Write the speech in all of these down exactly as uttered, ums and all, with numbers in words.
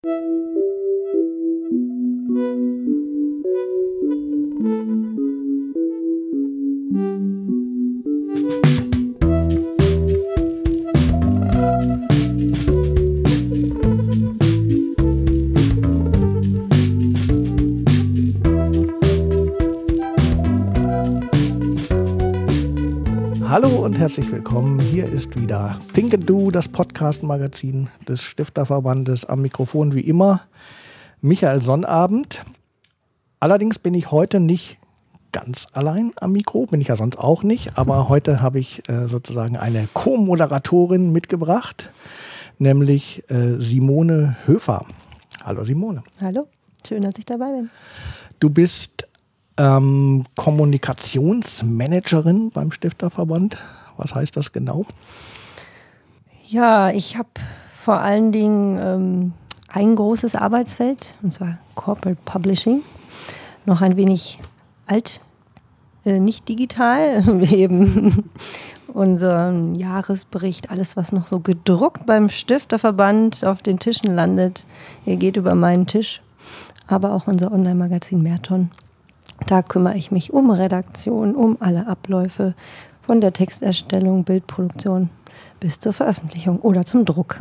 Hallo und herzlich willkommen. Hier ist wieder Think and Do, das Podcast-Magazin des Stifterverbandes. Am Mikrofon wie immer Michael Sonnabend. Allerdings bin ich heute nicht ganz allein am Mikro, bin ich ja sonst auch nicht. Aber heute habe ich äh, sozusagen eine Co-Moderatorin mitgebracht, nämlich äh, Simone Höfer. Hallo Simone. Hallo, schön, dass ich dabei bin. Du bist Ähm, Kommunikationsmanagerin beim Stifterverband. Was heißt das genau? Ja, ich habe vor allen Dingen ähm, ein großes Arbeitsfeld, und zwar Corporate Publishing. Noch ein wenig alt, äh, nicht digital. Eben unseren Jahresbericht, alles was noch so gedruckt beim Stifterverband auf den Tischen landet, geht über meinen Tisch. Aber auch unser Online-Magazin Merton. Da kümmere ich mich um Redaktion, um alle Abläufe von der Texterstellung, Bildproduktion bis zur Veröffentlichung oder zum Druck.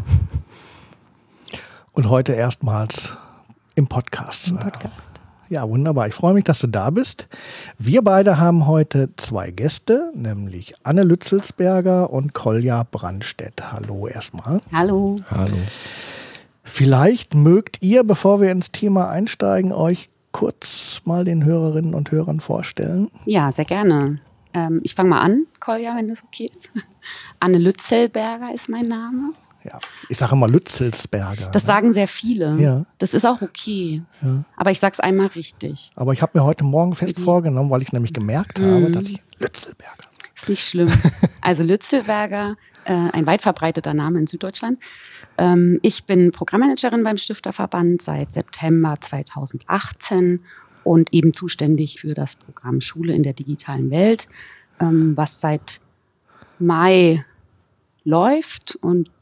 Und heute erstmals im Podcast. Im Podcast. Ja, wunderbar. Ich freue mich, dass du da bist. Wir beide haben heute zwei Gäste, nämlich Anne Lützelsberger und Kolja Brandstedt. Hallo erstmal. Hallo. Hallo. Vielleicht mögt ihr, bevor wir ins Thema einsteigen, euch kurz mal den Hörerinnen und Hörern vorstellen? Ja, sehr gerne. Ähm, ich fange mal an, Kolja, wenn das okay ist. Anne Lützelberger ist mein Name. Ja, ich sage immer Lützelsberger. Das ne? sagen sehr viele. Ja. Das ist auch okay. Ja. Aber ich sage es einmal richtig. Aber ich habe mir heute Morgen fest okay. vorgenommen, weil ich nämlich gemerkt mhm. habe, dass ich Lützelberger. Ist nicht schlimm. Also Lützelberger, äh, ein weit verbreiteter Name in Süddeutschland. Ähm, ich bin Programmmanagerin beim Stifterverband seit September zweitausendachtzehn und eben zuständig für das Programm Schule in der digitalen Welt, ähm, was seit Mai läuft und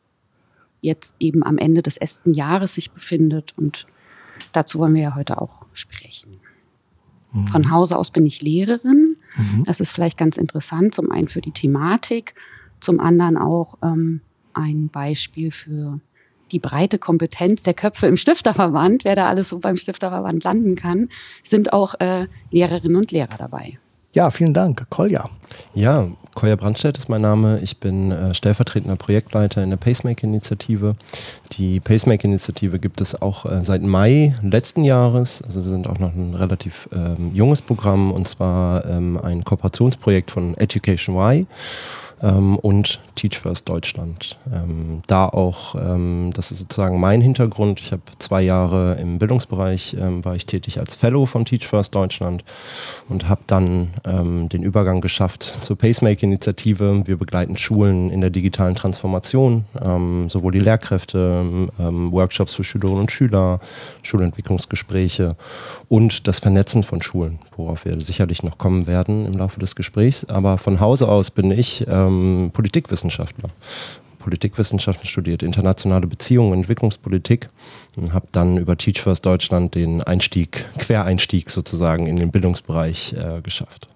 jetzt eben am Ende des ersten Jahres sich befindet. Und dazu wollen wir ja heute auch sprechen. Mhm. Von Hause aus bin ich Lehrerin. Mhm. Das ist vielleicht ganz interessant, zum einen für die Thematik, zum anderen auch ähm, ein Beispiel für die breite Kompetenz der Köpfe im Stifterverband, wer da alles so beim Stifterverband landen kann, sind auch äh, Lehrerinnen und Lehrer dabei. Ja, vielen Dank. Kolja. Ja, Kolja Brandstedt ist mein Name. Ich bin äh, stellvertretender Projektleiter in der Pacemaker-Initiative. Die Pacemaker-Initiative gibt es auch äh, seit Mai letzten Jahres. Also wir sind auch noch ein relativ ähm, junges Programm, und zwar ähm, ein Kooperationsprojekt von Education Y ähm, und Teach First Deutschland. Ähm, da auch, ähm, das ist sozusagen mein Hintergrund. Ich habe zwei Jahre im Bildungsbereich, ähm, war ich tätig als Fellow von Teach First Deutschland und habe dann ähm, den Übergang geschafft zur Pacemaker-Initiative. Wir begleiten Schulen in der digitalen Transformation, ähm, sowohl die Lehrkräfte, ähm, Workshops für Schülerinnen und Schüler, Schulentwicklungsgespräche und das Vernetzen von Schulen, worauf wir sicherlich noch kommen werden im Laufe des Gesprächs. Aber von Hause aus bin ich ähm, Politikwissenschaftler. Politikwissenschaften studiert, internationale Beziehungen, Entwicklungspolitik und habe dann über Teach First Deutschland den Einstieg, Quereinstieg sozusagen in den Bildungsbereich äh, geschafft.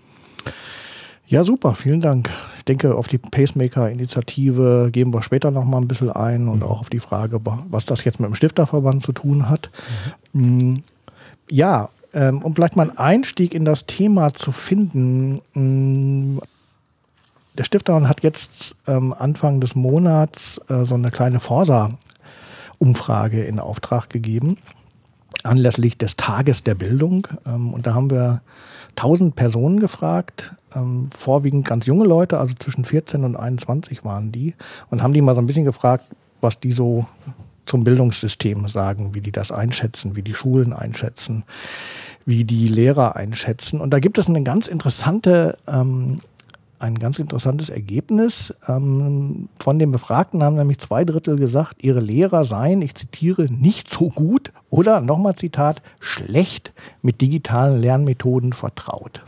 Ja, super, vielen Dank. Ich denke, auf die Pacemaker-Initiative gehen wir später noch mal ein bisschen ein und mhm. auch auf die Frage, was das jetzt mit dem Stifterverband zu tun hat. Mhm. Ja, ähm, um vielleicht mal einen Einstieg in das Thema zu finden. Mh, Der Stifterverband hat jetzt ähm, Anfang des Monats äh, so eine kleine Forsa-Umfrage in Auftrag gegeben, anlässlich des Tages der Bildung. Ähm, und da haben wir tausend Personen gefragt, ähm, vorwiegend ganz junge Leute, also zwischen vierzehn und einundzwanzig waren die, und haben die mal so ein bisschen gefragt, was die so zum Bildungssystem sagen, wie die das einschätzen, wie die Schulen einschätzen, wie die Lehrer einschätzen. Und da gibt es eine ganz interessante ähm, Ein ganz interessantes Ergebnis. Ähm, von den Befragten haben nämlich zwei Drittel gesagt, ihre Lehrer seien, ich zitiere, nicht so gut oder, nochmal Zitat, schlecht mit digitalen Lernmethoden vertraut.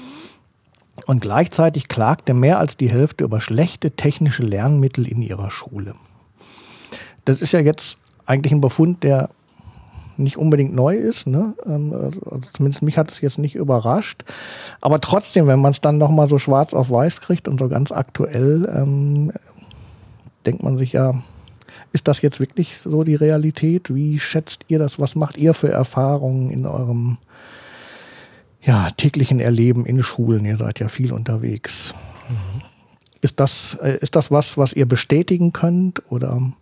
Und gleichzeitig klagte mehr als die Hälfte über schlechte technische Lernmittel in ihrer Schule. Das ist ja jetzt eigentlich ein Befund, der nicht unbedingt neu ist, ne? Also zumindest mich hat es jetzt nicht überrascht. Aber trotzdem, wenn man es dann nochmal so schwarz auf weiß kriegt und so ganz aktuell, ähm, denkt man sich ja, ist das jetzt wirklich so die Realität? Wie schätzt ihr das? Was macht ihr für Erfahrungen in eurem ja, täglichen Erleben in Schulen? Ihr seid ja viel unterwegs. Mhm. Ist das, äh, ist das was, was ihr bestätigen könnt? Oder? Mhm.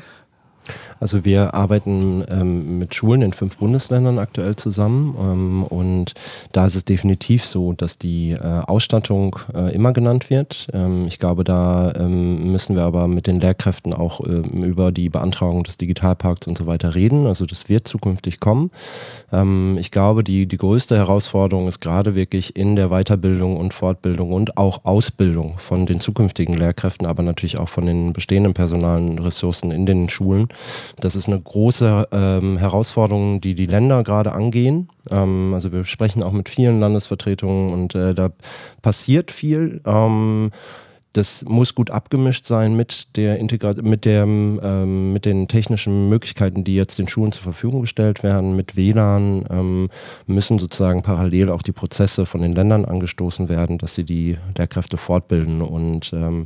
Also wir arbeiten ähm, mit Schulen in fünf Bundesländern aktuell zusammen ähm, und da ist es definitiv so, dass die äh, Ausstattung äh, immer genannt wird. Ähm, ich glaube, da ähm, müssen wir aber mit den Lehrkräften auch ähm, über die Beantragung des Digitalpakts und so weiter reden. Also das wird zukünftig kommen. Ähm, ich glaube, die, die größte Herausforderung ist gerade wirklich in der Weiterbildung und Fortbildung und auch Ausbildung von den zukünftigen Lehrkräften, aber natürlich auch von den bestehenden personalen Ressourcen in den Schulen. Das ist eine große ähm, Herausforderung, die die Länder gerade angehen. Ähm, also wir sprechen auch mit vielen Landesvertretungen und äh, da passiert viel. Ähm, das muss gut abgemischt sein mit der Integra- mit dem, ähm, mit den technischen Möglichkeiten, die jetzt den Schulen zur Verfügung gestellt werden. Mit W L A N ähm, müssen sozusagen parallel auch die Prozesse von den Ländern angestoßen werden, dass sie die Lehrkräfte fortbilden und ähm,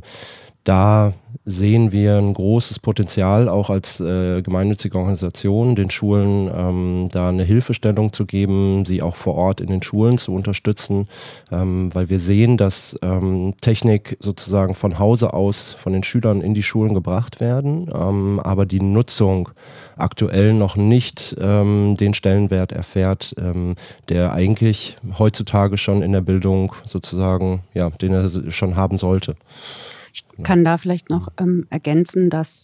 da sehen wir ein großes Potenzial, auch als äh, gemeinnützige Organisation, den Schulen ähm, da eine Hilfestellung zu geben, sie auch vor Ort in den Schulen zu unterstützen, ähm, weil wir sehen, dass ähm, Technik sozusagen von Hause aus von den Schülern in die Schulen gebracht werden, ähm, aber die Nutzung aktuell noch nicht ähm, den Stellenwert erfährt, ähm, der eigentlich heutzutage schon in der Bildung sozusagen, ja, den er schon haben sollte. Ich kann da vielleicht noch ähm, ergänzen, dass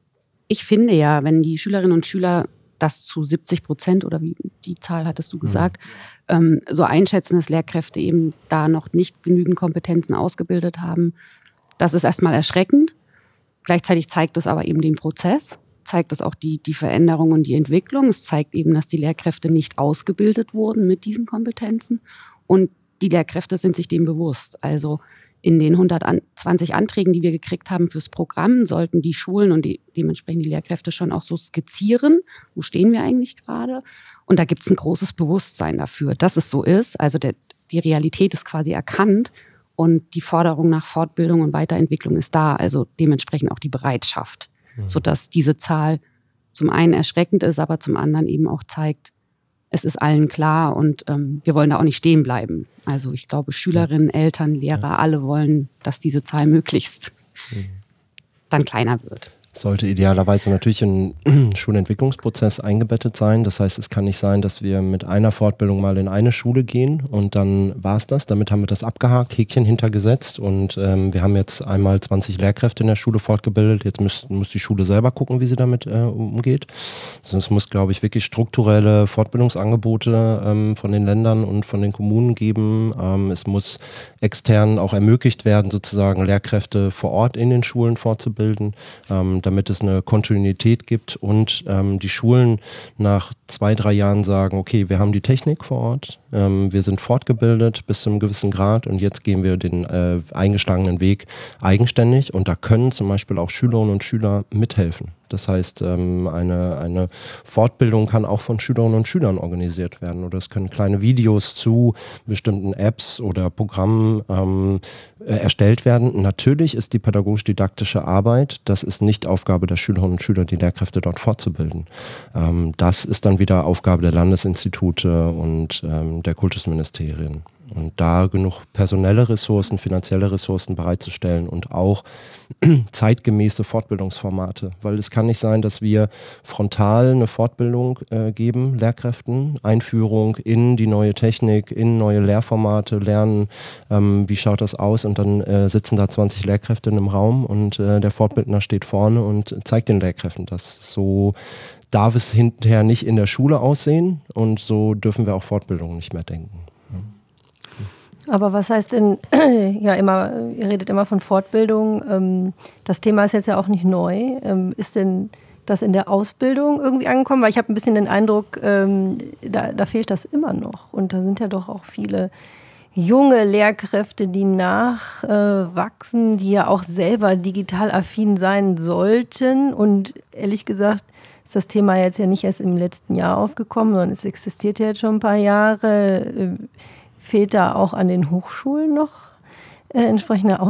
ich finde ja, wenn die Schülerinnen und Schüler das zu siebzig Prozent oder wie die Zahl hattest du gesagt, mhm. ähm, so einschätzen, dass Lehrkräfte eben da noch nicht genügend Kompetenzen ausgebildet haben, das ist erstmal erschreckend. Gleichzeitig zeigt es aber eben den Prozess, zeigt es auch die, die Veränderung und die Entwicklung. Es zeigt eben, dass die Lehrkräfte nicht ausgebildet wurden mit diesen Kompetenzen und die Lehrkräfte sind sich dem bewusst. Also in den hundertzwanzig Anträgen, die wir gekriegt haben fürs Programm, sollten die Schulen und die, dementsprechend die Lehrkräfte schon auch so skizzieren, wo stehen wir eigentlich gerade. Und da gibt es ein großes Bewusstsein dafür, dass es so ist. Also der, die Realität ist quasi erkannt und die Forderung nach Fortbildung und Weiterentwicklung ist da. Also dementsprechend auch die Bereitschaft, mhm. sodass diese Zahl zum einen erschreckend ist, aber zum anderen eben auch zeigt, es ist allen klar und ähm, wir wollen da auch nicht stehen bleiben. Also ich glaube, Schülerinnen, Eltern, Lehrer, alle wollen, dass diese Zahl möglichst mhm. dann kleiner wird. Sollte idealerweise natürlich ein Schulentwicklungsprozess eingebettet sein. Das heißt, es kann nicht sein, dass wir mit einer Fortbildung mal in eine Schule gehen und dann war es das. Damit haben wir das abgehakt, Häkchen hintergesetzt und ähm, wir haben jetzt einmal zwanzig Lehrkräfte in der Schule fortgebildet. Jetzt muss, muss die Schule selber gucken, wie sie damit äh, umgeht. Also es muss, glaube ich, wirklich strukturelle Fortbildungsangebote ähm, von den Ländern und von den Kommunen geben. Ähm, es muss extern auch ermöglicht werden, sozusagen Lehrkräfte vor Ort in den Schulen fortzubilden. Ähm, damit es eine Kontinuität gibt und ähm, die Schulen nach zwei, drei Jahren sagen, okay, wir haben die Technik vor Ort, ähm, wir sind fortgebildet bis zu einem gewissen Grad und jetzt gehen wir den äh, eingeschlagenen Weg eigenständig und da können zum Beispiel auch Schülerinnen und Schüler mithelfen. Das heißt, ähm, eine, eine Fortbildung kann auch von Schülerinnen und Schülern organisiert werden oder es können kleine Videos zu bestimmten Apps oder Programmen ähm, äh, erstellt werden. Natürlich ist die pädagogisch-didaktische Arbeit, das ist nicht Aufgabe der Schülerinnen und Schüler, die Lehrkräfte dort fortzubilden. Ähm, das ist dann wieder Aufgabe der Landesinstitute und ähm, der Kultusministerien. Und da genug personelle Ressourcen, finanzielle Ressourcen bereitzustellen und auch zeitgemäße Fortbildungsformate. Weil es kann nicht sein, dass wir frontal eine Fortbildung äh, geben, Lehrkräften, Einführung in die neue Technik, in neue Lehrformate, lernen, ähm, wie schaut das aus und dann äh, sitzen da zwanzig Lehrkräfte in einem Raum und äh, der Fortbildner steht vorne und zeigt den Lehrkräften das. So darf es hinterher nicht in der Schule aussehen und so dürfen wir auch Fortbildung nicht mehr denken. Aber was heißt denn, ja immer, ihr redet immer von Fortbildung, ähm, das Thema ist jetzt ja auch nicht neu. Ähm, ist denn das in der Ausbildung irgendwie angekommen? Weil ich habe ein bisschen den Eindruck, ähm, da, da fehlt das immer noch. Und da sind ja doch auch viele junge Lehrkräfte, die nachwachsen, äh, die ja auch selber digital affin sein sollten. Und ehrlich gesagt ist das Thema jetzt ja nicht erst im letzten Jahr aufgekommen, sondern es existiert ja jetzt schon ein paar Jahre. Fehlt da auch an den Hochschulen noch äh, entsprechender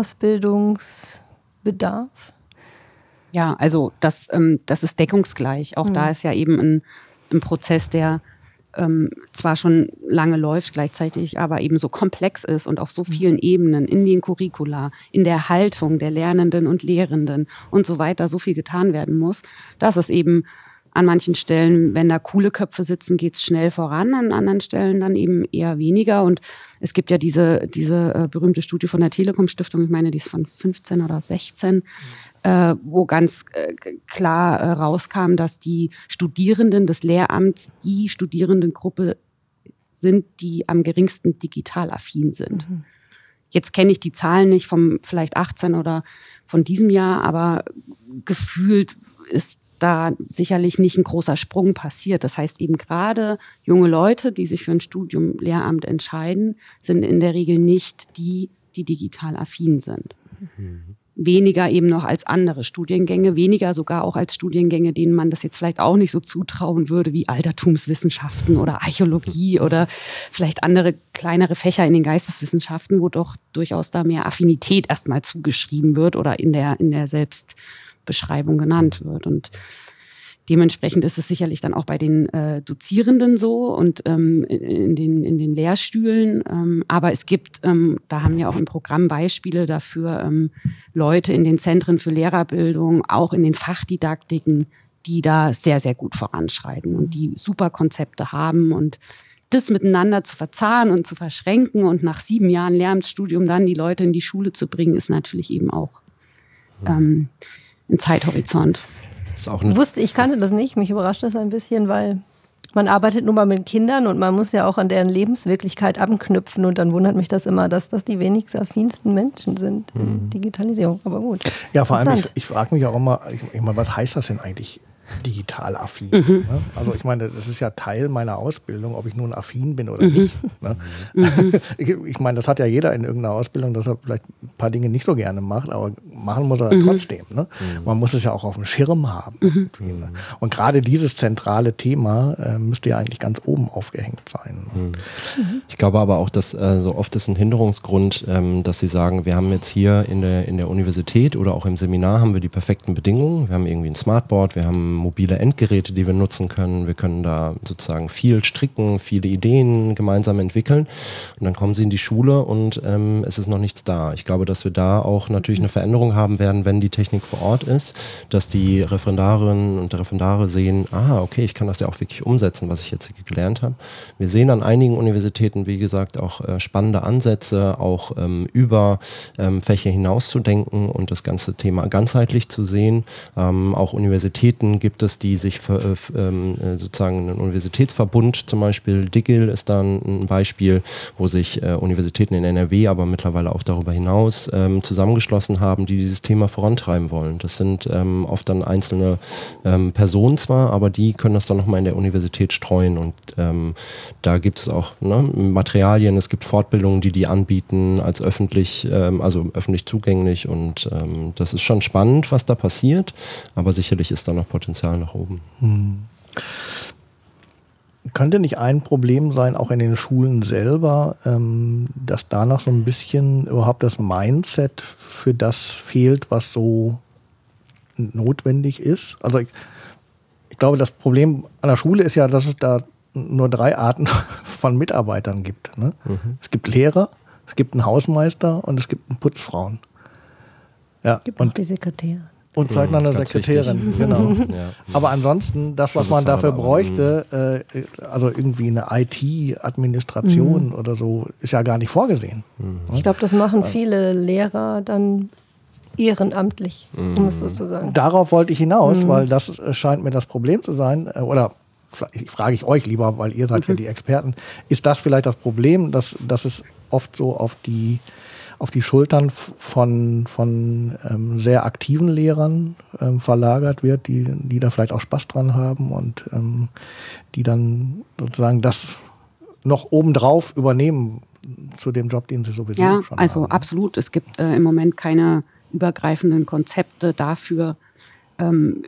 Ausbildungsbedarf? Ja, also das, ähm, das ist deckungsgleich. Auch mhm. da ist ja eben ein, ein Prozess, der ähm, zwar schon lange läuft, gleichzeitig aber eben so komplex ist und auf so vielen mhm. Ebenen, in den Curricula, in der Haltung der Lernenden und Lehrenden und so weiter so viel getan werden muss, dass es eben an manchen Stellen, wenn da coole Köpfe sitzen, geht es schnell voran, an anderen Stellen dann eben eher weniger. Und es gibt ja diese, diese äh, berühmte Studie von der Telekom-Stiftung, ich meine, die ist von fünfzehn oder sechzehn, äh, wo ganz äh, klar äh, rauskam, dass die Studierenden des Lehramts die Studierendengruppe sind, die am geringsten digital affin sind. Mhm. Jetzt kenne ich die Zahlen nicht vom vielleicht achtzehn oder von diesem Jahr, aber gefühlt ist da sicherlich nicht ein großer Sprung passiert. Das heißt eben gerade junge Leute, die sich für ein Studium Lehramt entscheiden, sind in der Regel nicht die, die digital affin sind. Mhm. Weniger eben noch als andere Studiengänge, weniger sogar auch als Studiengänge, denen man das jetzt vielleicht auch nicht so zutrauen würde, wie Altertumswissenschaften oder Archäologie oder vielleicht andere kleinere Fächer in den Geisteswissenschaften, wo doch durchaus da mehr Affinität erstmal zugeschrieben wird oder in der, in der Selbstbeschreibung genannt wird. Und dementsprechend ist es sicherlich dann auch bei den äh, Dozierenden so und ähm, in, den, in den Lehrstühlen. Ähm, aber es gibt, ähm, da haben wir auch im Programm Beispiele dafür, ähm, Leute in den Zentren für Lehrerbildung, auch in den Fachdidaktiken, die da sehr, sehr gut voranschreiten und die super Konzepte haben. Und das miteinander zu verzahnen und zu verschränken und nach sieben Jahren Lehramtsstudium dann die Leute in die Schule zu bringen, ist natürlich eben auch ähm, ein Zeithorizont. Auch ich wusste, ich kannte das nicht, mich überrascht das ein bisschen, weil man arbeitet nun mal mit Kindern und man muss ja auch an deren Lebenswirklichkeit anknüpfen und dann wundert mich das immer, dass das die wenigst affinsten Menschen sind in mhm. Digitalisierung, aber gut. Ja, vor allem, ich, ich frage mich auch immer, ich, ich meine, was heißt das denn eigentlich? Digital affin. Mhm. Ne? Also ich meine, das ist ja Teil meiner Ausbildung, ob ich nun affin bin oder mhm. nicht. Ne? Mhm. Ich, ich meine, das hat ja jeder in irgendeiner Ausbildung, dass er vielleicht ein paar Dinge nicht so gerne macht, aber machen muss er mhm. trotzdem. Ne? Mhm. Man muss es ja auch auf dem Schirm haben. Mhm. Ne? Und gerade dieses zentrale Thema äh, müsste ja eigentlich ganz oben aufgehängt sein. Ne? Mhm. Ich glaube aber auch, dass äh, so oft ist ein Hinderungsgrund, ähm, dass sie sagen, wir haben jetzt hier in der, in der Universität oder auch im Seminar haben wir die perfekten Bedingungen. Wir haben irgendwie ein Smartboard, wir haben mobile Endgeräte, die wir nutzen können. Wir können da sozusagen viel stricken, viele Ideen gemeinsam entwickeln. Und dann kommen sie in die Schule und ähm, es ist noch nichts da. Ich glaube, dass wir da auch natürlich eine Veränderung haben werden, wenn die Technik vor Ort ist, dass die Referendarinnen und Referendare sehen, ah, okay, ich kann das ja auch wirklich umsetzen, was ich jetzt gelernt habe. Wir sehen an einigen Universitäten, wie gesagt, auch äh, spannende Ansätze, auch ähm, über ähm, Fächer hinaus zu denken und das ganze Thema ganzheitlich zu sehen. Ähm, auch Universitäten gibt es, die sich für, äh, sozusagen einen Universitätsverbund, zum Beispiel DIGIL ist da ein Beispiel, wo sich äh, Universitäten in N R W, aber mittlerweile auch darüber hinaus ähm, zusammengeschlossen haben, die dieses Thema vorantreiben wollen. Das sind ähm, oft dann einzelne ähm, Personen zwar, aber die können das dann nochmal in der Universität streuen und ähm, da gibt es auch ne, Materialien, es gibt Fortbildungen, die die anbieten als öffentlich, ähm, also öffentlich zugänglich und ähm, das ist schon spannend, was da passiert, aber sicherlich ist da noch Potenzial nach oben. Hm. Könnte nicht ein Problem sein, auch in den Schulen selber, ähm, dass da noch so ein bisschen überhaupt das Mindset für das fehlt, was so notwendig ist? Also ich, ich glaube, das Problem an der Schule ist ja, dass es da nur drei Arten von Mitarbeitern gibt. Ne? Mhm. Es gibt Lehrer, es gibt einen Hausmeister und es gibt einen Putzfrauen. Ja, es gibt und auch die Sekretäre. Und vielleicht noch eine Sekretärin, genau. Ja. Aber ansonsten, das, was man dafür bräuchte, äh, also irgendwie eine I T-Administration mhm. oder so, ist ja gar nicht vorgesehen. Mhm. Ich glaube, das machen viele Lehrer dann ehrenamtlich, mhm. um es so zu sagen. Darauf wollte ich hinaus, mhm. weil das scheint mir das Problem zu sein. Oder frage ich euch lieber, weil ihr seid mhm. ja die Experten. Ist das vielleicht das Problem, dass, dass es oft so auf die auf die Schultern von, von ähm, sehr aktiven Lehrern ähm, verlagert wird, die, die da vielleicht auch Spaß dran haben und ähm, die dann sozusagen das noch obendrauf übernehmen zu dem Job, den sie sowieso ja, schon also haben. Ja, also absolut. Es gibt äh, im Moment keine übergreifenden Konzepte dafür, ähm,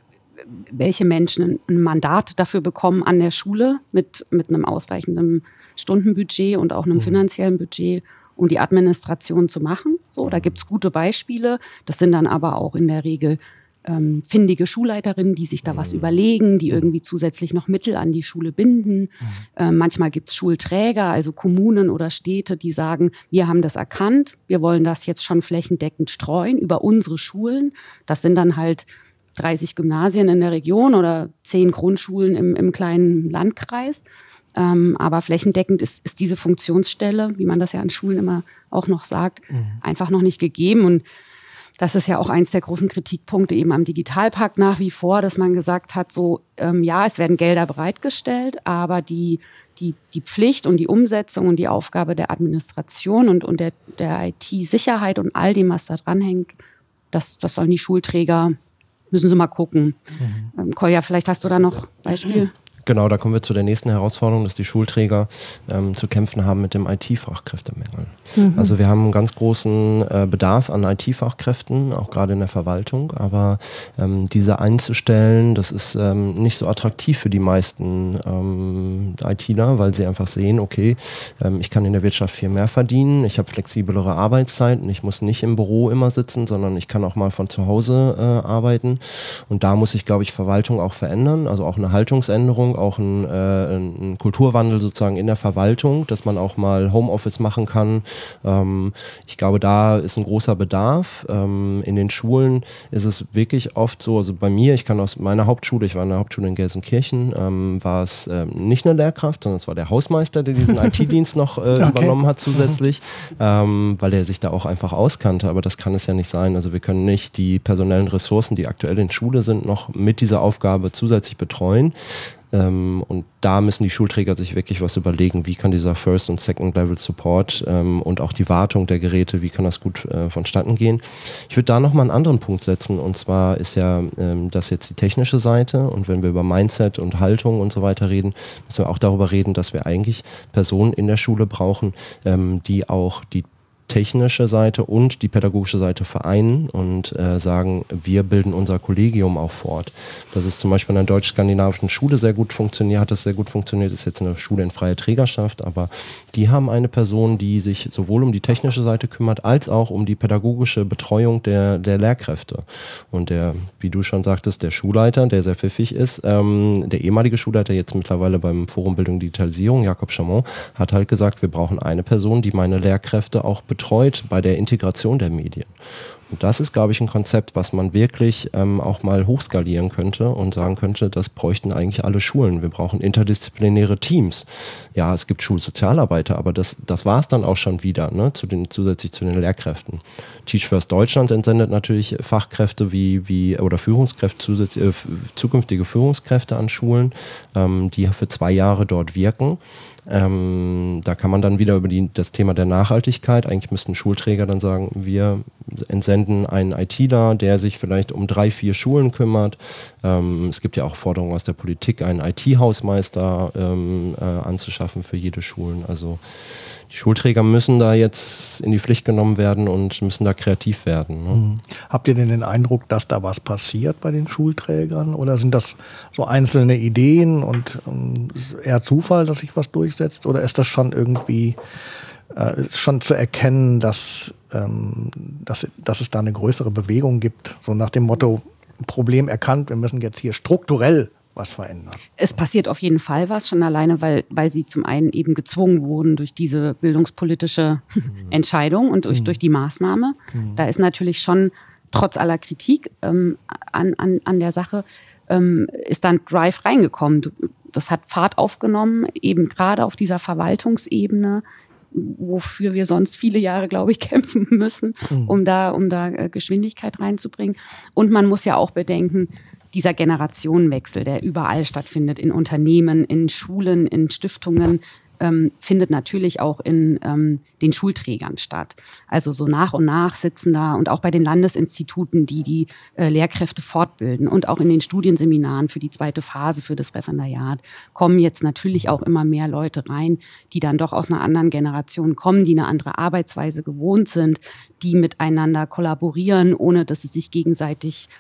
welche Menschen ein Mandat dafür bekommen an der Schule mit, mit einem ausreichenden Stundenbudget und auch einem mhm. finanziellen Budget, um die Administration zu machen. So, da gibt es gute Beispiele. Das sind dann aber auch in der Regel ähm, findige Schulleiterinnen, die sich da was überlegen, die irgendwie zusätzlich noch Mittel an die Schule binden. Mhm. Ähm, manchmal gibt es Schulträger, also Kommunen oder Städte, die sagen, wir haben das erkannt, wir wollen das jetzt schon flächendeckend streuen über unsere Schulen. Das sind dann halt dreißig Gymnasien in der Region oder zehn Grundschulen im, im kleinen Landkreis. Ähm, aber flächendeckend ist, ist diese Funktionsstelle, wie man das ja an Schulen immer auch noch sagt, mhm. einfach noch nicht gegeben. Und das ist ja auch eins der großen Kritikpunkte eben am Digitalpakt nach wie vor, dass man gesagt hat, so ähm, ja, es werden Gelder bereitgestellt, aber die, die, die Pflicht und die Umsetzung und die Aufgabe der Administration und, und der, der I T-Sicherheit und all dem, was da dran hängt, das, das sollen die Schulträger, müssen sie mal gucken. Mhm. Ähm, Kolja, vielleicht hast du da noch Beispiel? Genau, da kommen wir zu der nächsten Herausforderung, dass die Schulträger ähm, zu kämpfen haben mit dem I T-Fachkräftemangel. Mhm. Also wir haben einen ganz großen äh, Bedarf an I T-Fachkräften, auch gerade in der Verwaltung, aber ähm, diese einzustellen, das ist ähm, nicht so attraktiv für die meisten ähm, ITler, weil sie einfach sehen, okay, ähm, ich kann in der Wirtschaft viel mehr verdienen, ich habe flexiblere Arbeitszeiten, ich muss nicht im Büro immer sitzen, sondern ich kann auch mal von zu Hause äh, arbeiten. Und da muss sich, glaube ich, Verwaltung auch verändern, also auch eine Haltungsänderung, auch ein, äh, ein Kulturwandel sozusagen in der Verwaltung, dass man auch mal Homeoffice machen kann. Ähm, ich glaube, da ist ein großer Bedarf. Ähm, in den Schulen ist es wirklich oft so, also bei mir, ich kann aus meiner Hauptschule, ich war in der Hauptschule in Gelsenkirchen, ähm, war es ähm, nicht eine Lehrkraft, sondern es war der Hausmeister, der diesen I T-Dienst noch äh, okay. übernommen hat zusätzlich, ähm, weil er sich da auch einfach auskannte. Aber das kann es ja nicht sein. Also wir können nicht die personellen Ressourcen, die aktuell in Schule sind, noch mit dieser Aufgabe zusätzlich betreuen. Ähm, und da müssen die Schulträger sich wirklich was überlegen, wie kann dieser First- und Second-Level-Support ähm, und auch die Wartung der Geräte, wie kann das gut äh, vonstatten gehen. Ich würde da nochmal einen anderen Punkt setzen, und zwar ist ja ähm, das jetzt die technische Seite, und wenn wir über Mindset und Haltung und so weiter reden, müssen wir auch darüber reden, dass wir eigentlich Personen in der Schule brauchen, ähm, die auch die technische Seite und die pädagogische Seite vereinen und äh, sagen, wir bilden unser Kollegium auch fort. Das ist zum Beispiel in einer deutsch-skandinavischen Schule sehr gut funktioniert, hat das sehr gut funktioniert, ist jetzt eine Schule in freier Trägerschaft, aber die haben eine Person, die sich sowohl um die technische Seite kümmert, als auch um die pädagogische Betreuung der, der Lehrkräfte. Und der, wie du schon sagtest, der Schulleiter, der sehr pfiffig ist, ähm, der ehemalige Schulleiter, jetzt mittlerweile beim Forum Bildung und Digitalisierung, Jakob Chamon, hat halt gesagt, wir brauchen eine Person, die meine Lehrkräfte auch betreut bei der Integration der Medien. Und das ist, glaube ich, ein Konzept, was man wirklich ähm, auch mal hochskalieren könnte und sagen könnte, das bräuchten eigentlich alle Schulen. Wir brauchen interdisziplinäre Teams. Ja, es gibt Schulsozialarbeiter, aber das, das war es dann auch schon wieder, ne, zu den, zusätzlich zu den Lehrkräften. Teach First Deutschland entsendet natürlich Fachkräfte wie, wie oder Führungskräfte, zusätzlich, äh, zukünftige Führungskräfte an Schulen, ähm, die für zwei Jahre dort wirken. Ähm, da kann man dann wieder über die, das Thema der Nachhaltigkeit, eigentlich müssten Schulträger dann sagen, wir entsenden einen ITler, der sich vielleicht um drei, vier Schulen kümmert. Ähm, es gibt ja auch Forderungen aus der Politik, einen I T-Hausmeister ähm, äh, anzuschaffen für jede Schulen. Also die Schulträger müssen da jetzt in die Pflicht genommen werden und müssen da kreativ werden. Ne? Mhm. Habt ihr denn den Eindruck, dass da was passiert bei den Schulträgern? Oder sind das so einzelne Ideen und ähm, eher Zufall, dass sich was durchsetzt? Oder ist das schon irgendwie äh, schon zu erkennen, dass, ähm, dass, dass es da eine größere Bewegung gibt? So nach dem Motto, Problem erkannt, wir müssen jetzt hier strukturell was verändern. Es passiert auf jeden Fall was, schon alleine, weil, weil sie zum einen eben gezwungen wurden durch diese bildungspolitische mhm. Entscheidung und durch, mhm. durch die Maßnahme. Mhm. Da ist natürlich schon, trotz aller Kritik ähm, an, an, an der Sache, ähm, ist dann Drive reingekommen. Das hat Fahrt aufgenommen, eben gerade auf dieser Verwaltungsebene, wofür wir sonst viele Jahre, glaube ich, kämpfen müssen, mhm. um da, um da äh, Geschwindigkeit reinzubringen. Und man muss ja auch bedenken, dieser Generationenwechsel, der überall stattfindet, in Unternehmen, in Schulen, in Stiftungen, ähm, findet natürlich auch in ähm, den Schulträgern statt. Also so nach und nach sitzen da und auch bei den Landesinstituten, die die äh, Lehrkräfte fortbilden und auch in den Studienseminaren für die zweite Phase, für das Referendariat, kommen jetzt natürlich auch immer mehr Leute rein, die dann doch aus einer anderen Generation kommen, die eine andere Arbeitsweise gewohnt sind, die miteinander kollaborieren, ohne dass sie sich gegenseitig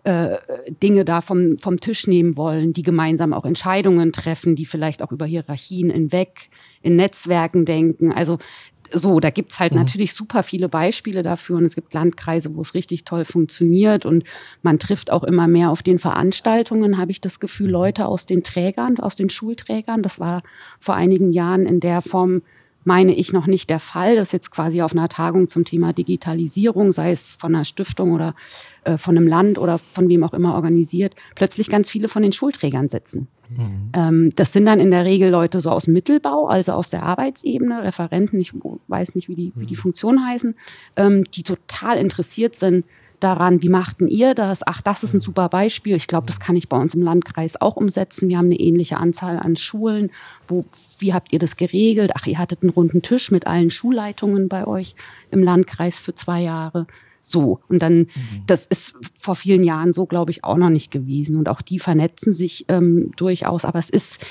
äh, Dinge da vom, vom Tisch nehmen wollen, die gemeinsam auch Entscheidungen treffen, die vielleicht auch über Hierarchien hinweg in Netzwerken denken. Also so, da gibt's halt mhm. natürlich super viele Beispiele dafür und es gibt Landkreise, wo es richtig toll funktioniert und man trifft auch immer mehr auf den Veranstaltungen, habe ich das Gefühl, Leute aus den Trägern, aus den Schulträgern. Das war vor einigen Jahren in der Form, meine ich, noch nicht der Fall. Das ist jetzt quasi auf einer Tagung zum Thema Digitalisierung, sei es von einer Stiftung oder äh, von einem Land oder von wem auch immer organisiert, plötzlich ganz viele von den Schulträgern sitzen. Mhm. Ähm, das sind dann in der Regel Leute so aus dem Mittelbau, also aus der Arbeitsebene, Referenten, ich weiß nicht, wie die, wie die Funktionen heißen, ähm, die total interessiert sind daran, wie machten ihr das? Ach, das ist ein super Beispiel. Ich glaube, das kann ich bei uns im Landkreis auch umsetzen. Wir haben eine ähnliche Anzahl an Schulen. Wo, wie habt ihr das geregelt? Ach, ihr hattet einen runden Tisch mit allen Schulleitungen bei euch im Landkreis für zwei Jahre. So, und dann, mhm. das ist vor vielen Jahren so, glaube ich, auch noch nicht gewesen. Und auch die vernetzen sich ähm, durchaus. Aber es ist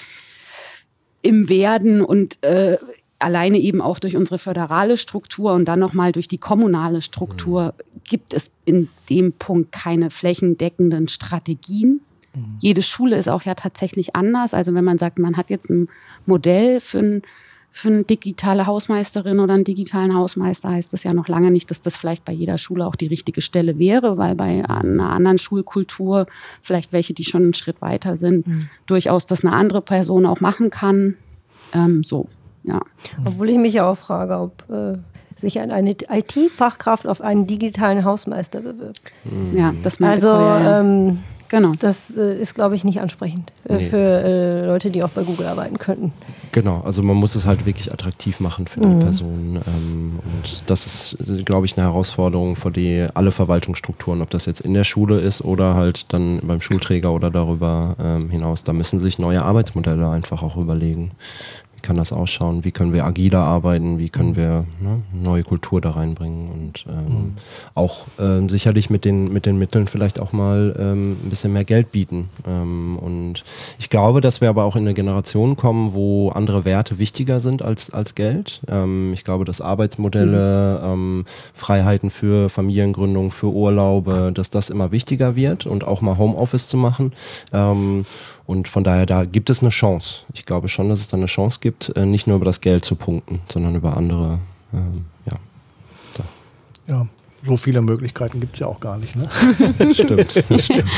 im Werden und äh, alleine eben auch durch unsere föderale Struktur und dann nochmal durch die kommunale Struktur mhm. gibt es in dem Punkt keine flächendeckenden Strategien. Mhm. Jede Schule ist auch ja tatsächlich anders. Also wenn man sagt, man hat jetzt ein Modell für, ein, für eine digitale Hausmeisterin oder einen digitalen Hausmeister, heißt das ja noch lange nicht, dass das vielleicht bei jeder Schule auch die richtige Stelle wäre, weil bei einer anderen Schulkultur, vielleicht welche, die schon einen Schritt weiter sind, mhm. durchaus das eine andere Person auch machen kann. Ähm, so. Ja. Obwohl ich mich ja auch frage, ob äh, sich eine I T-Fachkraft auf einen digitalen Hausmeister bewirbt. Ja, das also ähm, genau. das äh, ist, glaube ich, nicht ansprechend äh, nee. für äh, Leute, die auch bei Google arbeiten könnten. Genau, also man muss es halt wirklich attraktiv machen für die mhm. Person. Ähm, und das ist, glaube ich, eine Herausforderung, vor die alle Verwaltungsstrukturen, ob das jetzt in der Schule ist oder halt dann beim Schulträger oder darüber ähm, hinaus, da müssen sich neue Arbeitsmodelle einfach auch überlegen. Wie kann das ausschauen? Wie können wir agiler arbeiten? Wie können wir ne, neue Kultur da reinbringen? Und ähm, mhm. auch ähm, sicherlich mit den, mit den Mitteln vielleicht auch mal ähm, ein bisschen mehr Geld bieten. Ähm, und ich glaube, dass wir aber auch in eine Generation kommen, wo andere Werte wichtiger sind als, als Geld. Ähm, ich glaube, dass Arbeitsmodelle, mhm. ähm, Freiheiten für Familiengründung, für Urlaube, dass das immer wichtiger wird und auch mal Homeoffice zu machen. Ähm, Und von daher, da gibt es eine Chance. Ich glaube schon, dass es da eine Chance gibt, nicht nur über das Geld zu punkten, sondern über andere, ähm, ja. So. Ja, so viele Möglichkeiten gibt es ja auch gar nicht, ne? Stimmt. Stimmt.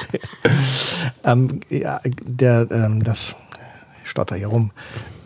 ähm, ja, der, ähm, das, ich stotter hier rum,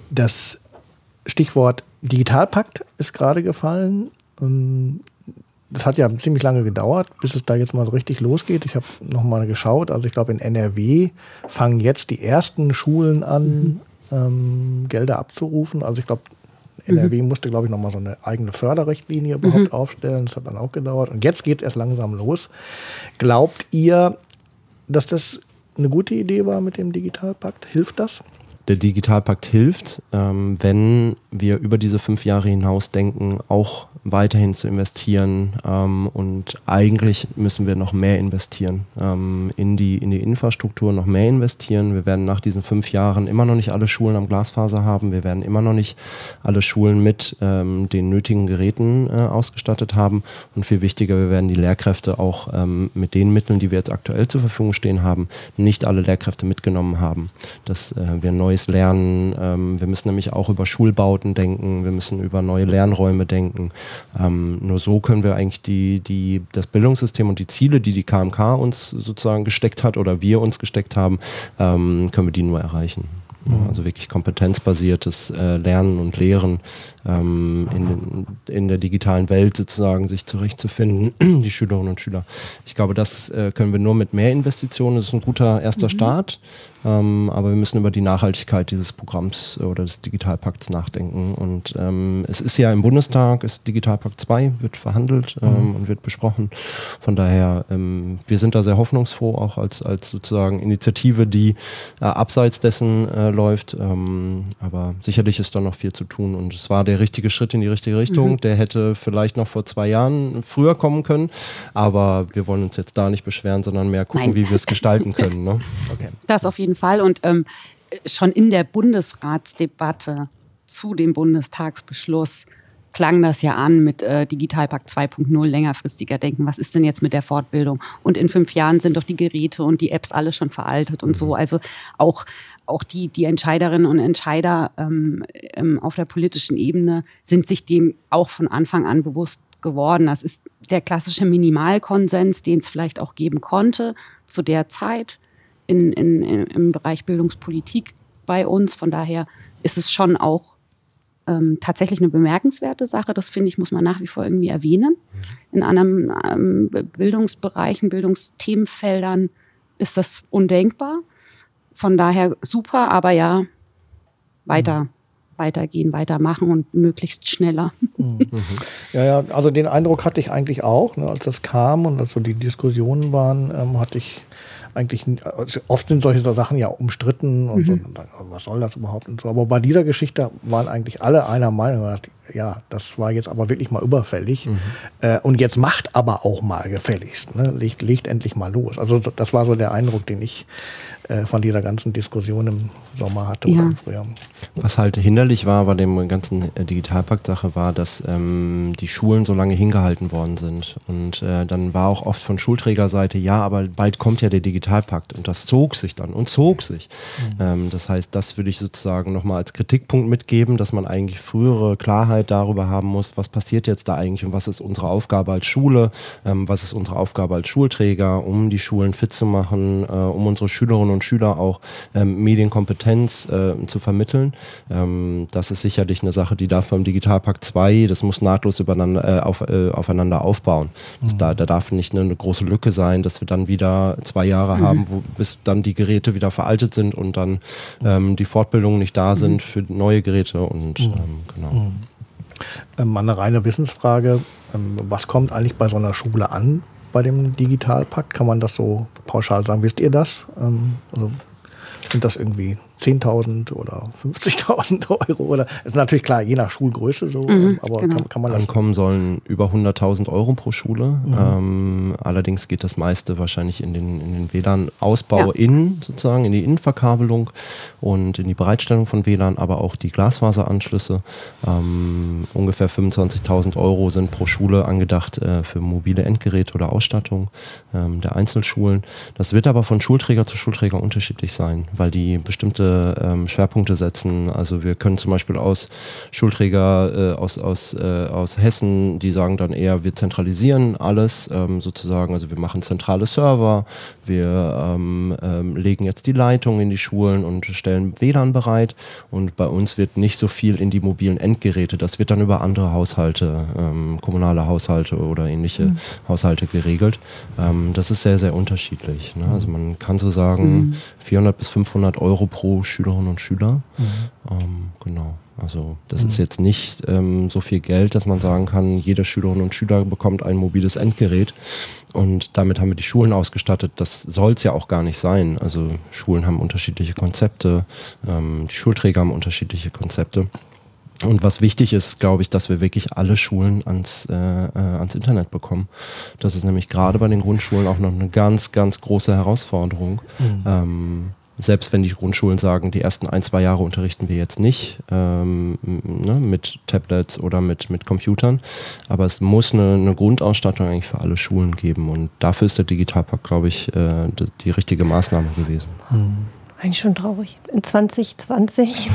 das Stichwort Digitalpakt ist gerade gefallen. Ähm, Das hat ja ziemlich lange gedauert, bis es da jetzt mal so richtig losgeht. Ich habe noch mal geschaut. Also ich glaube, in N R W fangen jetzt die ersten Schulen an, mhm. ähm, Gelder abzurufen. Also ich glaube, N R W mhm. musste, glaube ich, noch mal so eine eigene Förderrichtlinie überhaupt mhm. aufstellen. Das hat dann auch gedauert. Und jetzt geht es erst langsam los. Glaubt ihr, dass das eine gute Idee war mit dem Digitalpakt? Hilft das? Der Digitalpakt hilft, ähm, wenn wir über diese fünf Jahre hinaus denken, auch weiterhin zu investieren. Ähm, und eigentlich müssen wir noch mehr investieren, ähm, in die, in die Infrastruktur noch mehr investieren. Wir werden nach diesen fünf Jahren immer noch nicht alle Schulen am Glasfaser haben. Wir werden immer noch nicht alle Schulen mit ähm, den nötigen Geräten äh, ausgestattet haben. Und viel wichtiger, wir werden die Lehrkräfte auch ähm, mit den Mitteln, die wir jetzt aktuell zur Verfügung stehen haben, nicht alle Lehrkräfte mitgenommen haben. Dass äh, wir neues lernen. Ähm, wir müssen nämlich auch über Schulbauten denken. Wir müssen über neue Lernräume denken. Ähm, nur so können wir eigentlich die, die, das Bildungssystem und die Ziele, die die K M K uns sozusagen gesteckt hat oder wir uns gesteckt haben, ähm, können wir die nur erreichen. Mhm. Also wirklich kompetenzbasiertes äh, Lernen und Lehren ähm, in, den, in der digitalen Welt sozusagen sich zurechtzufinden, die Schülerinnen und Schüler. Ich glaube, das äh, können wir nur mit mehr Investitionen. Das ist ein guter erster mhm. Start. Ähm, aber wir müssen über die Nachhaltigkeit dieses Programms oder des Digitalpakts nachdenken. Und ähm, es ist ja im Bundestag, ist Digitalpakt zwei, wird verhandelt ähm, mhm. und wird besprochen. Von daher, ähm, wir sind da sehr hoffnungsfroh, auch als, als sozusagen Initiative, die äh, abseits dessen äh, läuft. Ähm, aber sicherlich ist da noch viel zu tun. Und es war der richtige Schritt in die richtige Richtung. Mhm. Der hätte vielleicht noch vor zwei Jahren früher kommen können. Aber wir wollen uns jetzt da nicht beschweren, sondern mehr gucken, Nein. wie wir es gestalten können. Ne? Okay. Das auf jeden Fall. Und ähm, schon in der Bundesratsdebatte zu dem Bundestagsbeschluss klang das ja an mit äh, Digitalpakt zwei Punkt null, längerfristiger denken. Was ist denn jetzt mit der Fortbildung? Und in fünf Jahren sind doch die Geräte und die Apps alle schon veraltet und so. Also auch, auch die, die Entscheiderinnen und Entscheider ähm, ähm, auf der politischen Ebene sind sich dem auch von Anfang an bewusst geworden. Das ist der klassische Minimalkonsens, den es vielleicht auch geben konnte zu der Zeit in, in, in, im Bereich Bildungspolitik bei uns. Von daher ist es schon auch ähm, tatsächlich eine bemerkenswerte Sache. Das, finde ich, muss man nach wie vor irgendwie erwähnen. In anderen ähm, Bildungsbereichen, Bildungsthemenfeldern ist das undenkbar. Von daher super, aber ja, weiter. Mhm. weitergehen, weitermachen und möglichst schneller. Mhm. Ja, ja, also den Eindruck hatte ich eigentlich auch, ne, als das kam und als so die Diskussionen waren, ähm, hatte ich eigentlich, also oft sind solche Sachen ja umstritten und mhm. so, und dann, was soll das überhaupt und so. Aber bei dieser Geschichte waren eigentlich alle einer Meinung, ja, das war jetzt aber wirklich mal überfällig. Mhm. Äh, und jetzt macht aber auch mal gefälligst, ne? legt, legt endlich mal los. Also das war so der Eindruck, den ich äh, von dieser ganzen Diskussion im Sommer hatte ja. oder im Frühjahr. Was halt hinderlich war bei dem ganzen Digitalpakt-Sache war, dass ähm, die Schulen so lange hingehalten worden sind. Und äh, dann war auch oft von Schulträgerseite, ja, aber bald kommt ja der Digitalpakt. Und das zog sich dann und zog sich. Mhm. Ähm, das heißt, das würde ich sozusagen nochmal als Kritikpunkt mitgeben, dass man eigentlich frühere Klarheit darüber haben muss, was passiert jetzt da eigentlich und was ist unsere Aufgabe als Schule, ähm, was ist unsere Aufgabe als Schulträger, um die Schulen fit zu machen, äh, um unsere Schülerinnen und Schüler auch ähm, Medienkompetenz äh, zu vermitteln. Ähm, das ist sicherlich eine Sache, die darf beim Digitalpakt zwei, das muss nahtlos übereinander, äh, auf, äh, aufeinander aufbauen. Das mhm. da, da darf nicht eine, eine große Lücke sein, dass wir dann wieder zwei Jahre mhm. haben, wo, bis dann die Geräte wieder veraltet sind und dann ähm, die Fortbildungen nicht da sind mhm. für neue Geräte und ähm, genau. Mhm. Ähm, eine reine Wissensfrage, ähm, was kommt eigentlich bei so einer Schule an bei dem Digitalpakt? Kann man das so pauschal sagen? Wisst ihr das? Ähm, also sind das irgendwie zehntausend oder fünfzigtausend Euro? Oder ist natürlich klar, je nach Schulgröße so, mhm, aber genau. kann, kann man das... Ankommen sollen über hunderttausend Euro pro Schule. Mhm. Ähm, allerdings geht das meiste wahrscheinlich in den, in den W L A N-Ausbau ja. innen, sozusagen, in die Innenverkabelung und in die Bereitstellung von W L A N, aber auch die Glasfaseranschlüsse. Ähm, ungefähr fünfundzwanzigtausend Euro sind pro Schule angedacht äh, für mobile Endgeräte oder Ausstattung ähm, der Einzelschulen. Das wird aber von Schulträger zu Schulträger unterschiedlich sein, weil die bestimmte ähm, Schwerpunkte setzen. Also wir können zum Beispiel aus Schulträger äh, aus, aus, äh, aus Hessen, die sagen dann eher, wir zentralisieren alles ähm, sozusagen. Also wir machen zentrale Server, wir ähm, ähm, legen jetzt die Leitung in die Schulen und stellen W L A N bereit. Und bei uns wird nicht so viel in die mobilen Endgeräte. Das wird dann über andere Haushalte, ähm, kommunale Haushalte oder ähnliche mhm. Haushalte geregelt. Ähm, das ist sehr, sehr unterschiedlich. Ne? Also man kann so sagen, mhm. vierhundert bis fünfhundert Euro pro Schülerinnen und Schüler. Mhm. Ähm, genau. Also das mhm. ist jetzt nicht ähm, so viel Geld, dass man sagen kann, jeder Schülerin und Schüler bekommt ein mobiles Endgerät und damit haben wir die Schulen ausgestattet. Das soll es ja auch gar nicht sein. Also Schulen haben unterschiedliche Konzepte, ähm, die Schulträger haben unterschiedliche Konzepte. Und was wichtig ist, glaube ich, dass wir wirklich alle Schulen ans, äh, äh, ans Internet bekommen. Das ist nämlich gerade bei den Grundschulen auch noch eine ganz, ganz große Herausforderung. Mhm. Ähm, Selbst wenn die Grundschulen sagen, die ersten ein, zwei Jahre unterrichten wir jetzt nicht ähm, ne, mit Tablets oder mit, mit Computern. Aber es muss eine, eine Grundausstattung eigentlich für alle Schulen geben. Und dafür ist der Digitalpakt, glaube ich, äh, die, die richtige Maßnahme gewesen. Hm. Eigentlich schon traurig, in zwanzig zwanzig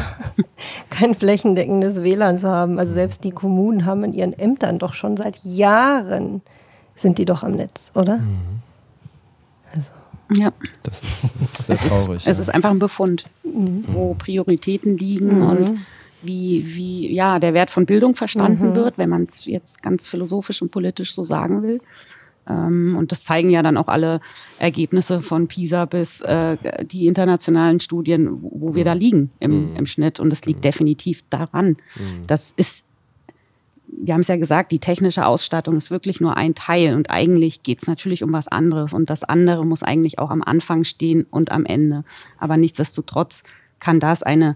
kein flächendeckendes W L A N zu haben. Also selbst die Kommunen haben in ihren Ämtern doch schon seit Jahren, sind die doch am Netz, oder? Mhm. Also. Ja, das ist sehr es traurig. Ist, ja. Es ist einfach ein Befund, mhm. wo Prioritäten liegen mhm. und wie, wie ja, der Wert von Bildung verstanden mhm. wird, wenn man es jetzt ganz philosophisch und politisch so sagen will. Ähm, und das zeigen ja dann auch alle Ergebnisse von PISA bis äh, die internationalen Studien, wo, wo wir mhm. da liegen im, mhm. im Schnitt. Und das liegt mhm. definitiv daran. Mhm. Das ist Wir haben es ja gesagt, die technische Ausstattung ist wirklich nur ein Teil und eigentlich geht es natürlich um was anderes und das andere muss eigentlich auch am Anfang stehen und am Ende. Aber nichtsdestotrotz kann das eine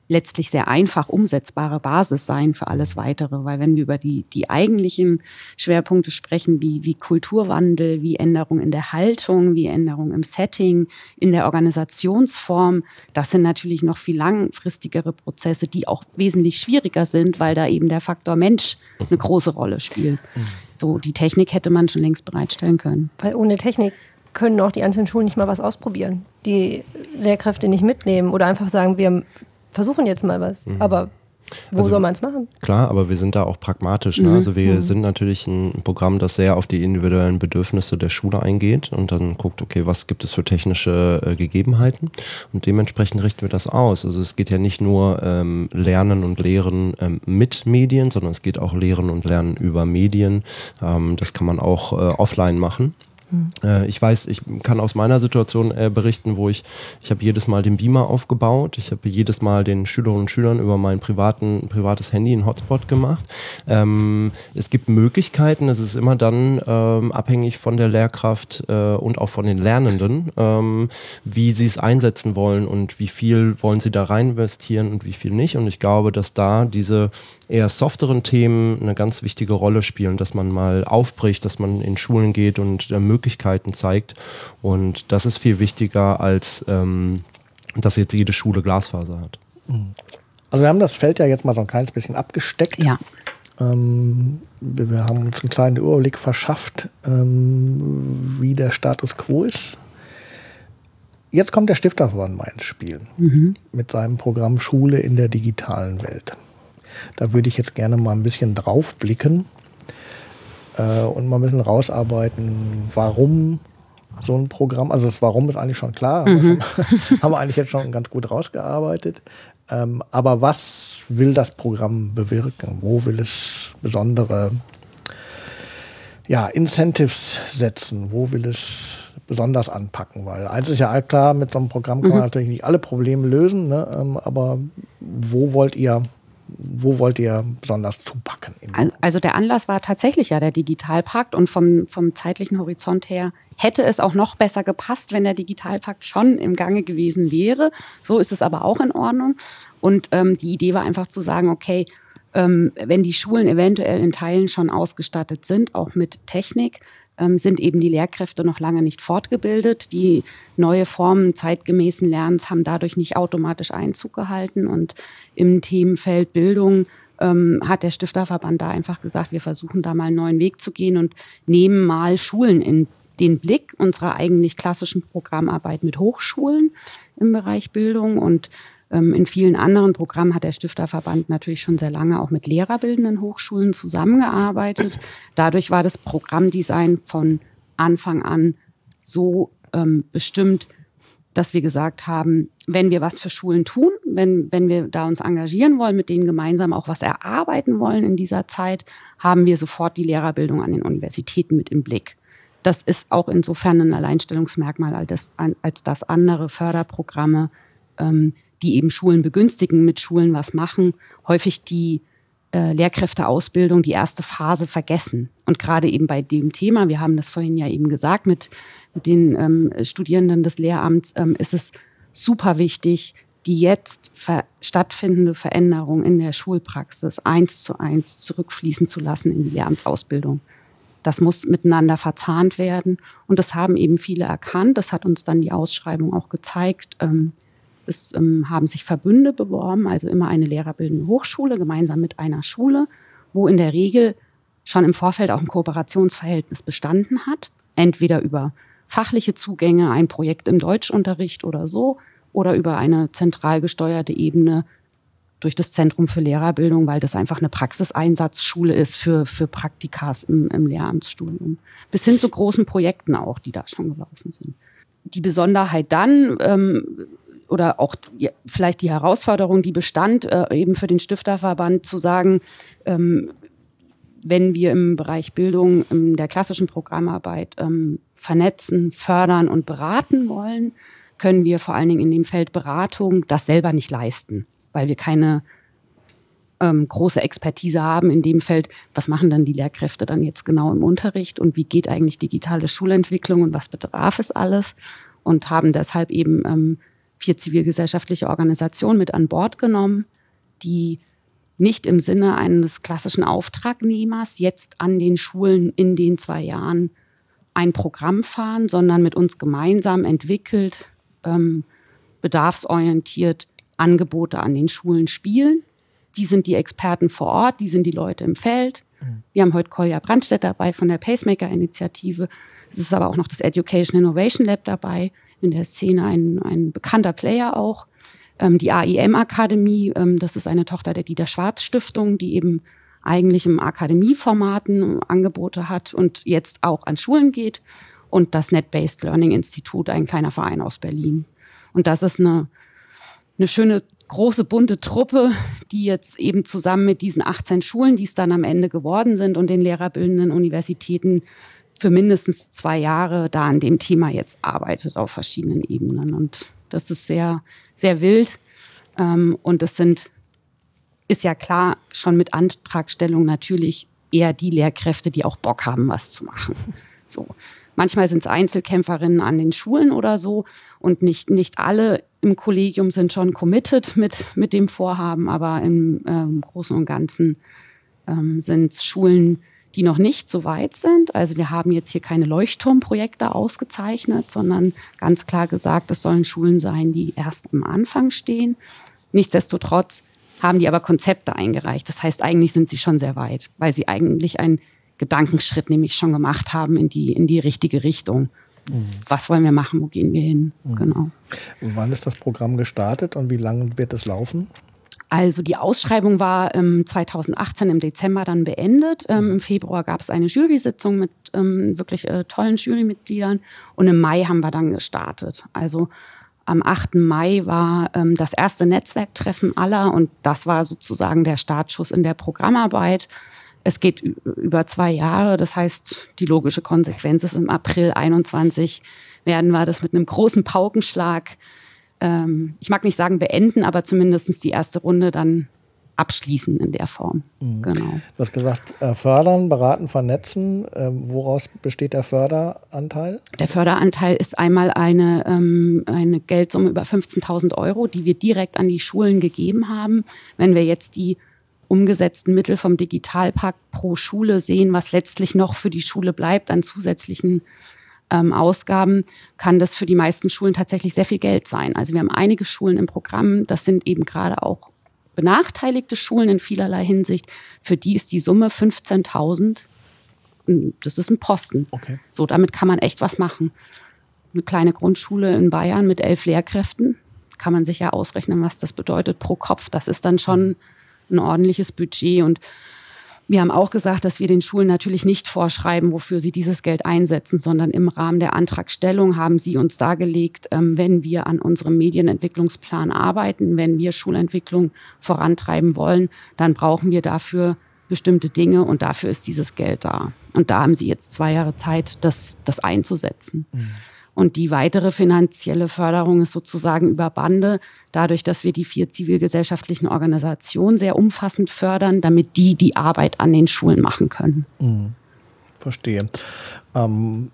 letztlich sehr einfach umsetzbare Basis sein für alles Weitere. Weil wenn wir über die, die eigentlichen Schwerpunkte sprechen, wie, wie Kulturwandel, wie Änderung in der Haltung, wie Änderung im Setting, in der Organisationsform, das sind natürlich noch viel langfristigere Prozesse, die auch wesentlich schwieriger sind, weil da eben der Faktor Mensch eine große Rolle spielt. So, die Technik hätte man schon längst bereitstellen können. Weil ohne Technik können auch die einzelnen Schulen nicht mal was ausprobieren. Die Lehrkräfte nicht mitnehmen oder einfach sagen, wir versuchen jetzt mal was, mhm. aber wo also, soll man es machen? Klar, aber wir sind da auch pragmatisch. Ne? Mhm. Also wir mhm. sind natürlich ein Programm, das sehr auf die individuellen Bedürfnisse der Schule eingeht und dann guckt, okay, was gibt es für technische äh, Gegebenheiten und dementsprechend richten wir das aus. Also es geht ja nicht nur ähm, Lernen und Lehren ähm, mit Medien, sondern es geht auch Lehren und Lernen über Medien. Ähm, das kann man auch äh, offline machen. Äh, ich weiß, ich kann aus meiner Situation äh, berichten, wo ich, ich habe jedes Mal den Beamer aufgebaut, ich habe jedes Mal den Schülerinnen und Schülern über mein privaten, privates Handy einen Hotspot gemacht. Ähm, es gibt Möglichkeiten, es ist immer dann ähm, abhängig von der Lehrkraft äh, und auch von den Lernenden, ähm, wie sie es einsetzen wollen und wie viel wollen sie da rein investieren und wie viel nicht. Und ich glaube, dass da diese eher softeren Themen eine ganz wichtige Rolle spielen, dass man mal aufbricht, dass man in Schulen geht und äh, Möglichkeiten zeigt. Und das ist viel wichtiger, als ähm, dass jetzt jede Schule Glasfaser hat. Also wir haben das Feld ja jetzt mal so ein kleines bisschen abgesteckt. Ja. Ähm, wir, wir haben uns einen kleinen Überblick verschafft, ähm, wie der Status quo ist. Jetzt kommt der Stifterverband mal ins Spiel mhm. mit seinem Programm Schule in der digitalen Welt. Da würde ich jetzt gerne mal ein bisschen drauf blicken äh, und mal ein bisschen rausarbeiten, warum so ein Programm, also das Warum ist eigentlich schon klar, haben, mhm. wir, schon, haben wir eigentlich jetzt schon ganz gut rausgearbeitet. Ähm, aber was will das Programm bewirken? Wo will es besondere ja, Incentives setzen? Wo will es besonders anpacken? Weil eins ist ja klar, mit so einem Programm kann man mhm. natürlich nicht alle Probleme lösen, ne? ähm, aber wo wollt ihr Wo wollt ihr besonders zupacken? Also der Anlass war tatsächlich ja der Digitalpakt und vom, vom zeitlichen Horizont her hätte es auch noch besser gepasst, wenn der Digitalpakt schon im Gange gewesen wäre. So ist es aber auch in Ordnung. Und ähm, die Idee war einfach zu sagen, okay, ähm, wenn die Schulen eventuell in Teilen schon ausgestattet sind, auch mit Technik, ähm, sind eben die Lehrkräfte noch lange nicht fortgebildet. Die neue Formen zeitgemäßen Lernens haben dadurch nicht automatisch Einzug gehalten. Und im Themenfeld Bildung ähm, hat der Stifterverband da einfach gesagt, wir versuchen da mal einen neuen Weg zu gehen und nehmen mal Schulen in den Blick unserer eigentlich klassischen Programmarbeit mit Hochschulen im Bereich Bildung. Und ähm, in vielen anderen Programmen hat der Stifterverband natürlich schon sehr lange auch mit lehrerbildenden Hochschulen zusammengearbeitet. Dadurch war das Programmdesign von Anfang an so ähm, bestimmt, dass wir gesagt haben, wenn wir was für Schulen tun, wenn, wenn wir da uns engagieren wollen, mit denen gemeinsam auch was erarbeiten wollen in dieser Zeit, haben wir sofort die Lehrerbildung an den Universitäten mit im Blick. Das ist auch insofern ein Alleinstellungsmerkmal, als das, als das andere Förderprogramme, ähm, die eben Schulen begünstigen, mit Schulen was machen, häufig die äh, Lehrkräfteausbildung, die erste Phase vergessen. Und gerade eben bei dem Thema, wir haben das vorhin ja eben gesagt, mit, mit den ähm, Studierenden des Lehramts, ähm, ist es super wichtig, die jetzt ver- stattfindende Veränderung in der Schulpraxis eins zu eins zurückfließen zu lassen in die Lehramtsausbildung. Das muss miteinander verzahnt werden. Und das haben eben viele erkannt. Das hat uns dann die Ausschreibung auch gezeigt. Ähm, es ähm, haben sich Verbünde beworben, also immer eine lehrerbildende Hochschule gemeinsam mit einer Schule, wo in der Regel schon im Vorfeld auch ein Kooperationsverhältnis bestanden hat. Entweder über fachliche Zugänge, ein Projekt im Deutschunterricht oder so, oder über eine zentral gesteuerte Ebene durch das Zentrum für Lehrerbildung, weil das einfach eine Praxiseinsatzschule ist für, für Praktikas im, im Lehramtsstudium. Bis hin zu großen Projekten auch, die da schon gelaufen sind. Die Besonderheit dann, ähm, oder auch ja, vielleicht die Herausforderung, die bestand, äh, eben für den Stifterverband zu sagen, ähm, wenn wir im Bereich Bildung, in der klassischen Programmarbeit ähm, vernetzen, fördern und beraten wollen, können wir vor allen Dingen in dem Feld Beratung das selber nicht leisten, weil wir keine ähm, große Expertise haben in dem Feld. Was machen dann die Lehrkräfte dann jetzt genau im Unterricht und wie geht eigentlich digitale Schulentwicklung und was bedarf es alles? Und haben deshalb eben ähm, vier zivilgesellschaftliche Organisationen mit an Bord genommen, die nicht im Sinne eines klassischen Auftragnehmers jetzt an den Schulen in den zwei Jahren ein Programm fahren, sondern mit uns gemeinsam entwickelt, ähm, bedarfsorientiert Angebote an den Schulen spielen. Die sind die Experten vor Ort, die sind die Leute im Feld. Mhm. Wir haben heute Kolja Brandstedt dabei von der Pacemaker-Initiative. Es ist aber auch noch das Education Innovation Lab dabei, in der Szene ein, ein bekannter Player auch. Ähm, die A I M-Akademie, ähm, das ist eine Tochter der Dieter-Schwarz-Stiftung, die eben eigentlich im Akademieformaten Angebote hat und jetzt auch an Schulen geht. Und das Net-Based Learning Institut, ein kleiner Verein aus Berlin. Und das ist eine, eine schöne, große, bunte Truppe, die jetzt eben zusammen mit diesen achtzehn Schulen, die es dann am Ende geworden sind, und den lehrerbildenden Universitäten für mindestens zwei Jahre da an dem Thema jetzt arbeitet auf verschiedenen Ebenen. Und das ist sehr, sehr wild. Und das sind, ist ja klar, schon mit Antragstellung natürlich eher die Lehrkräfte, die auch Bock haben, was zu machen. So. Manchmal sind es Einzelkämpferinnen an den Schulen oder so. Und nicht, nicht alle im Kollegium sind schon committed mit, mit dem Vorhaben. Aber im ähm, Großen und Ganzen ähm, sind es Schulen, die noch nicht so weit sind. Also wir haben jetzt hier keine Leuchtturmprojekte ausgezeichnet, sondern ganz klar gesagt, es sollen Schulen sein, die erst am Anfang stehen. Nichtsdestotrotz haben die aber Konzepte eingereicht. Das heißt, eigentlich sind sie schon sehr weit, weil sie eigentlich einen Gedankenschritt nämlich schon gemacht haben in die, in die richtige Richtung. Mhm. Was wollen wir machen, wo gehen wir hin? Mhm. Genau. Und wann ist das Programm gestartet und wie lange wird es laufen? Also die Ausschreibung war ähm, zweitausendachtzehn im Dezember dann beendet. Ähm, Im Februar gab es eine Jury-Sitzung mit ähm, wirklich äh, tollen Jurymitgliedern und im Mai haben wir dann gestartet. Also am achten Mai war ähm, das erste Netzwerktreffen aller und das war sozusagen der Startschuss in der Programmarbeit. Es geht ü- über zwei Jahre, das heißt, die logische Konsequenz ist, im April einundzwanzig werden wir das mit einem großen Paukenschlag, ich mag nicht sagen beenden, aber zumindest die erste Runde dann abschließen in der Form. Mhm. Genau. Du hast gesagt, fördern, beraten, vernetzen. Woraus besteht der Förderanteil? Der Förderanteil ist einmal eine, eine Geldsumme über fünfzehntausend Euro, die wir direkt an die Schulen gegeben haben. Wenn wir jetzt die umgesetzten Mittel vom Digitalpakt pro Schule sehen, was letztlich noch für die Schule bleibt an zusätzlichen Ähm, Ausgaben, kann das für die meisten Schulen tatsächlich sehr viel Geld sein. Also wir haben einige Schulen im Programm, das sind eben gerade auch benachteiligte Schulen in vielerlei Hinsicht. Für die ist die Summe fünfzehntausend, das ist ein Posten. Okay. So, damit kann man echt was machen. Eine kleine Grundschule in Bayern mit elf Lehrkräften, kann man sich ja ausrechnen, was das bedeutet pro Kopf. Das ist dann schon ein ordentliches Budget. Und wir haben auch gesagt, dass wir den Schulen natürlich nicht vorschreiben, wofür sie dieses Geld einsetzen, sondern im Rahmen der Antragstellung haben sie uns dargelegt, ähm, wenn wir an unserem Medienentwicklungsplan arbeiten, wenn wir Schulentwicklung vorantreiben wollen, dann brauchen wir dafür bestimmte Dinge und dafür ist dieses Geld da. Und da haben sie jetzt zwei Jahre Zeit, das, das einzusetzen. Mhm. Und die weitere finanzielle Förderung ist sozusagen über Bande, dadurch, dass wir die vier zivilgesellschaftlichen Organisationen sehr umfassend fördern, damit die die Arbeit an den Schulen machen können. Mhm. Verstehe. Ähm,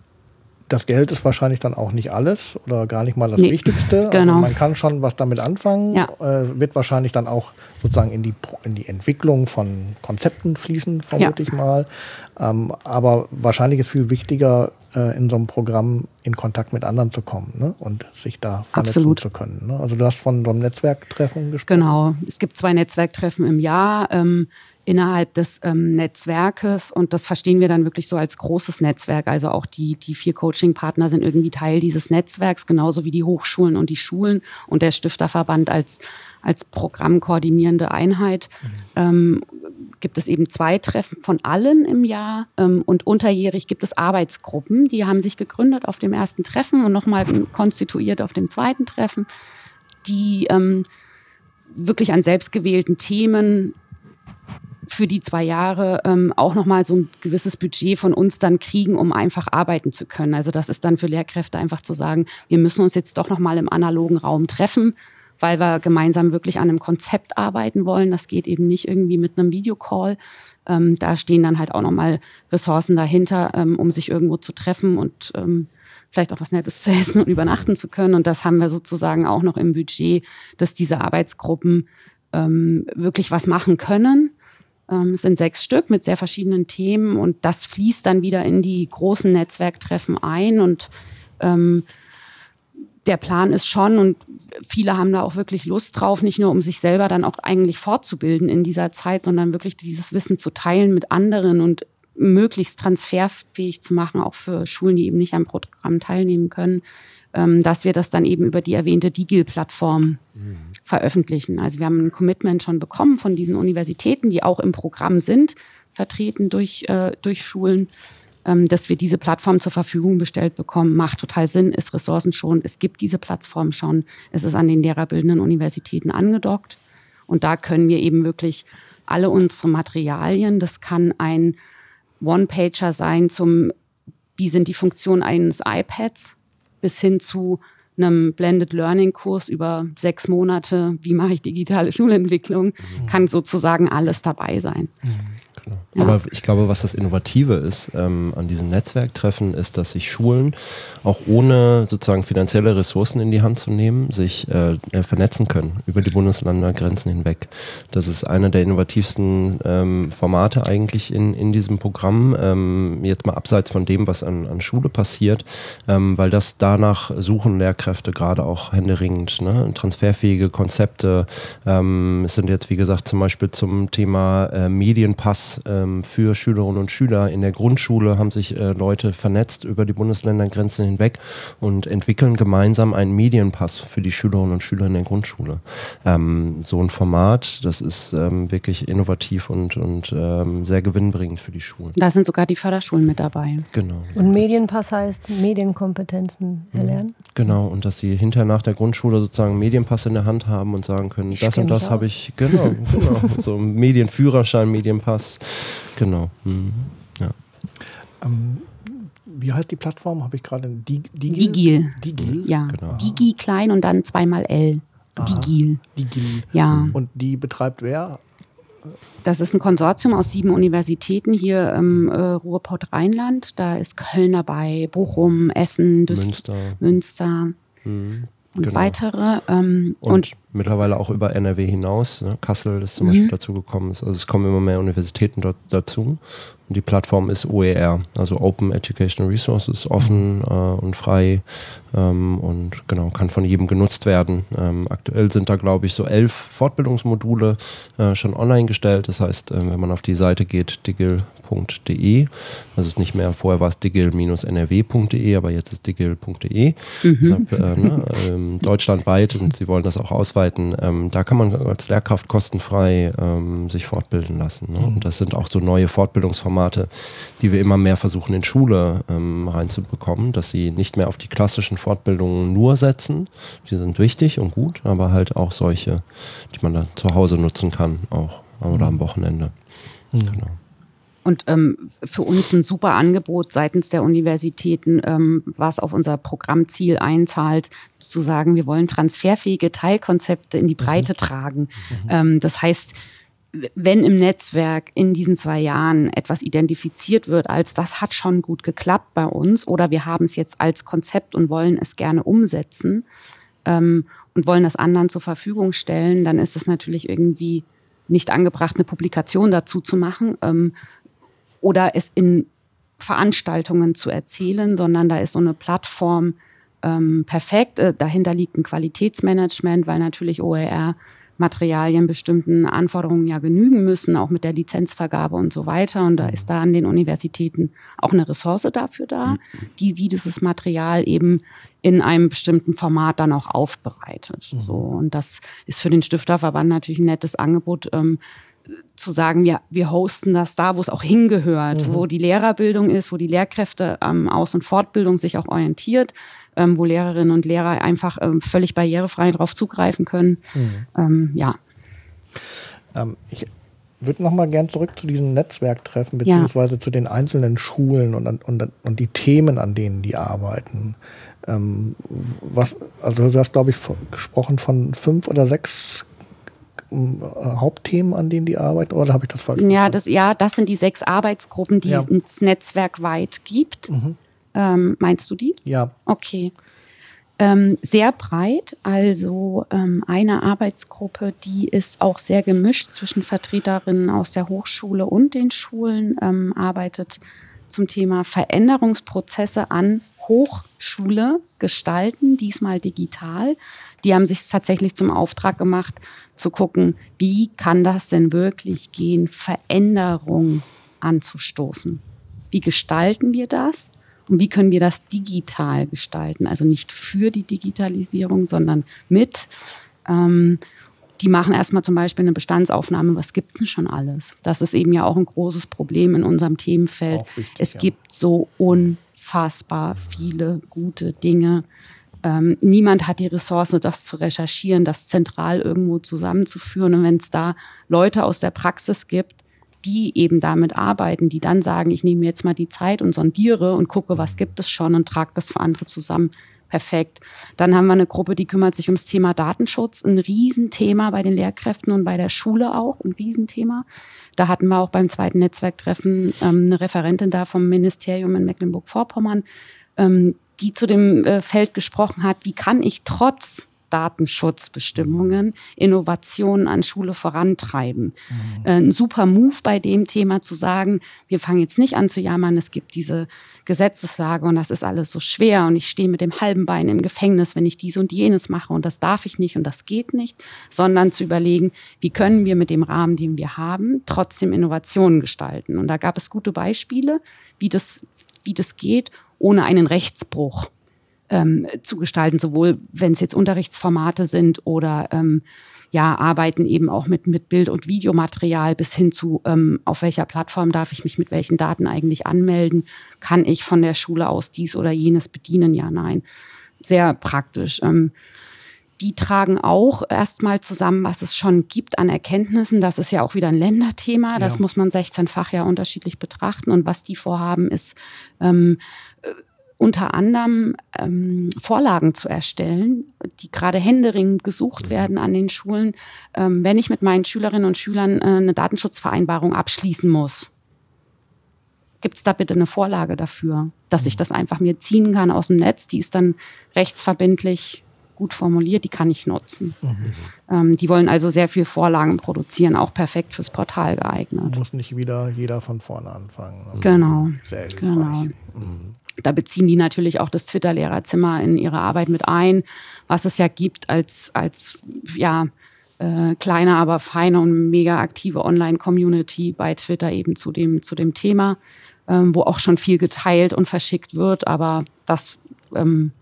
das Geld ist wahrscheinlich dann auch nicht alles oder gar nicht mal das nee, Wichtigste. Genau. Also man kann schon was damit anfangen, ja. äh, wird wahrscheinlich dann auch sozusagen in die, in die Entwicklung von Konzepten fließen, vermute ja. ich mal. Ähm, aber wahrscheinlich ist viel wichtiger, äh, in so einem Programm in Kontakt mit anderen zu kommen, ne? Und sich da vernetzen Absolut. zu können. Ne? Also du hast von so einem Netzwerktreffen gesprochen. Genau, es gibt zwei Netzwerktreffen im Jahr. Ähm, innerhalb des ähm, Netzwerkes und das verstehen wir dann wirklich so als großes Netzwerk. Also auch die, die vier Coaching-Partner sind irgendwie Teil dieses Netzwerks, genauso wie die Hochschulen und die Schulen und der Stifterverband als, als programmkoordinierende Einheit. Mhm. Ähm, gibt es eben zwei Treffen von allen im Jahr ähm, und unterjährig gibt es Arbeitsgruppen, die haben sich gegründet auf dem ersten Treffen und nochmal konstituiert auf dem zweiten Treffen, die ähm, wirklich an selbstgewählten Themen für die zwei Jahre ähm, auch nochmal so ein gewisses Budget von uns dann kriegen, um einfach arbeiten zu können. Also das ist dann für Lehrkräfte einfach zu sagen, wir müssen uns jetzt doch nochmal im analogen Raum treffen, weil wir gemeinsam wirklich an einem Konzept arbeiten wollen. Das geht eben nicht irgendwie mit einem Videocall. Ähm, da stehen dann halt auch nochmal Ressourcen dahinter, ähm, um sich irgendwo zu treffen und ähm, vielleicht auch was Nettes zu essen und übernachten zu können. Und das haben wir sozusagen auch noch im Budget, dass diese Arbeitsgruppen ähm, wirklich was machen können. Ähm, es sind sechs Stück mit sehr verschiedenen Themen und das fließt dann wieder in die großen Netzwerktreffen ein. Und ähm, der Plan ist schon, und viele haben da auch wirklich Lust drauf, nicht nur um sich selber dann auch eigentlich fortzubilden in dieser Zeit, sondern wirklich dieses Wissen zu teilen mit anderen und möglichst transferfähig zu machen, auch für Schulen, die eben nicht am Programm teilnehmen können, ähm, dass wir das dann eben über die erwähnte DIGIL-Plattform mhm. veröffentlichen. Also wir haben ein Commitment schon bekommen von diesen Universitäten, die auch im Programm sind, vertreten durch, äh, durch Schulen, ähm, dass wir diese Plattform zur Verfügung gestellt bekommen. Macht total Sinn, ist ressourcenschonend. Es gibt diese Plattform schon. Es ist an den lehrerbildenden Universitäten angedockt. Und da können wir eben wirklich alle unsere Materialien, das kann ein One-Pager sein zum, wie sind die Funktionen eines iPads, bis hin zu einem Blended Learning Kurs über sechs Monate, wie mache ich digitale Schulentwicklung, mhm. kann sozusagen alles dabei sein. Mhm. Genau. Ja. Aber ich glaube, was das Innovative ist ähm, an diesen Netzwerktreffen, ist, dass sich Schulen auch ohne sozusagen finanzielle Ressourcen in die Hand zu nehmen, sich äh, vernetzen können über die Bundesländergrenzen hinweg. Das ist einer der innovativsten ähm, Formate eigentlich in, in diesem Programm, ähm, jetzt mal abseits von dem, was an, an Schule passiert, ähm, weil das danach suchen Lehrkräfte gerade auch händeringend, ne? Transferfähige Konzepte. Ähm, es sind jetzt, wie gesagt, zum Beispiel zum Thema äh, Medienpass ähm, für Schülerinnen und Schüler in der Grundschule haben sich äh, Leute vernetzt über die Bundesländergrenzen hinweg und entwickeln gemeinsam einen Medienpass für die Schülerinnen und Schüler in der Grundschule. Ähm, so ein Format, das ist ähm, wirklich innovativ und, und ähm, sehr gewinnbringend für die Schulen. Da sind sogar die Förderschulen mit dabei. Genau. Und Medienpass heißt Medienkompetenzen erlernen? Genau, und dass sie hinterher nach der Grundschule sozusagen einen Medienpass in der Hand haben und sagen können, Ich das und das habe ich, genau, genau, so Medienführerschein, Medienpass, genau. Mhm. Ja. Ähm, wie heißt die Plattform? Habe ich gerade Digil? Digil. Digil? Ja, Genau. Digi klein und dann zweimal L. Digil. Digil. Ja. Und die betreibt wer? Das ist ein Konsortium aus sieben Universitäten hier im äh, Ruhrpott Rheinland. Da ist Köln dabei, Bochum, Essen, Düs- Münster. Münster Mhm. und Genau. weitere. Ähm, Und, und mittlerweile auch über N R W hinaus. Ne? Kassel ist zum Beispiel dazu gekommen. Also es kommen immer mehr Universitäten dort dazu. Und die Plattform ist O E R, also Open Educational Resources, offen äh, und frei ähm, und genau, kann von jedem genutzt werden. Ähm, aktuell sind da, glaube ich, so elf Fortbildungsmodule äh, schon online gestellt. Das heißt, äh, wenn man auf die Seite geht, digil punkt de, das ist nicht mehr, vorher war es digil Bindestrich n r w punkt de, aber jetzt ist digil punkt de. Mhm. Deshalb, äh, ne, ähm, deutschlandweit, und sie wollen das auch ausweiten, ähm, da kann man als Lehrkraft kostenfrei ähm, sich fortbilden lassen. Ne? Mhm. Und das sind auch so neue Fortbildungsformate, die wir immer mehr versuchen in Schule ähm, reinzubekommen, dass sie nicht mehr auf die klassischen Fortbildungen nur setzen. Die sind wichtig und gut, aber halt auch solche, die man dann zu Hause nutzen kann, auch oder am Wochenende. Mhm. Genau. Und ähm, für uns ein super Angebot seitens der Universitäten, ähm, was auf unser Programmziel einzahlt, zu sagen, wir wollen transferfähige Teilkonzepte in die Breite mhm. tragen. Mhm. Ähm, das heißt, wenn im Netzwerk in diesen zwei Jahren etwas identifiziert wird als, das hat schon gut geklappt bei uns, oder wir haben es jetzt als Konzept und wollen es gerne umsetzen ähm, und wollen das anderen zur Verfügung stellen, dann ist es natürlich irgendwie nicht angebracht, eine Publikation dazu zu machen, ähm, oder es in Veranstaltungen zu erzählen, sondern da ist so eine Plattform ähm, perfekt. Äh, dahinter liegt ein Qualitätsmanagement, weil natürlich O E R-Materialien bestimmten Anforderungen ja genügen müssen, auch mit der Lizenzvergabe und so weiter. Und da ist da an den Universitäten auch eine Ressource dafür da, die, die dieses Material eben in einem bestimmten Format dann auch aufbereitet. Mhm. So, und das ist für den Stifterverband natürlich ein nettes Angebot, ähm, zu sagen, wir, wir hosten das da, wo es auch hingehört, mhm. wo die Lehrerbildung ist, wo die Lehrkräfte ähm, Aus- und Fortbildung sich auch orientiert, ähm, wo Lehrerinnen und Lehrer einfach ähm, völlig barrierefrei darauf zugreifen können. Mhm. Ähm, ja. Ähm, ich würde noch mal gern zurück zu diesen Netzwerktreffen, beziehungsweise ja. zu den einzelnen Schulen und, und, und die Themen, an denen die arbeiten. Ähm, was, also du hast, glaube ich, gesprochen von fünf oder sechs Hauptthemen, an denen die arbeiten, oder habe ich das falsch verstanden? Ja, das, ja, das sind die sechs Arbeitsgruppen, die ja. es netzwerkweit gibt. Mhm. Ähm, meinst du die? Ja. Okay. Ähm, sehr breit, also ähm, eine Arbeitsgruppe, die ist auch sehr gemischt zwischen Vertreterinnen aus der Hochschule und den Schulen, ähm, arbeitet zum Thema Veränderungsprozesse an Hochschule gestalten, diesmal digital. Die haben sich tatsächlich zum Auftrag gemacht, zu gucken, wie kann das denn wirklich gehen, Veränderung anzustoßen. Wie gestalten wir das? Und wie können wir das digital gestalten? Also nicht für die Digitalisierung, sondern mit. Ähm, die machen erstmal zum Beispiel eine Bestandsaufnahme. Was gibt es denn schon alles? Das ist eben ja auch ein großes Problem in unserem Themenfeld. Wichtig, es ja. gibt so unfassbar viele gute Dinge. Ähm, niemand hat die Ressource, das zu recherchieren, das zentral irgendwo zusammenzuführen. Und wenn es da Leute aus der Praxis gibt, die eben damit arbeiten, die dann sagen, ich nehme jetzt mal die Zeit und sondiere und gucke, was gibt es schon und trage das für andere zusammen. Perfekt. Dann haben wir eine Gruppe, die kümmert sich ums Thema Datenschutz. Ein Riesenthema bei den Lehrkräften und bei der Schule auch. Ein Riesenthema. Da hatten wir auch beim zweiten Netzwerktreffen ähm, eine Referentin da vom Ministerium in Mecklenburg-Vorpommern, ähm, die zu dem äh, Feld gesprochen hat, wie kann ich trotz Datenschutzbestimmungen, Innovationen an Schule vorantreiben. Mhm. Äh, ein super Move bei dem Thema zu sagen, wir fangen jetzt nicht an zu jammern, es gibt diese Gesetzeslage und das ist alles so schwer und ich stehe mit dem halben Bein im Gefängnis, wenn ich dies und jenes mache und das darf ich nicht und das geht nicht, sondern zu überlegen, wie können wir mit dem Rahmen, den wir haben, trotzdem Innovationen gestalten. Und da gab es gute Beispiele, wie das, wie das geht, ohne einen Rechtsbruch Ähm, zu gestalten, sowohl wenn es jetzt Unterrichtsformate sind oder ähm, ja, Arbeiten eben auch mit, mit Bild- und Videomaterial bis hin zu, ähm, auf welcher Plattform darf ich mich mit welchen Daten eigentlich anmelden, kann ich von der Schule aus dies oder jenes bedienen, ja, nein. Sehr praktisch. Ähm, die tragen auch erstmal zusammen, was es schon gibt an Erkenntnissen. Das ist ja auch wieder ein Länderthema, das ja. muss man sechzehnfach ja unterschiedlich betrachten. Und was die vorhaben, ist ähm, unter anderem ähm, Vorlagen zu erstellen, die gerade händeringend gesucht werden an den Schulen, ähm, wenn ich mit meinen Schülerinnen und Schülern äh, eine Datenschutzvereinbarung abschließen muss. Gibt es da bitte eine Vorlage dafür, dass ich das einfach mir ziehen kann aus dem Netz? Die ist dann rechtsverbindlich gut formuliert, die kann ich nutzen. Mhm. Ähm, die wollen also sehr viel Vorlagen produzieren, auch perfekt fürs Portal geeignet. Muss nicht wieder jeder von vorne anfangen. Also genau. Sehr hilfreich. Genau. Mhm. Da beziehen die natürlich auch das Twitter-Lehrerzimmer in ihre Arbeit mit ein, was es ja gibt als, als ja, äh, kleine, aber feine und mega aktive Online-Community bei Twitter eben zu dem, zu dem Thema, ähm, wo auch schon viel geteilt und verschickt wird. Aber das ähm,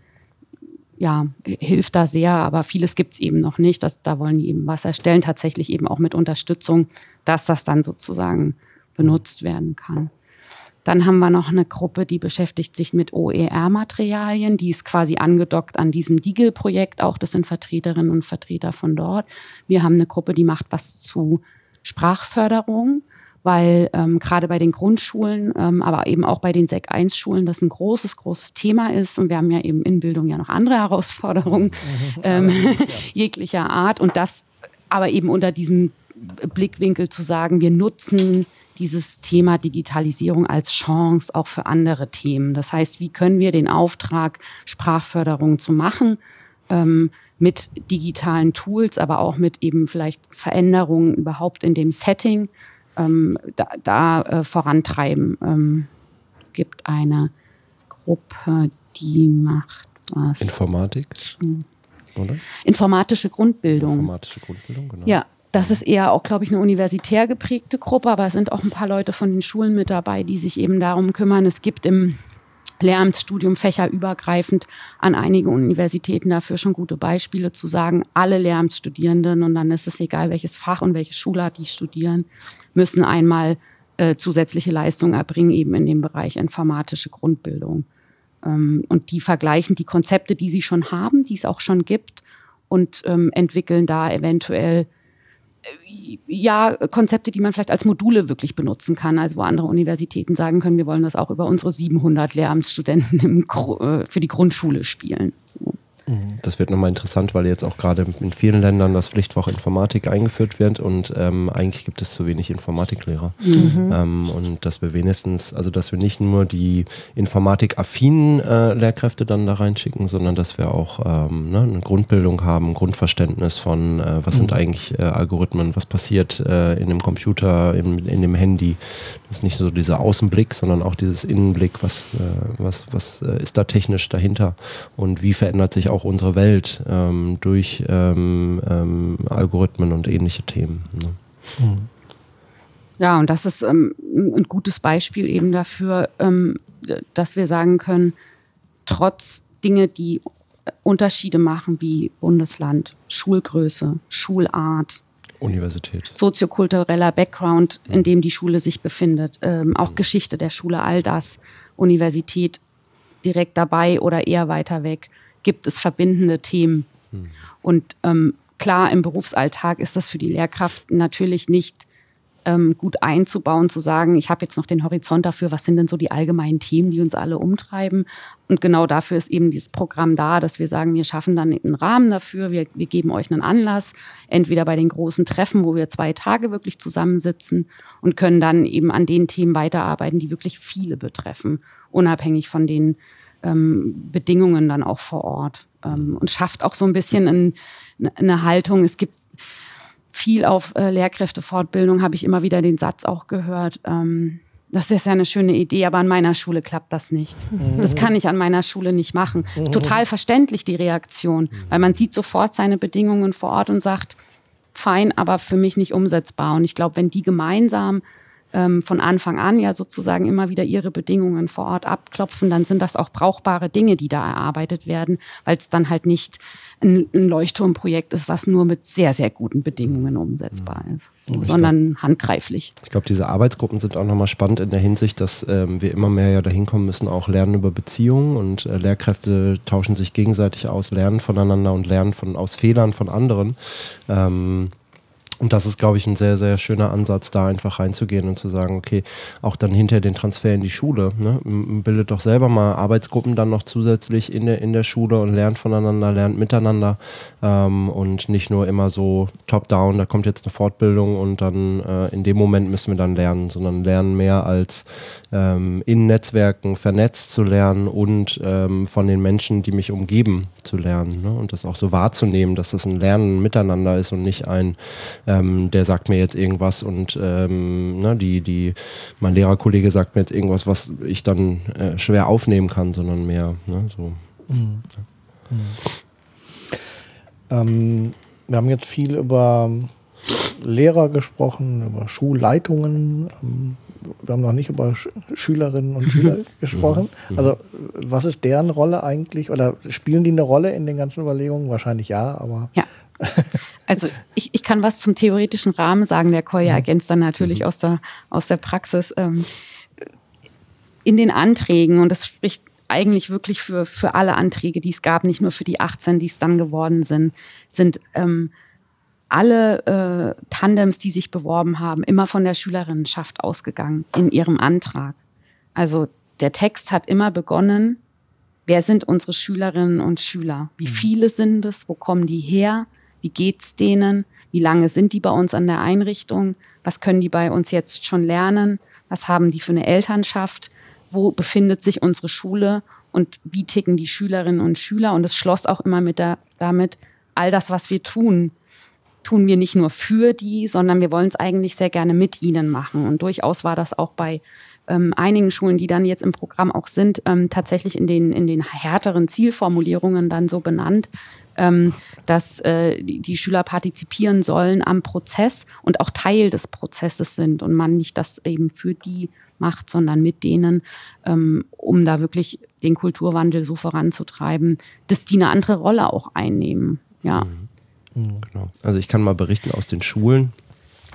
ja, hilft da sehr, aber vieles gibt es eben noch nicht. Das, da wollen die eben was erstellen, tatsächlich eben auch mit Unterstützung, dass das dann sozusagen benutzt werden kann. Dann haben wir noch eine Gruppe, die beschäftigt sich mit O E R-Materialien. Die ist quasi angedockt an diesem DIGEL-Projekt auch. Das sind Vertreterinnen und Vertreter von dort. Wir haben eine Gruppe, die macht was zu Sprachförderung, weil ähm, gerade bei den Grundschulen, ähm, aber eben auch bei den Sek eins Schulen das ein großes, großes Thema ist. Und wir haben ja eben in Bildung ja noch andere Herausforderungen mhm. ähm, jeglicher Art. Und das aber eben unter diesem Blickwinkel zu sagen, wir nutzen dieses Thema Digitalisierung als Chance auch für andere Themen. Das heißt, wie können wir den Auftrag, Sprachförderung zu machen, ähm, mit digitalen Tools, aber auch mit eben vielleicht Veränderungen überhaupt in dem Setting ähm, da, da äh, vorantreiben. Ähm, es gibt eine Gruppe, die macht was. Informatik, oder? Informatische Grundbildung. Informatische Grundbildung, genau. Ja. Das ist eher auch, glaube ich, eine universitär geprägte Gruppe, aber es sind auch ein paar Leute von den Schulen mit dabei, die sich eben darum kümmern. Es gibt im Lehramtsstudium fächerübergreifend an einigen Universitäten dafür schon gute Beispiele zu sagen, alle Lehramtsstudierenden, und dann ist es egal, welches Fach und welche Schulart die studieren, müssen einmal äh, zusätzliche Leistungen erbringen, eben in dem Bereich informatische Grundbildung. Ähm, und die vergleichen die Konzepte, die sie schon haben, die es auch schon gibt, und ähm, entwickeln da eventuell ja, Konzepte, die man vielleicht als Module wirklich benutzen kann, also wo andere Universitäten sagen können, wir wollen das auch über unsere siebenhundert Lehramtsstudenten im, für die Grundschule spielen. So. Das wird nochmal interessant, weil jetzt auch gerade in vielen Ländern das Pflichtfach Informatik eingeführt wird und ähm, eigentlich gibt es zu wenig Informatiklehrer. Mhm. Ähm, und dass wir wenigstens, also dass wir nicht nur die informatikaffinen äh, Lehrkräfte dann da reinschicken, sondern dass wir auch ähm, ne, eine Grundbildung haben, ein Grundverständnis von, äh, was mhm. sind eigentlich äh, Algorithmen, was passiert äh, in dem Computer, in, in dem Handy. Das ist nicht so dieser Außenblick, sondern auch dieses Innenblick, was, äh, was, was äh, ist da technisch dahinter und wie verändert sich auch unsere Welt ähm, durch ähm, ähm, Algorithmen und ähnliche Themen. Ne? Mhm. Ja, und das ist ähm, ein gutes Beispiel eben dafür, ähm, dass wir sagen können, trotz Dinge, die Unterschiede machen, wie Bundesland, Schulgröße, Schulart, Universität, soziokultureller Background, in dem die Schule sich befindet, ähm, auch Geschichte der Schule, all das, Universität direkt dabei oder eher weiter weg, gibt es verbindende Themen. Hm. Und ähm, klar, im Berufsalltag ist das für die Lehrkraft natürlich nicht ähm, gut einzubauen, zu sagen, ich habe jetzt noch den Horizont dafür, was sind denn so die allgemeinen Themen, die uns alle umtreiben. Und genau dafür ist eben dieses Programm da, dass wir sagen, wir schaffen dann einen Rahmen dafür, wir, wir geben euch einen Anlass, entweder bei den großen Treffen, wo wir zwei Tage wirklich zusammensitzen und können dann eben an den Themen weiterarbeiten, die wirklich viele betreffen, unabhängig von den ähm, Bedingungen dann auch vor Ort. Ähm, und schafft auch so ein bisschen ein, eine Haltung. Es gibt viel auf äh, Lehrkräftefortbildung, habe ich immer wieder den Satz auch gehört, ähm, das ist ja eine schöne Idee, aber an meiner Schule klappt das nicht. Mhm. Das kann ich an meiner Schule nicht machen. Mhm. Total verständlich die Reaktion, weil man sieht sofort seine Bedingungen vor Ort und sagt, fein, aber für mich nicht umsetzbar. Und ich glaube, wenn die gemeinsam ähm, von Anfang an ja sozusagen immer wieder ihre Bedingungen vor Ort abklopfen, dann sind das auch brauchbare Dinge, die da erarbeitet werden, weil es dann halt nicht ein, ein Leuchtturmprojekt ist, was nur mit sehr, sehr guten Bedingungen umsetzbar ist, so, sondern glaub, handgreiflich. Ich glaube, diese Arbeitsgruppen sind auch nochmal spannend in der Hinsicht, dass ähm, wir immer mehr ja dahin kommen müssen, auch lernen über Beziehungen und äh, Lehrkräfte tauschen sich gegenseitig aus, lernen voneinander und lernen von, aus Fehlern von anderen. Ähm, Und das ist, glaube ich, ein sehr, sehr schöner Ansatz, da einfach reinzugehen und zu sagen, okay, auch dann hinterher den Transfer in die Schule. Ne? Bildet doch selber mal Arbeitsgruppen dann noch zusätzlich in der, in der Schule und lernt voneinander, lernt miteinander ähm, und nicht nur immer so top-down, da kommt jetzt eine Fortbildung und dann äh, in dem Moment müssen wir dann lernen, sondern lernen mehr als ähm, in Netzwerken vernetzt zu lernen und ähm, von den Menschen, die mich umgeben, zu lernen. Ne? Und das auch so wahrzunehmen, dass das ein Lernen miteinander ist und nicht ein Ähm, der sagt mir jetzt irgendwas und ähm, ne, die, die, mein Lehrerkollege sagt mir jetzt irgendwas, was ich dann äh, schwer aufnehmen kann, sondern mehr ne, so. Mhm. Ja. Mhm. Ähm, wir haben jetzt viel über Lehrer gesprochen, über Schulleitungen. Ähm, wir haben noch nicht über Sch- Schülerinnen und Schüler gesprochen. Mhm. Also was ist deren Rolle eigentlich? Oder spielen die eine Rolle in den ganzen Überlegungen? Wahrscheinlich ja, aber... Ja. Also ich, ich kann was zum theoretischen Rahmen sagen, der Kolja ergänzt dann natürlich aus der, aus der Praxis. Ähm, in den Anträgen, und das spricht eigentlich wirklich für, für alle Anträge, die es gab, nicht nur für die achtzehn, die es dann geworden sind, sind ähm, alle äh, Tandems, die sich beworben haben, immer von der Schülerinnenschaft ausgegangen in ihrem Antrag. Also der Text hat immer begonnen, wer sind unsere Schülerinnen und Schüler? Wie viele sind es? Wo kommen die her? Wie geht's denen? Wie lange sind die bei uns an der Einrichtung? Was können die bei uns jetzt schon lernen? Was haben die für eine Elternschaft? Wo befindet sich unsere Schule? Und wie ticken die Schülerinnen und Schüler? Und es schloss auch immer mit der, damit, all das, was wir tun, tun wir nicht nur für die, sondern wir wollen es eigentlich sehr gerne mit ihnen machen. Und durchaus war das auch bei ähm, einigen Schulen, die dann jetzt im Programm auch sind, ähm, tatsächlich in den, in den härteren Zielformulierungen dann so benannt, ähm, dass äh, die, die Schüler partizipieren sollen am Prozess und auch Teil des Prozesses sind und man nicht das eben für die macht, sondern mit denen, ähm, um da wirklich den Kulturwandel so voranzutreiben, dass die eine andere Rolle auch einnehmen. Ja. Mhm. Genau. Also ich kann mal berichten aus den Schulen.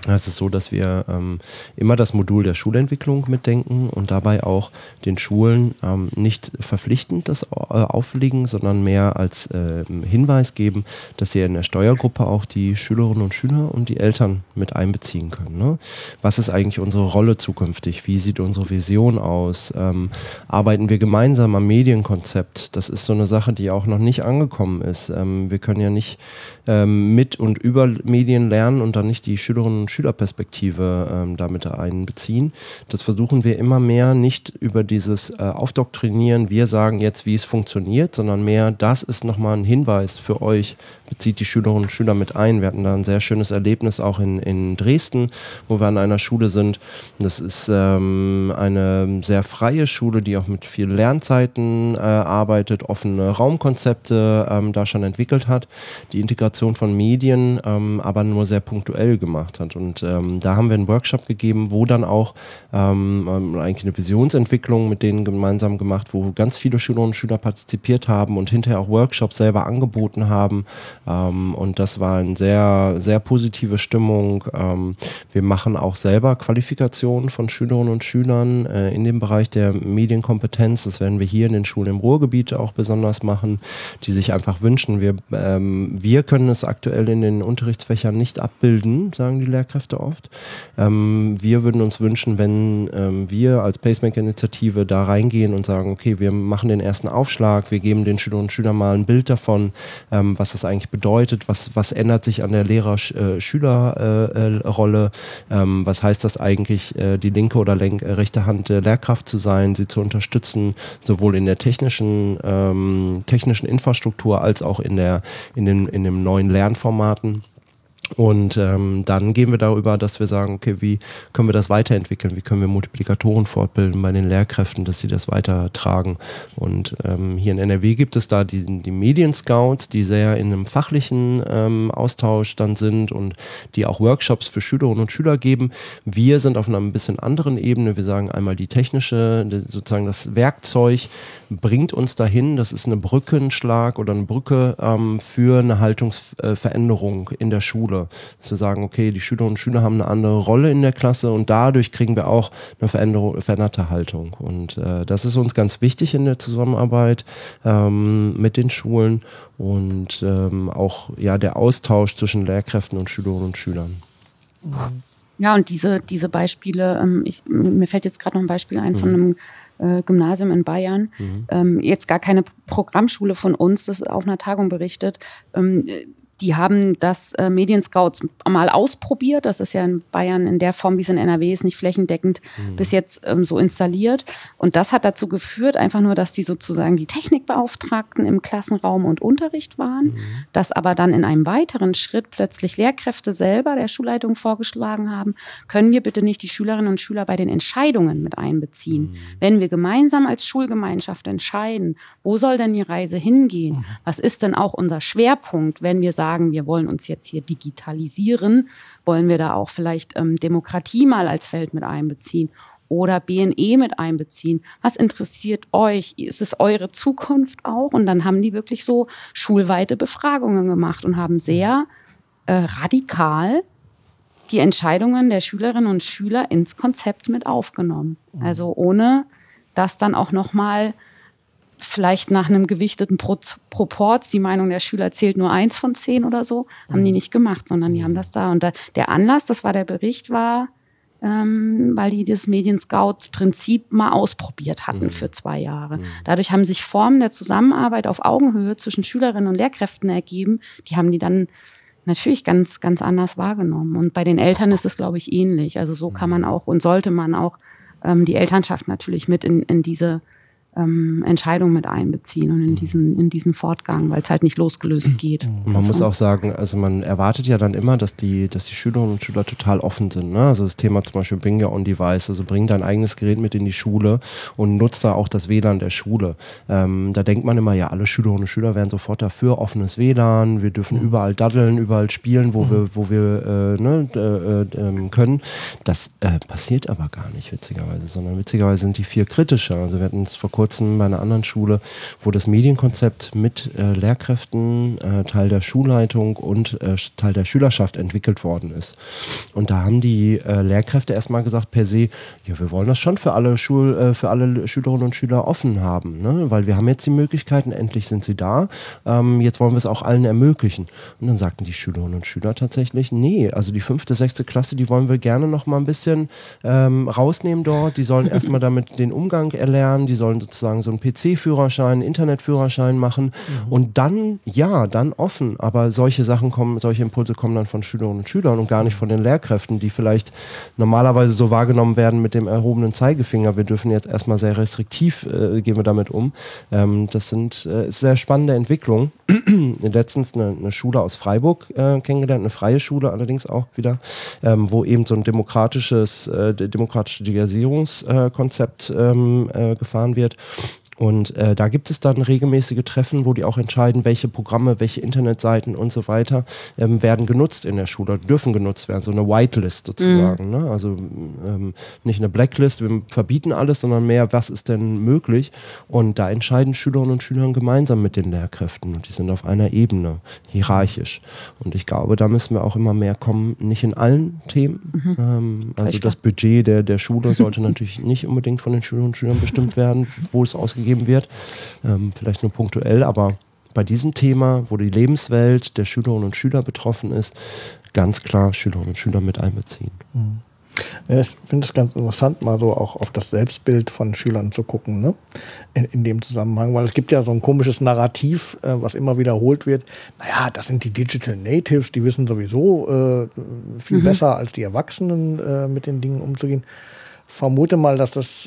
Es ist so, dass wir ähm, immer das Modul der Schulentwicklung mitdenken und dabei auch den Schulen ähm, nicht verpflichtend das äh, auflegen, sondern mehr als äh, Hinweis geben, dass sie in der Steuergruppe auch die Schülerinnen und Schüler und die Eltern mit einbeziehen können. Ne? Was ist eigentlich unsere Rolle zukünftig? Wie sieht unsere Vision aus? Ähm, arbeiten wir gemeinsam am Medienkonzept? Das ist so eine Sache, die auch noch nicht angekommen ist. Ähm, wir können ja nicht ähm, mit und über Medien lernen und dann nicht die Schülerinnen und Schülerperspektive ähm, damit einbeziehen. Das versuchen wir immer mehr nicht über dieses äh, Aufdoktrinieren, wir sagen jetzt, wie es funktioniert, sondern mehr, das ist nochmal ein Hinweis für euch, bezieht die Schülerinnen und Schüler mit ein. Wir hatten da ein sehr schönes Erlebnis auch in, in Dresden, wo wir an einer Schule sind. Das ist ähm, eine sehr freie Schule, die auch mit vielen Lernzeiten äh, arbeitet, offene Raumkonzepte ähm, da schon entwickelt hat, die Integration von Medien ähm, aber nur sehr punktuell gemacht hat. Und ähm, da haben wir einen Workshop gegeben, wo dann auch ähm, eigentlich eine Visionsentwicklung mit denen gemeinsam gemacht, wo ganz viele Schülerinnen und Schüler partizipiert haben und hinterher auch Workshops selber angeboten haben. Ähm, und das war eine sehr, sehr positive Stimmung. Ähm, wir machen auch selber Qualifikationen von Schülerinnen und Schülern äh, in dem Bereich der Medienkompetenz. Das werden wir hier in den Schulen im Ruhrgebiet auch besonders machen, die sich einfach wünschen. Wir, ähm, wir können es aktuell in den Unterrichtsfächern nicht abbilden, sagen die Lehrkräfte oft. Ähm, wir würden uns wünschen, wenn ähm, wir als Pacemaker-Initiative da reingehen und sagen, okay, wir machen den ersten Aufschlag, wir geben den Schülerinnen und Schülern mal ein Bild davon, ähm, was das eigentlich bedeutet, was, was ändert sich an der Lehrer-Schüler-Rolle, äh, ähm, was heißt das eigentlich, äh, die linke oder lenk, äh, rechte Hand der Lehrkraft zu sein, sie zu unterstützen, sowohl in der technischen, ähm, technischen Infrastruktur als auch in, der, in, den, in den neuen Lernformaten. Und ähm, dann gehen wir darüber, dass wir sagen, okay, wie können wir das weiterentwickeln? Wie können wir Multiplikatoren fortbilden bei den Lehrkräften, dass sie das weitertragen? Und ähm, hier in N R W gibt es da die, die Medienscouts, die sehr in einem fachlichen ähm, Austausch dann sind und die auch Workshops für Schülerinnen und Schüler geben. Wir sind auf einer ein bisschen anderen Ebene. Wir sagen einmal die technische, die, sozusagen das Werkzeug bringt uns dahin. Das ist eine Brückenschlag oder eine Brücke ähm, für eine Haltungsveränderung in der Schule. Zu sagen, okay, die Schülerinnen und Schüler haben eine andere Rolle in der Klasse und dadurch kriegen wir auch eine Veränderung, veränderte Haltung. Und äh, das ist uns ganz wichtig in der Zusammenarbeit ähm, mit den Schulen und ähm, auch ja, der Austausch zwischen Lehrkräften und Schülerinnen und Schülern. Ja, und diese, diese Beispiele, ähm, ich, mir fällt jetzt gerade noch ein Beispiel ein mhm. von einem äh, Gymnasium in Bayern, mhm. ähm, jetzt gar keine Programmschule von uns, das auf einer Tagung berichtet, ähm, die haben das äh, Medienscouts mal ausprobiert. Das ist ja in Bayern in der Form, wie es in N R W ist, nicht flächendeckend mhm. bis jetzt ähm, so installiert. Und das hat dazu geführt, einfach nur, dass die sozusagen die Technikbeauftragten im Klassenraum und Unterricht waren, mhm. dass aber dann in einem weiteren Schritt plötzlich Lehrkräfte selber der Schulleitung vorgeschlagen haben, können wir bitte nicht die Schülerinnen und Schüler bei den Entscheidungen mit einbeziehen. Mhm. Wenn wir gemeinsam als Schulgemeinschaft entscheiden, wo soll denn die Reise hingehen? Mhm. Was ist denn auch unser Schwerpunkt, wenn wir sagen, wir wollen uns jetzt hier digitalisieren, wollen wir da auch vielleicht ähm, Demokratie mal als Feld mit einbeziehen oder B N E mit einbeziehen. Was interessiert euch? Ist es eure Zukunft auch? Und dann haben die wirklich so schulweite Befragungen gemacht und haben sehr äh, radikal die Entscheidungen der Schülerinnen und Schüler ins Konzept mit aufgenommen. Also ohne dass dann auch nochmal vielleicht nach einem gewichteten Pro- Proporz, die Meinung der Schüler zählt nur eins von zehn oder so, haben mhm. die nicht gemacht, sondern die haben das da. Und da, der Anlass, das war der Bericht, war, ähm, weil die das Medienscouts-Prinzip mal ausprobiert hatten mhm. für zwei Jahre. Mhm. Dadurch haben sich Formen der Zusammenarbeit auf Augenhöhe zwischen Schülerinnen und Lehrkräften ergeben. Die haben die dann natürlich ganz, ganz anders wahrgenommen. Und bei den Eltern ist es, glaube ich, ähnlich. Also so kann man auch und sollte man auch ähm, die Elternschaft natürlich mit in, in diese Ähm, Entscheidungen mit einbeziehen und in diesen, in diesen Fortgang, weil es halt nicht losgelöst geht. Man davon. muss auch sagen, also man erwartet ja dann immer, dass die, dass die Schülerinnen und Schüler total offen sind. Ne? Also das Thema zum Beispiel Bring Your Own Device, also bring dein eigenes Gerät mit in die Schule und nutzt da auch das W L A N der Schule. Ähm, da denkt man immer, ja, alle Schülerinnen und Schüler wären sofort dafür, offenes W L A N, wir dürfen mhm. überall daddeln, überall spielen, wo mhm. wir, wo wir äh, ne, äh, äh, können. Das äh, passiert aber gar nicht, witzigerweise, sondern witzigerweise sind die viel kritischer. Also wir hatten es vor kurzem kurzem bei einer anderen Schule, wo das Medienkonzept mit äh, Lehrkräften, äh, Teil der Schulleitung und äh, Teil der Schülerschaft entwickelt worden ist. Und da haben die äh, Lehrkräfte erstmal gesagt, per se, ja, wir wollen das schon für alle Schul, äh, für alle Schülerinnen und Schüler offen haben, ne? Weil wir haben jetzt die Möglichkeiten, endlich sind sie da, ähm, jetzt wollen wir es auch allen ermöglichen. Und dann sagten die Schülerinnen und Schüler tatsächlich, nee, also die fünfte, sechste Klasse, die wollen wir gerne noch mal ein bisschen ähm, rausnehmen dort, die sollen erstmal damit den Umgang erlernen, die sollen sozusagen so einen P C-Führerschein, Internetführerschein machen mhm. und dann, ja, dann offen, aber solche Sachen kommen, solche Impulse kommen dann von Schülerinnen und Schülern und gar nicht von den Lehrkräften, die vielleicht normalerweise so wahrgenommen werden mit dem erhobenen Zeigefinger. Wir dürfen jetzt erstmal sehr restriktiv, äh, gehen wir damit um. Ähm, das sind äh, sehr spannende Entwicklungen. Letztens eine, eine Schule aus Freiburg äh, kennengelernt, eine freie Schule allerdings auch wieder, ähm, wo eben so ein demokratisches, äh, demokratisches Digitalisierungskonzept äh, ähm, äh, gefahren wird. Und äh, da gibt es dann regelmäßige Treffen, wo die auch entscheiden, welche Programme, welche Internetseiten und so weiter ähm, werden genutzt in der Schule, dürfen genutzt werden. So eine Whitelist sozusagen. Mhm. Ne? Also ähm, nicht eine Blacklist, wir verbieten alles, sondern mehr, was ist denn möglich. Und da entscheiden Schülerinnen und Schüler gemeinsam mit den Lehrkräften. Und die sind auf einer Ebene, hierarchisch. Und ich glaube, da müssen wir auch immer mehr kommen, nicht in allen Themen. Mhm. Ähm, also das Budget der, der Schule sollte natürlich nicht unbedingt von den Schülerinnen und Schülern bestimmt werden, wo es ausgegeben wird, ähm, vielleicht nur punktuell, aber bei diesem Thema, wo die Lebenswelt der Schülerinnen und Schüler betroffen ist, ganz klar Schülerinnen und Schüler mit einbeziehen. Mhm. Ja, ich finde es ganz interessant, mal so auch auf das Selbstbild von Schülern zu gucken, ne? In, in dem Zusammenhang, weil es gibt ja so ein komisches Narrativ, äh, was immer wiederholt wird. Naja, das sind die Digital Natives, die wissen sowieso äh, viel mhm. besser als die Erwachsenen äh, mit den Dingen umzugehen. Vermute mal, dass das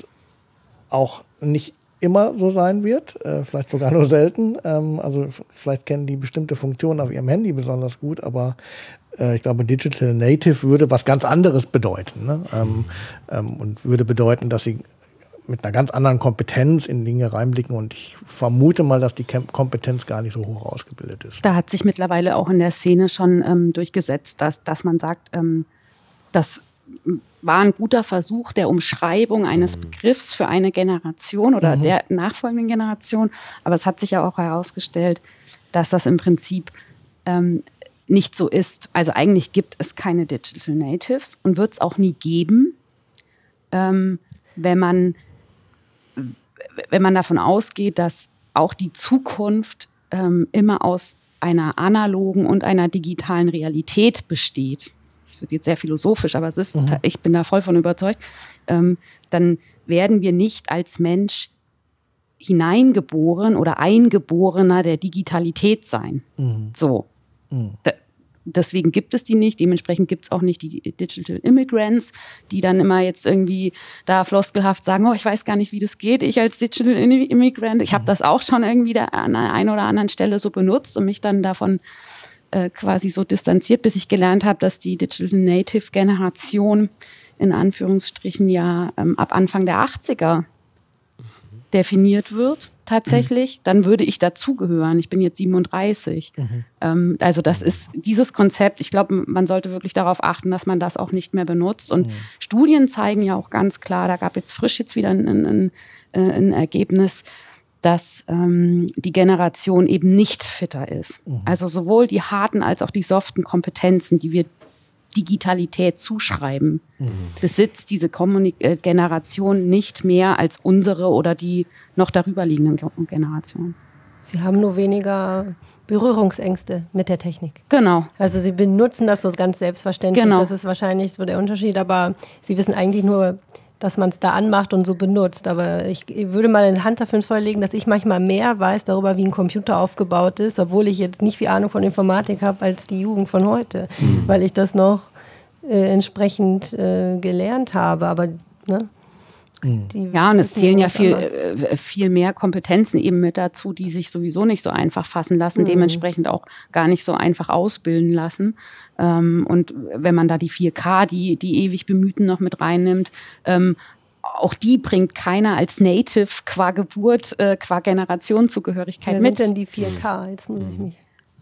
auch nicht immer so sein wird, äh, vielleicht sogar nur selten. Ähm, also f- vielleicht kennen die bestimmte Funktionen auf ihrem Handy besonders gut, aber äh, ich glaube, Digital Native würde was ganz anderes bedeuten. Ne? Ähm, ähm, und würde bedeuten, dass sie mit einer ganz anderen Kompetenz in Dinge reinblicken. Und ich vermute mal, dass die Kem- Kompetenz gar nicht so hoch ausgebildet ist. Da hat sich mittlerweile auch in der Szene schon ähm, durchgesetzt, dass, dass man sagt, ähm, dass war ein guter Versuch der Umschreibung eines Begriffs für eine Generation oder mhm. der nachfolgenden Generation. Aber es hat sich ja auch herausgestellt, dass das im Prinzip ähm, nicht so ist. Also eigentlich gibt es keine Digital Natives und wird es auch nie geben, ähm, wenn man, wenn man davon ausgeht, dass auch die Zukunft ähm, immer aus einer analogen und einer digitalen Realität besteht. Das wird jetzt sehr philosophisch, aber es ist, mhm. ich bin da voll von überzeugt, ähm, dann werden wir nicht als Mensch hineingeboren oder Eingeborener der Digitalität sein. Mhm. So. Mhm. Da, deswegen gibt es die nicht. Dementsprechend gibt es auch nicht die Digital Immigrants, die dann immer jetzt irgendwie da floskelhaft sagen, oh, ich weiß gar nicht, wie das geht. Ich als Digital Immigrant, ich habe das auch schon irgendwie da an der einen oder anderen Stelle so benutzt und mich dann davon äh, quasi so distanziert, bis ich gelernt habe, dass die Digital Native Generation in Anführungsstrichen ja ähm, ab Anfang der achtziger definiert wird, tatsächlich, mhm. dann würde ich dazugehören. Ich bin jetzt siebenunddreißig. Mhm. Ähm, also das ist dieses Konzept, ich glaube, man sollte wirklich darauf achten, dass man das auch nicht mehr benutzt. Und mhm. Studien zeigen ja auch ganz klar, da gab jetzt frisch jetzt wieder ein, ein, ein, ein Ergebnis, dass ähm, die Generation eben nicht fitter ist. Mhm. Also sowohl die harten als auch die soften Kompetenzen, die wir Digitalität zuschreiben, mhm. besitzt diese Kommunik- äh, Generation nicht mehr als unsere oder die noch darüber liegenden Generationen. Sie haben nur weniger Berührungsängste mit der Technik. Genau. Also sie benutzen das so ganz selbstverständlich. Genau. Das ist wahrscheinlich so der Unterschied, aber sie wissen eigentlich nur, dass man es da anmacht und so benutzt. Aber ich würde mal eine Hand dafür ins Feuer legen, dass ich manchmal mehr weiß darüber, wie ein Computer aufgebaut ist, obwohl ich jetzt nicht viel Ahnung von Informatik habe als die Jugend von heute, mhm. weil ich das noch äh, entsprechend äh, gelernt habe. Aber ne? Die ja, und es zählen ja viel, äh, viel mehr Kompetenzen eben mit dazu, die sich sowieso nicht so einfach fassen lassen, mhm. dementsprechend auch gar nicht so einfach ausbilden lassen. Ähm, und wenn man da die vier K, die, die ewig Bemühten noch mit reinnimmt, ähm, auch die bringt keiner als Native qua Geburt, äh, qua Generationenzugehörigkeit Wer mit. sind denn die vier K? Jetzt muss ich mich outen.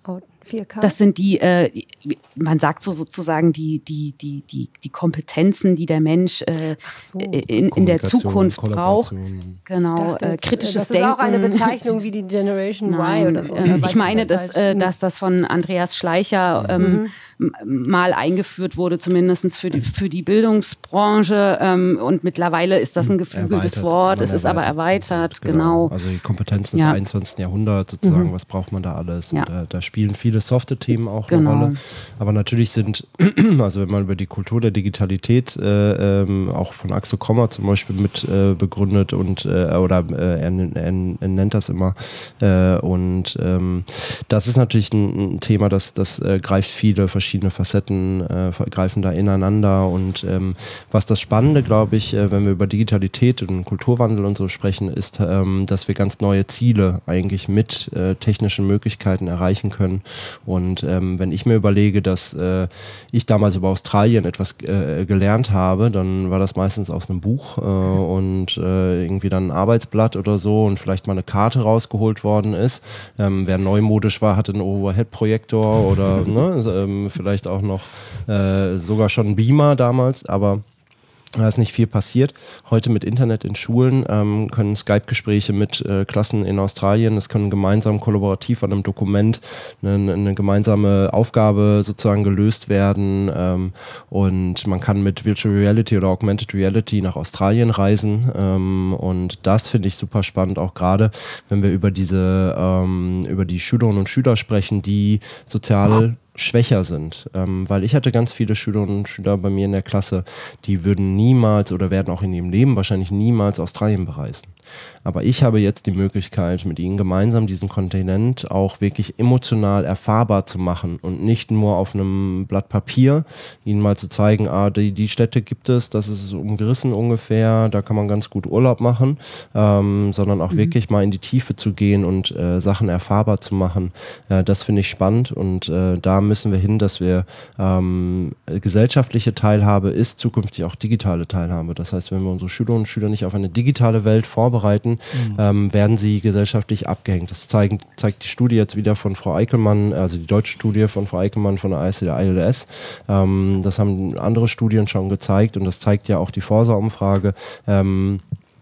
vier K? Das sind die, äh, man sagt so sozusagen die, die, die, die, die Kompetenzen, die der Mensch äh, so. in, in der Zukunft braucht. Genau, dachte, äh, kritisches das Denken. Das ist auch eine Bezeichnung wie die Generation Nein, Y oder so. Ähm, ich meine, dass, äh, dass das von Andreas Schleicher ähm, mhm. mal eingeführt wurde, zumindest für die, für die Bildungsbranche. Ähm, und mittlerweile ist das ein geflügeltes erweitert. Wort. Es ist aber erweitert, genau. genau. Also die Kompetenzen ja. des einundzwanzigsten Jahrhunderts sozusagen, mhm. was braucht man da alles? Ja. Und äh, da spielen viele softe Themen auch genau. eine Rolle. Aber natürlich sind, also wenn man über die Kultur der Digitalität äh, ähm, auch von Axel Kommer zum Beispiel mit äh, begründet und äh, oder äh, er, er, er nennt das immer äh, und ähm, das ist natürlich ein, ein Thema, das, das äh, greift viele verschiedene Facetten, äh, greifen da ineinander und ähm, was das Spannende, glaube ich, äh, wenn wir über Digitalität und Kulturwandel und so sprechen, ist, ähm, dass wir ganz neue Ziele eigentlich mit äh, technischen Möglichkeiten erreichen können. Und ähm, wenn ich mir überlege, dass äh, ich damals über Australien etwas äh, gelernt habe, dann war das meistens aus einem Buch äh, und äh, irgendwie dann ein Arbeitsblatt oder so und vielleicht mal eine Karte rausgeholt worden ist. Ähm, wer neumodisch war, hatte einen Overhead-Projektor oder ne, ähm, vielleicht auch noch äh, sogar schon einen Beamer damals, aber da ist nicht viel passiert. Heute mit Internet in Schulen ähm, können Skype-Gespräche mit äh, Klassen in Australien, es können gemeinsam kollaborativ an einem Dokument eine, eine gemeinsame Aufgabe sozusagen gelöst werden ähm, und man kann mit Virtual Reality oder Augmented Reality nach Australien reisen ähm, und das finde ich super spannend, auch gerade wenn wir über diese ähm, über die Schülerinnen und Schüler sprechen, die sozial schwächer sind, ähm, weil ich hatte ganz viele Schülerinnen und Schüler bei mir in der Klasse, die würden niemals oder werden auch in ihrem Leben wahrscheinlich niemals Australien bereisen. Aber ich habe jetzt die Möglichkeit, mit ihnen gemeinsam diesen Kontinent auch wirklich emotional erfahrbar zu machen und nicht nur auf einem Blatt Papier, ihnen mal zu zeigen, ah, die, die Städte gibt es, das ist umgerissen ungefähr, da kann man ganz gut Urlaub machen, ähm, sondern auch mhm. wirklich mal in die Tiefe zu gehen und äh, Sachen erfahrbar zu machen. Äh, das finde ich spannend und äh, da müssen wir hin, dass wir ähm, gesellschaftliche Teilhabe ist zukünftig auch digitale Teilhabe. Das heißt, wenn wir unsere Schülerinnen und Schüler nicht auf eine digitale Welt vorbereiten, Mhm. Ähm, werden sie gesellschaftlich abgehängt. Das zeigen, zeigt die Studie jetzt wieder von Frau Eickelmann, also die deutsche Studie von Frau Eickelmann von der I C D S. Ähm, das haben andere Studien schon gezeigt und das zeigt ja auch die Forsa-Umfrage. Ähm,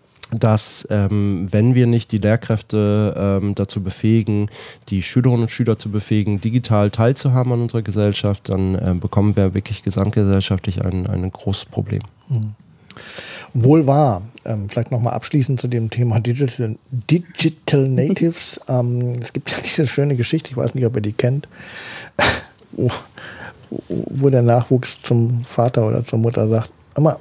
dass ähm, wenn wir nicht die Lehrkräfte ähm, dazu befähigen, die Schülerinnen und Schüler zu befähigen, digital teilzuhaben an unserer Gesellschaft, dann äh, bekommen wir wirklich gesamtgesellschaftlich ein, ein großes Problem. Mhm. Wohl wahr. Ähm, vielleicht nochmal abschließend zu dem Thema Digital, Digital Natives. Ähm, es gibt ja diese schöne Geschichte, ich weiß nicht, ob ihr die kennt, wo, wo der Nachwuchs zum Vater oder zur Mutter sagt, Mama,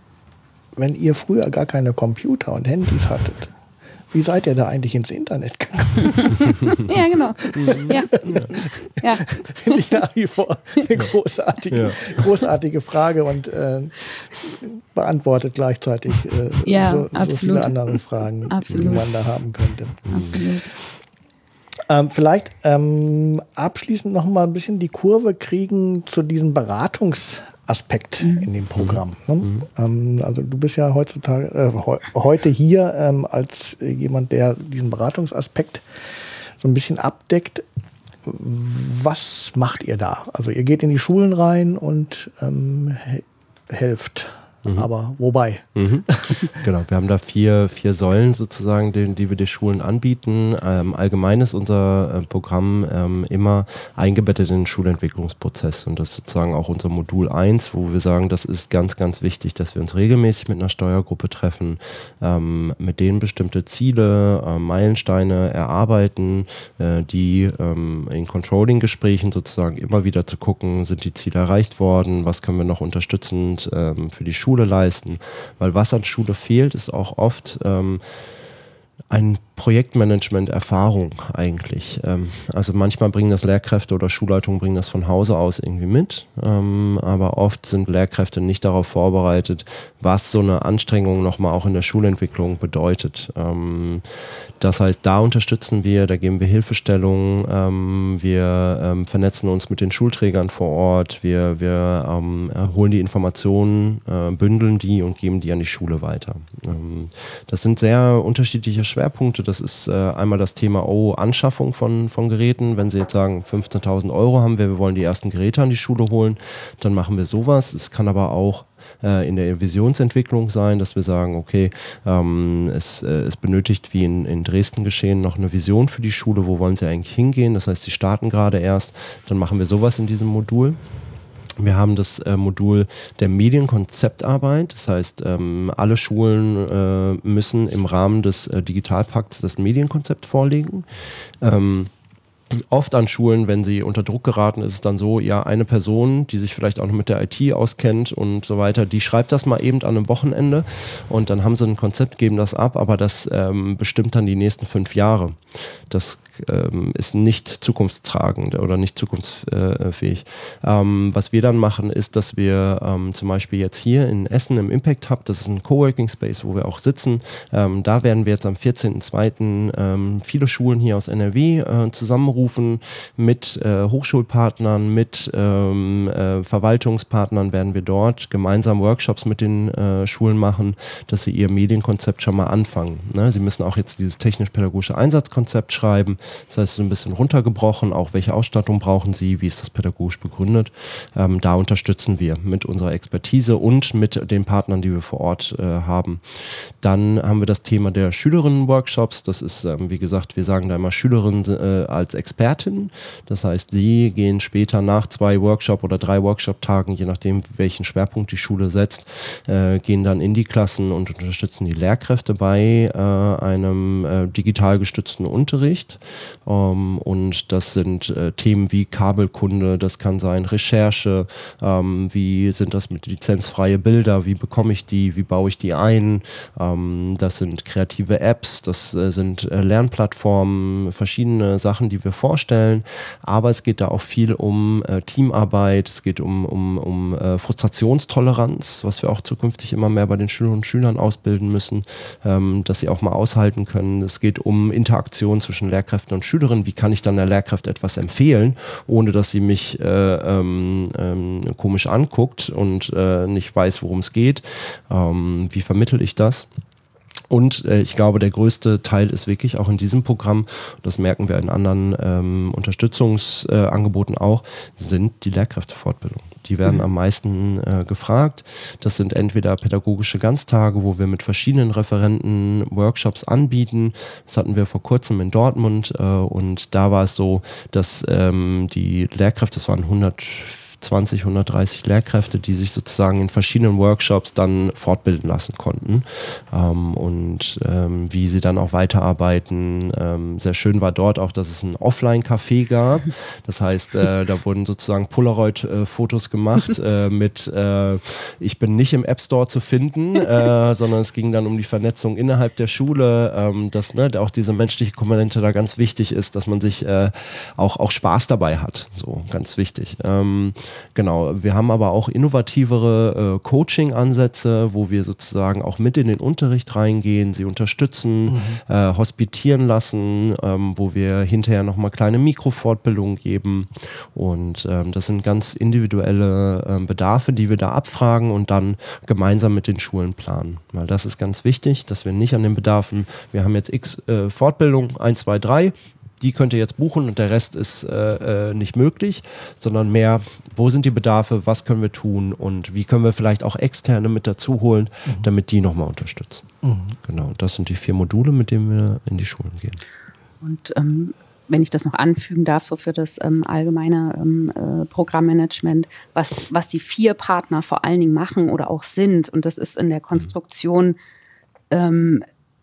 wenn ihr früher gar keine Computer und Handys hattet, wie seid ihr da eigentlich ins Internet gekommen? Ja, genau. Ja. Ja. Finde ich nach wie vor eine großartige, ja. großartige Frage und äh, beantwortet gleichzeitig äh, ja, so, so viele andere Fragen, absolut. die man da haben könnte. Absolut. Ähm, vielleicht ähm, abschließend noch mal ein bisschen die Kurve kriegen zu diesem Beratungsaspekt mhm. in dem Programm. Ne? Mhm. Ähm, also du bist ja heutzutage äh, he heute hier ähm, als jemand, der diesen Beratungsaspekt so ein bisschen abdeckt. Was macht ihr da? Also ihr geht in die Schulen rein und ähm, he helft. Mhm. Aber wobei? Mhm. Genau, wir haben da vier, vier Säulen sozusagen, die, die wir den Schulen anbieten. Ähm, allgemein ist unser äh, Programm ähm, immer eingebettet in den Schulentwicklungsprozess und das ist sozusagen auch unser Modul eins, wo wir sagen, das ist ganz, ganz wichtig, dass wir uns regelmäßig mit einer Steuergruppe treffen, ähm, mit denen bestimmte Ziele, äh, Meilensteine erarbeiten, äh, die ähm, in Controlling-Gesprächen sozusagen immer wieder zu gucken, sind die Ziele erreicht worden, was können wir noch unterstützend ähm, für die Schule leisten, weil was an Schule fehlt, ist auch oft ähm, ein Projektmanagement-Erfahrung eigentlich. Ähm, also manchmal bringen das Lehrkräfte oder Schulleitungen bringen das von Hause aus irgendwie mit, ähm, aber oft sind Lehrkräfte nicht darauf vorbereitet, was so eine Anstrengung nochmal auch in der Schulentwicklung bedeutet. Ähm, das heißt, da unterstützen wir, da geben wir Hilfestellungen, ähm, wir ähm, vernetzen uns mit den Schulträgern vor Ort, wir, wir ähm, holen die Informationen, äh, bündeln die und geben die an die Schule weiter. Ähm, das sind sehr unterschiedliche Schwerpunkte das ist äh, einmal das Thema oh, Anschaffung von, von Geräten. Wenn Sie jetzt sagen, fünfzehntausend Euro haben wir, wir wollen die ersten Geräte an die Schule holen, dann machen wir sowas. Es kann aber auch in der Visionsentwicklung sein, dass wir sagen, okay, ähm, es, äh, es benötigt, wie in, in Dresden geschehen, noch eine Vision für die Schule, wo wollen sie eigentlich hingehen, das heißt, sie starten gerade erst, dann machen wir sowas in diesem Modul. Wir haben das äh, Modul der Medienkonzeptarbeit, das heißt, ähm, alle Schulen äh, müssen im Rahmen des äh, Digitalpakts das Medienkonzept vorlegen. Ähm, Oft an Schulen, wenn sie unter Druck geraten, ist es dann so, ja, eine Person, die sich vielleicht auch noch mit der I T auskennt und so weiter, die schreibt das mal eben an einem Wochenende und dann haben sie ein Konzept, geben das ab, aber das ähm, bestimmt dann die nächsten fünf Jahre. Das ähm, ist nicht zukunftstragend oder nicht zukunftsfähig. Ähm, was wir dann machen, ist, dass wir ähm, zum Beispiel jetzt hier in Essen im Impact Hub, das ist ein Coworking Space, wo wir auch sitzen, ähm, da werden wir jetzt am vierzehnten zweiten Ähm, viele Schulen hier aus N R W äh, zusammenrufen mit äh, Hochschulpartnern, mit ähm, äh, Verwaltungspartnern werden wir dort gemeinsam Workshops mit den äh, Schulen machen, dass sie ihr Medienkonzept schon mal anfangen. Ne? Sie müssen auch jetzt dieses technisch-pädagogische Einsatzkonzept schreiben, das heißt so ein bisschen runtergebrochen, auch welche Ausstattung brauchen sie, wie ist das pädagogisch begründet. Ähm, da unterstützen wir mit unserer Expertise und mit den Partnern, die wir vor Ort äh, haben. Dann haben wir das Thema der Schülerinnen-Workshops, das ist, ähm, wie gesagt, wir sagen da immer Schülerinnen äh, als Expertin. Das heißt, sie gehen später nach zwei Workshop- oder drei Workshop-Tagen, je nachdem, welchen Schwerpunkt die Schule setzt, äh, gehen dann in die Klassen und unterstützen die Lehrkräfte bei äh, einem äh, digital gestützten Unterricht. Ähm, und das sind äh, Themen wie Kabelkunde, das kann sein Recherche, ähm, wie sind das mit lizenzfreie Bilder, wie bekomme ich die, wie baue ich die ein. Ähm, das sind kreative Apps, das äh, sind äh, Lernplattformen, verschiedene Sachen, die wir vorstellen, aber es geht da auch viel um äh, Teamarbeit, es geht um, um, um äh, Frustrationstoleranz, was wir auch zukünftig immer mehr bei den Schülerinnen und Schülern ausbilden müssen, ähm, dass sie auch mal aushalten können. Es geht um Interaktion zwischen Lehrkräften und Schülerinnen, wie kann ich dann der Lehrkraft etwas empfehlen, ohne dass sie mich äh, ähm, ähm, komisch anguckt und äh, nicht weiß, worum es geht. Ähm, wie vermittle ich das? Und äh, ich glaube, der größte Teil ist wirklich auch in diesem Programm, das merken wir in anderen ähm, Unterstützungsangeboten äh, auch, sind die Lehrkräftefortbildungen. Die werden mhm. am meisten äh, gefragt. Das sind entweder pädagogische Ganztage, wo wir mit verschiedenen Referenten Workshops anbieten. Das hatten wir vor kurzem in Dortmund äh, und da war es so, dass ähm, die Lehrkräfte, das waren hundertzwanzig, hundertdreißig Lehrkräfte, die sich sozusagen in verschiedenen Workshops dann fortbilden lassen konnten ähm, und ähm, wie sie dann auch weiterarbeiten. Ähm, sehr schön war dort auch, dass es ein Offline-Café gab. Das heißt, äh, da wurden sozusagen Polaroid-Fotos gemacht äh, mit äh, ich bin nicht im App Store zu finden, äh, sondern es ging dann um die Vernetzung innerhalb der Schule, ähm, dass ne, auch diese menschliche Komponente da ganz wichtig ist, dass man sich äh, auch, auch Spaß dabei hat. So, ganz wichtig. Ähm, Genau, wir haben aber auch innovativere äh, Coaching-Ansätze, wo wir sozusagen auch mit in den Unterricht reingehen, sie unterstützen, mhm. äh, hospitieren lassen, ähm, wo wir hinterher nochmal kleine Mikrofortbildungen geben und ähm, das sind ganz individuelle äh, Bedarfe, die wir da abfragen und dann gemeinsam mit den Schulen planen, weil das ist ganz wichtig, dass wir nicht an den Bedarfen, wir haben jetzt x äh, Fortbildung, eins, zwei, drei, die könnt ihr jetzt buchen und der Rest ist äh, nicht möglich, sondern mehr, wo sind die Bedarfe, was können wir tun und wie können wir vielleicht auch Externe mit dazu holen, mhm. damit die nochmal unterstützen. Mhm. Genau, das sind die vier Module, mit denen wir in die Schulen gehen. Und ähm, wenn ich das noch anfügen darf, so für das ähm, allgemeine ähm, äh, Programmmanagement, was, was die vier Partner vor allen Dingen machen oder auch sind, und das ist in der Konstruktion ähm,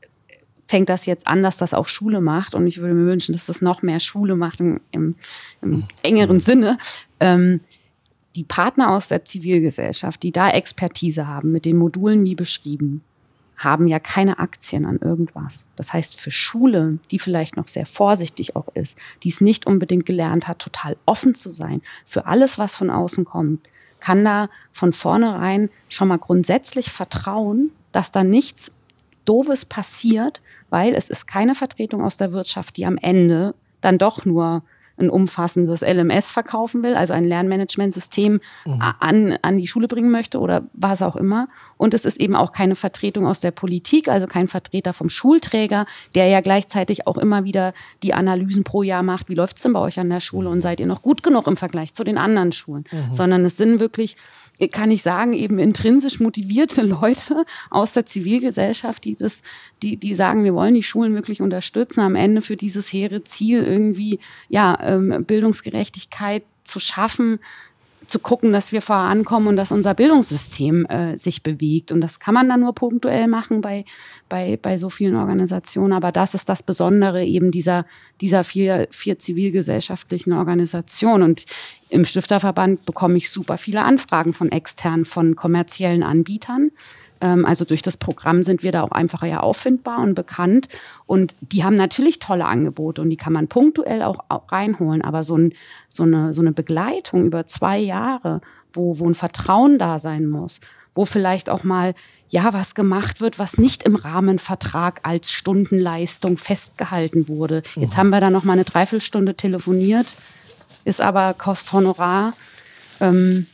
fängt das jetzt an, dass das auch Schule macht und ich würde mir wünschen, dass das noch mehr Schule macht im, im, im engeren Sinne. Ähm, die Partner aus der Zivilgesellschaft, die da Expertise haben, mit den Modulen wie beschrieben, haben ja keine Aktien an irgendwas. Das heißt, für Schule, die vielleicht noch sehr vorsichtig auch ist, die es nicht unbedingt gelernt hat, total offen zu sein für alles, was von außen kommt, kann da von vornherein schon mal grundsätzlich vertrauen, dass da nichts Doofes passiert, weil es ist keine Vertretung aus der Wirtschaft, die am Ende dann doch nur ein umfassendes L M S verkaufen will, also ein Lernmanagementsystem mhm. an, an die Schule bringen möchte oder was auch immer. Und es ist eben auch keine Vertretung aus der Politik, also kein Vertreter vom Schulträger, der ja gleichzeitig auch immer wieder die Analysen pro Jahr macht, wie läuft es denn bei euch an der Schule und seid ihr noch gut genug im Vergleich zu den anderen Schulen. Mhm. Sondern es sind wirklich, kann ich sagen, eben intrinsisch motivierte Leute aus der Zivilgesellschaft, die das, die, die sagen, wir wollen die Schulen wirklich unterstützen, am Ende für dieses hehre Ziel irgendwie, ja, ähm, Bildungsgerechtigkeit zu schaffen, zu gucken, dass wir vorankommen und dass unser Bildungssystem äh, sich bewegt. Und das kann man dann nur punktuell machen bei, bei, bei so vielen Organisationen. Aber das ist das Besondere eben dieser, dieser vier, vier zivilgesellschaftlichen Organisationen. Und im Stifterverband bekomme ich super viele Anfragen von externen, von kommerziellen Anbietern. Ähm, also durch das Programm sind wir da auch einfach ja auffindbar und bekannt. Und die haben natürlich tolle Angebote und die kann man punktuell auch, auch reinholen. Aber so, ein, so, eine, so eine Begleitung über zwei Jahre, wo, wo ein Vertrauen da sein muss, wo vielleicht auch mal ja was gemacht wird, was nicht im Rahmenvertrag als Stundenleistung festgehalten wurde. Jetzt haben wir da noch mal eine Dreiviertelstunde telefoniert, ist aber Kosthonorar. Ähm,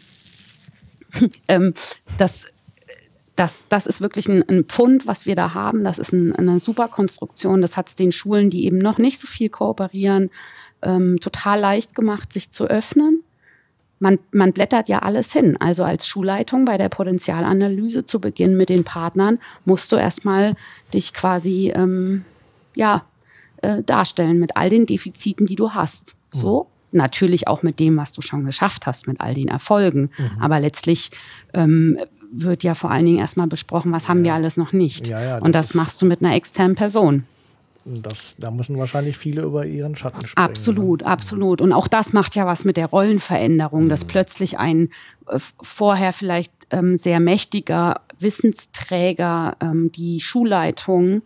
ähm, das Das, das ist wirklich ein, ein Pfund, was wir da haben. Das ist ein, eine super Konstruktion. Das hat es den Schulen, die eben noch nicht so viel kooperieren, ähm, total leicht gemacht, sich zu öffnen. Man, man blättert ja alles hin. Also als Schulleitung bei der Potenzialanalyse zu Beginn mit den Partnern musst du erstmal dich quasi ähm, ja, äh, darstellen mit all den Defiziten, die du hast. So. Mhm. Natürlich auch mit dem, was du schon geschafft hast, mit all den Erfolgen. Mhm. Aber letztlich ähm, wird ja vor allen Dingen erstmal besprochen, was haben ja. wir alles noch nicht. Ja, ja, das und das machst du mit einer externen Person. Das, da müssen wahrscheinlich viele über ihren Schatten springen. Absolut, ne? absolut. Und auch das macht ja was mit der Rollenveränderung, dass plötzlich ein äh, vorher vielleicht ähm, sehr mächtiger Wissensträger, ähm, die Schulleitung,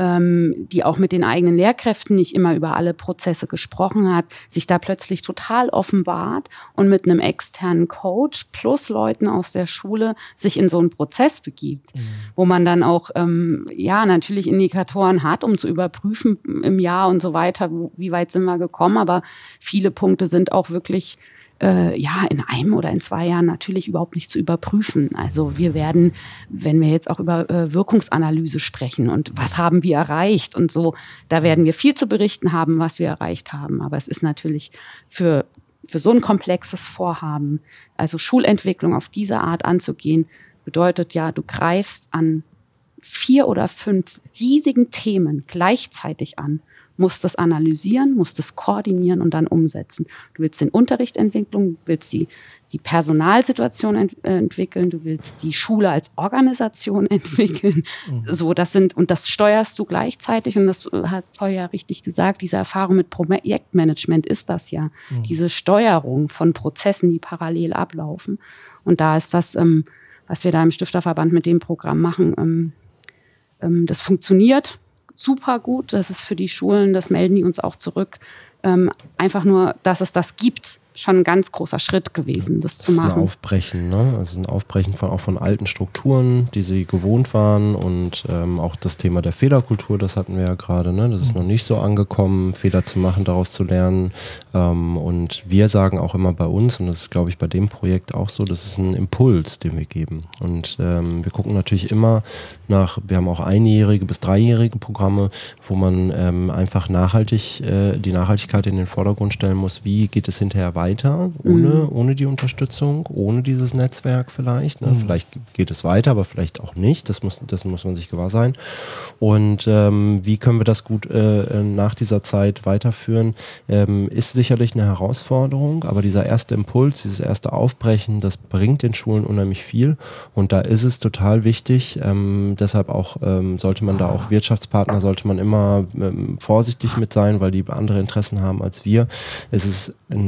ähm, die auch mit den eigenen Lehrkräften nicht immer über alle Prozesse gesprochen hat, sich da plötzlich total offenbart und mit einem externen Coach plus Leuten aus der Schule sich in so einen Prozess begibt, mhm. wo man dann auch ähm, ja natürlich Indikatoren hat, um zu überprüfen im Jahr und so weiter, wo, wie weit sind wir gekommen, aber viele Punkte sind auch wirklich Äh, ja, in einem oder in zwei Jahren natürlich überhaupt nicht zu überprüfen. Also wir werden, wenn wir jetzt auch über äh, Wirkungsanalyse sprechen und was haben wir erreicht und so, da werden wir viel zu berichten haben, was wir erreicht haben. Aber es ist natürlich für, für so ein komplexes Vorhaben, also Schulentwicklung auf diese Art anzugehen, bedeutet ja, du greifst an vier oder fünf riesigen Themen gleichzeitig an, musst das analysieren, musst es koordinieren und dann umsetzen. Du willst den Unterricht entwickeln, du willst die, die Personalsituation ent, äh, entwickeln, du willst die Schule als Organisation entwickeln. Mhm. So, das sind, und das steuerst du gleichzeitig, und das hast du ja richtig gesagt, diese Erfahrung mit Projektmanagement ist das ja. Mhm. Diese Steuerung von Prozessen, die parallel ablaufen. Und da ist das, ähm, was wir da im Stifterverband mit dem Programm machen, ähm, ähm, das funktioniert super gut, das ist für die Schulen, das melden die uns auch zurück, ähm, einfach nur, dass es das gibt, schon ein ganz großer Schritt gewesen, das, das zu machen. Das ist ein Aufbrechen, ne? Also ein Aufbrechen von, auch von alten Strukturen, die sie gewohnt waren, und ähm, auch das Thema der Fehlerkultur, das hatten wir ja gerade, ne? Das ist noch nicht so angekommen, Fehler zu machen, daraus zu lernen, ähm, und wir sagen auch immer bei uns, und das ist, glaube ich, bei dem Projekt auch so, das ist ein Impuls, den wir geben, und ähm, wir gucken natürlich immer nach, wir haben auch einjährige bis dreijährige Programme, wo man ähm, einfach nachhaltig äh, die Nachhaltigkeit in den Vordergrund stellen muss, wie geht es hinterher weiter, weiter, ohne, mhm. ohne die Unterstützung, ohne dieses Netzwerk vielleicht. Ne? Mhm. Vielleicht geht es weiter, aber vielleicht auch nicht. Das muss, das muss man sich gewahr sein. Und ähm, wie können wir das gut äh, nach dieser Zeit weiterführen, ähm, ist sicherlich eine Herausforderung, aber dieser erste Impuls, dieses erste Aufbrechen, das bringt den Schulen unheimlich viel, und da ist es total wichtig, ähm, deshalb auch ähm, sollte man da auch Wirtschaftspartner, sollte man immer ähm, vorsichtig mit sein, weil die andere Interessen haben als wir. Es ist ein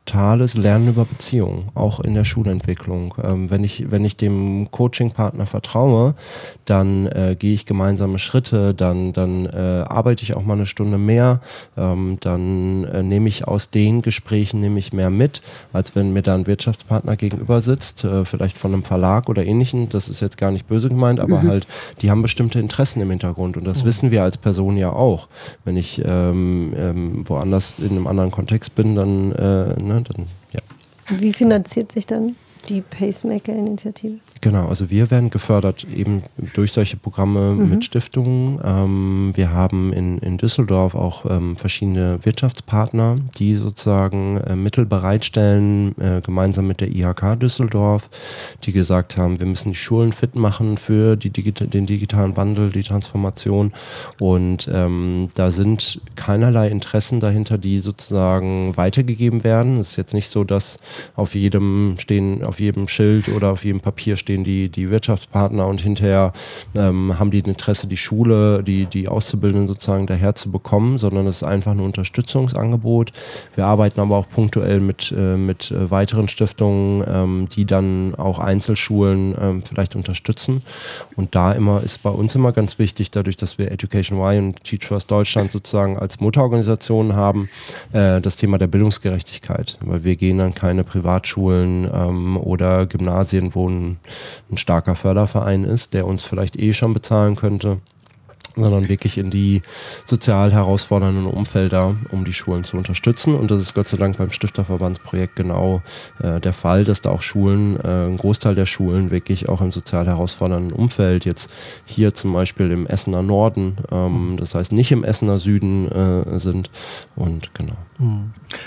totales Lernen über Beziehungen, auch in der Schulentwicklung. Ähm, wenn ich, wenn ich dem Coaching-Partner vertraue, dann äh, gehe ich gemeinsame Schritte, dann, dann äh, arbeite ich auch mal eine Stunde mehr, ähm, dann äh, nehme ich aus den Gesprächen nehme ich mehr mit, als wenn mir da ein Wirtschaftspartner gegenüber sitzt, äh, vielleicht von einem Verlag oder ähnlichen. Das ist jetzt gar nicht böse gemeint, aber mhm. halt, die haben bestimmte Interessen im Hintergrund und das mhm. wissen wir als Person ja auch. Wenn ich ähm, ähm, woanders in einem anderen Kontext bin, dann, äh, ne, dann ja. Wie finanziert sich dann die Pacemaker-Initiative? Genau, also wir werden gefördert eben durch solche Programme mhm. mit Stiftungen. Ähm, wir haben in, in Düsseldorf auch ähm, verschiedene Wirtschaftspartner, die sozusagen äh, Mittel bereitstellen, äh, gemeinsam mit der I H K Düsseldorf, die gesagt haben, wir müssen die Schulen fit machen für die Digi- den digitalen Wandel, die Transformation. Und ähm, da sind keinerlei Interessen dahinter, die sozusagen weitergegeben werden. Es ist jetzt nicht so, dass auf jedem stehen, auf jedem Schild oder auf jedem Papier stehen die, die Wirtschaftspartner und hinterher ähm, haben die ein Interesse, die Schule, die, die Auszubildenden sozusagen daher zu bekommen, sondern es ist einfach ein Unterstützungsangebot. Wir arbeiten aber auch punktuell mit, äh, mit äh, weiteren Stiftungen, ähm, die dann auch Einzelschulen ähm, vielleicht unterstützen. Und da immer ist bei uns immer ganz wichtig, dadurch, dass wir Education Y und Teach First Deutschland sozusagen als Mutterorganisationen haben, äh, das Thema der Bildungsgerechtigkeit. Weil wir gehen an keine Privatschulen ähm, oder Gymnasien, wo ein ein starker Förderverein ist, der uns vielleicht eh schon bezahlen könnte, sondern wirklich in die sozial herausfordernden Umfelder, um die Schulen zu unterstützen. Und das ist Gott sei Dank beim Stifterverbandsprojekt genau äh, der Fall, dass da auch Schulen, äh, ein Großteil der Schulen wirklich auch im sozial herausfordernden Umfeld, jetzt hier zum Beispiel im Essener Norden, ähm, das heißt nicht im Essener Süden äh, sind. Und genau. Hm.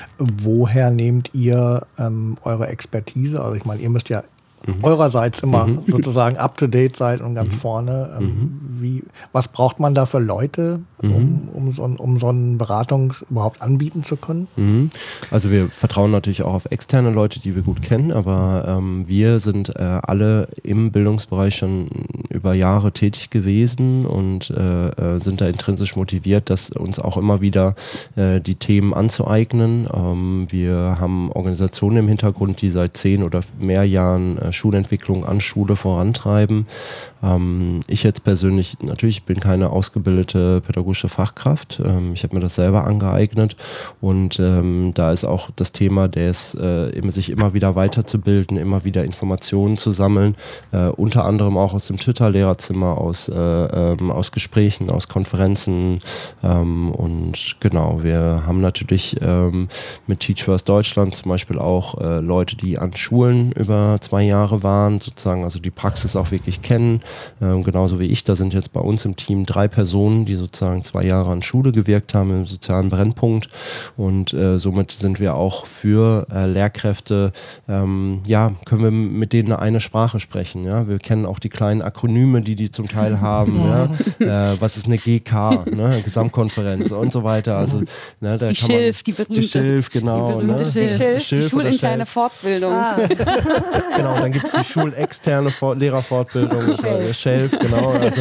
Woher nehmt ihr ähm, eure Expertise? Also ich meine, ihr müsst ja Mhm. eurerseits immer mhm. sozusagen up-to-date seid und ganz mhm. vorne. Ähm, mhm. wie, was braucht man da für Leute, um, mhm. um, so, um so eine Beratung überhaupt anbieten zu können? Mhm. Also wir vertrauen natürlich auch auf externe Leute, die wir gut kennen, aber ähm, wir sind äh, alle im Bildungsbereich schon über Jahre tätig gewesen und äh, sind da intrinsisch motiviert, dass uns auch immer wieder äh, die Themen anzueignen. Ähm, wir haben Organisationen im Hintergrund, die seit zehn oder mehr Jahren äh, Schulentwicklung an Schule vorantreiben. Ähm, ich jetzt persönlich, natürlich bin keine ausgebildete pädagogische Fachkraft. Ähm, ich habe mir das selber angeeignet und ähm, da ist auch das Thema, des, äh, immer, sich immer wieder weiterzubilden, immer wieder Informationen zu sammeln, äh, unter anderem auch aus dem Twitter-Lehrerzimmer, aus, äh, ähm, aus Gesprächen, aus Konferenzen ähm, und genau, wir haben natürlich ähm, mit Teach First Deutschland zum Beispiel auch äh, Leute, die an Schulen über zwei Jahre waren, sozusagen also die Praxis auch wirklich kennen, ähm, genauso wie ich. Da sind jetzt bei uns im Team drei Personen, die sozusagen zwei Jahre an Schule gewirkt haben im sozialen Brennpunkt und äh, somit sind wir auch für äh, Lehrkräfte, ähm, ja, können wir mit denen eine Sprache sprechen. Ja? Wir kennen auch die kleinen Akronyme, die die zum Teil haben. Ja. Ja? Äh, was ist eine G K, ne? Gesamtkonferenz und so weiter. Also, ne, da die kann Schilf, man, die berühmte, die Schilf, genau. Die berühmte ne? Schilf. Schilf. Die schulinterne Fortbildung. Ah. Genau, und dann gibt es die schulexterne Fort- Lehrerfortbildung, also Shelf, genau. Also,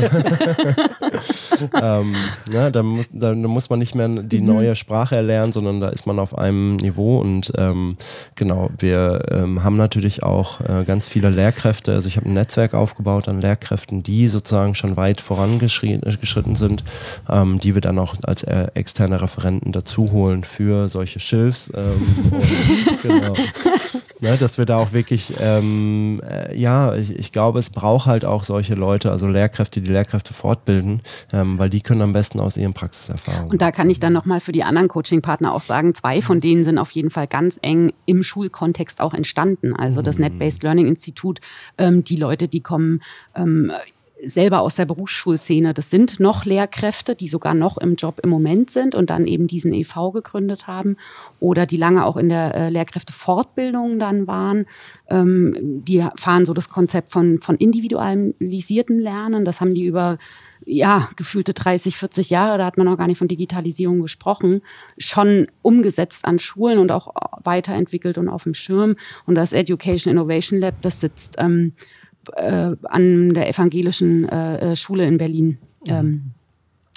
ähm, ne, da, muss, da muss man nicht mehr die neue Sprache erlernen, sondern da ist man auf einem Niveau und ähm, genau, wir ähm, haben natürlich auch äh, ganz viele Lehrkräfte, also ich habe ein Netzwerk aufgebaut an Lehrkräften, die sozusagen schon weit vorangeschritten sind, ähm, die wir dann auch als äh, externe Referenten dazu holen für solche Schilfs. Ähm, und, genau. Ne, dass wir da auch wirklich, ähm, äh, ja, ich, ich glaube, es braucht halt auch solche Leute, also Lehrkräfte, die Lehrkräfte fortbilden, ähm, weil die können am besten aus ihren Praxiserfahrungen. Und da kann ich dann nochmal für die anderen Coaching-Partner auch sagen, zwei von denen sind auf jeden Fall ganz eng im Schulkontext auch entstanden. Also das mhm. Net-Based Learning Institut, ähm, die Leute, die kommen ähm, selber aus der Berufsschulszene, das sind noch Lehrkräfte, die sogar noch im Job im Moment sind und dann eben diesen E V gegründet haben oder die lange auch in der äh, Lehrkräftefortbildung dann waren. Ähm, die fahren so das Konzept von, von individualisierten Lernen, das haben die über ja, gefühlte dreißig, vierzig Jahre, da hat man noch gar nicht von Digitalisierung gesprochen, schon umgesetzt an Schulen und auch weiterentwickelt und auf dem Schirm. Und das Education Innovation Lab, das sitzt ähm, äh, an der evangelischen äh, Schule in Berlin. Ähm,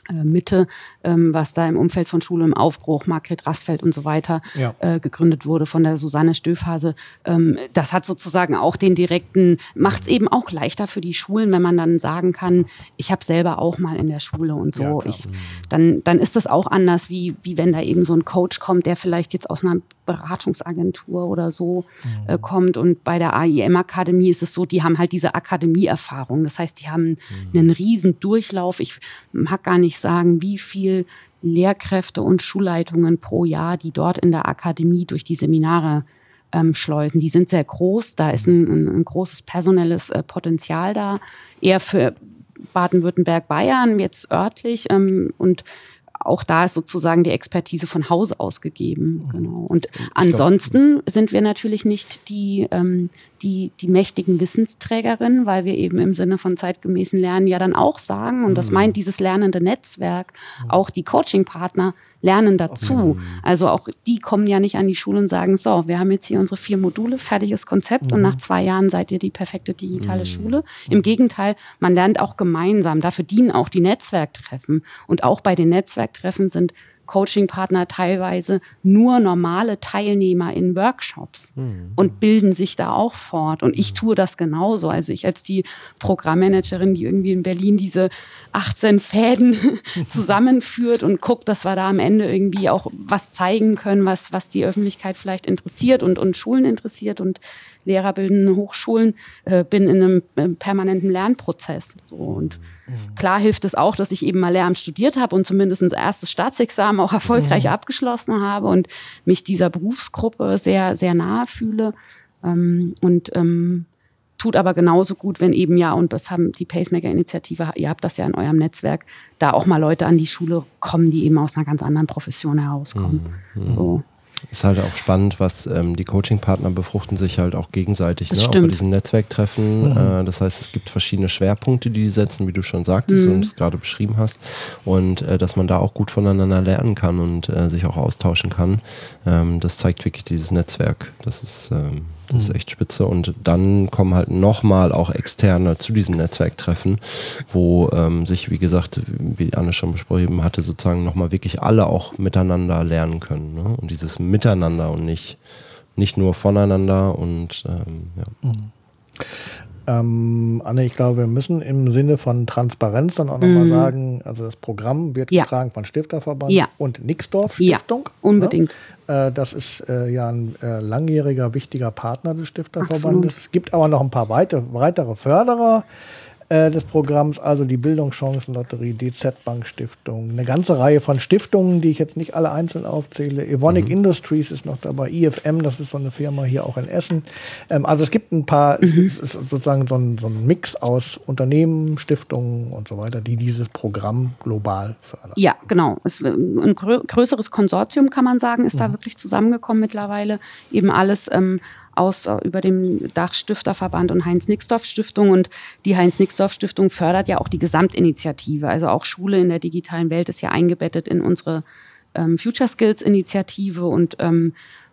Mitte, ähm, was da im Umfeld von Schule im Aufbruch, Margret Rastfeld und so weiter ja. äh, gegründet wurde von der Susanne Stöfhase. Ähm, das hat sozusagen auch den direkten, macht es eben auch leichter für die Schulen, wenn man dann sagen kann, ich habe selber auch mal in der Schule und so. Ja, ich, dann, dann ist das auch anders, wie, wie wenn da eben so ein Coach kommt, der vielleicht jetzt aus einer Beratungsagentur oder so mhm. äh, kommt. Und bei der A I M-Akademie ist es so, die haben halt diese Akademieerfahrung. Das heißt, die haben mhm. einen riesen Durchlauf. Ich mag gar nicht sagen, wie viel Lehrkräfte und Schulleitungen pro Jahr, die dort in der Akademie durch die Seminare ähm, schleusen. Die sind sehr groß, da ist ein, ein, ein großes personelles äh, Potenzial da, eher für Baden-Württemberg, Bayern, jetzt örtlich ähm, und auch da ist sozusagen die Expertise von Hause aus gegeben. Genau. Und ich ansonsten glaub, sind wir natürlich nicht die, ähm, die, die mächtigen Wissensträgerinnen, weil wir eben im Sinne von zeitgemäßen Lernen ja dann auch sagen, und das meint dieses lernende Netzwerk, auch die Coaching-Partner lernen dazu. Also auch die kommen ja nicht an die Schule und sagen, so, wir haben jetzt hier unsere vier Module, fertiges Konzept mhm. und nach zwei Jahren seid ihr die perfekte digitale mhm. Schule. Im Gegenteil, man lernt auch gemeinsam. Dafür dienen auch die Netzwerktreffen. Und auch bei den Netzwerktreffen sind Coaching-Partner teilweise nur normale Teilnehmer in Workshops mhm. und bilden sich da auch fort. Und ich tue das genauso. Also ich als die Programmmanagerin, die irgendwie in Berlin diese achtzehn Fäden zusammenführt und guckt, dass wir da am Ende irgendwie auch was zeigen können, was, was die Öffentlichkeit vielleicht interessiert und, und Schulen interessiert und lehrerbildenden Hochschulen, äh, bin in einem äh, permanenten Lernprozess. So. Und mhm. klar hilft es auch, dass ich eben mal Lehramt studiert habe und zumindest ein erstes Staatsexamen auch erfolgreich mhm. abgeschlossen habe und mich dieser Berufsgruppe sehr, sehr nahe fühle. Ähm, und ähm, tut aber genauso gut, wenn eben ja, und das haben die Pacemaker-Initiative, ihr habt das ja in eurem Netzwerk, da auch mal Leute an die Schule kommen, die eben aus einer ganz anderen Profession herauskommen. Mhm. So. Ist halt auch spannend, was ähm, die Coaching-Partner befruchten sich halt auch gegenseitig, ne? Auch bei diesen Netzwerktreffen. Mhm. Äh, das heißt, es gibt verschiedene Schwerpunkte, die die setzen, wie du schon sagtest mhm. und es gerade beschrieben hast. Und äh, dass man da auch gut voneinander lernen kann und äh, sich auch austauschen kann. Ähm, das zeigt wirklich dieses Netzwerk. Das ist, ähm, das ist echt spitze. Und dann kommen halt nochmal auch Externe zu diesen Netzwerktreffen, wo ähm, sich, wie gesagt, wie Anne schon beschrieben hatte, sozusagen nochmal wirklich alle auch miteinander lernen können. Ne? Und dieses Miteinander und nicht, nicht nur voneinander. Und ähm, ja. Mhm. Ähm, Anne, ich glaube, wir müssen im Sinne von Transparenz dann auch nochmal mm. sagen, also das Programm wird ja. getragen von Stifterverband ja. und Nixdorf Stiftung. Ja, unbedingt. Ne? Äh, das ist äh, ja ein äh, langjähriger, wichtiger Partner des Stifterverbandes. Absolut. Es gibt aber noch ein paar weite, weitere Förderer äh, des Programms, also die Bildungschancenlotterie, D Z-Bank Stiftung, eine ganze Reihe von Stiftungen, die ich jetzt nicht alle einzeln aufzähle. Evonik mhm. Industries ist noch dabei, I F M, das ist so eine Firma hier auch in Essen. Ähm, also es gibt ein paar, mhm. es ist sozusagen so ein, so ein Mix aus Unternehmen, Stiftungen und so weiter, die dieses Programm global fördern. Ja, genau. Es, ein grö- größeres Konsortium, kann man sagen, ist mhm. da wirklich zusammengekommen mittlerweile. Eben alles ähm, aus äh, über dem Dach Stifterverband und Heinz-Nixdorf-Stiftung. Und die Heinz-Nixdorf-Stiftung fördert ja auch die Gesamtinitiative. Also auch Schule in der digitalen Welt ist ja eingebettet in unsere ähm, Future Skills-Initiative. Und ähm,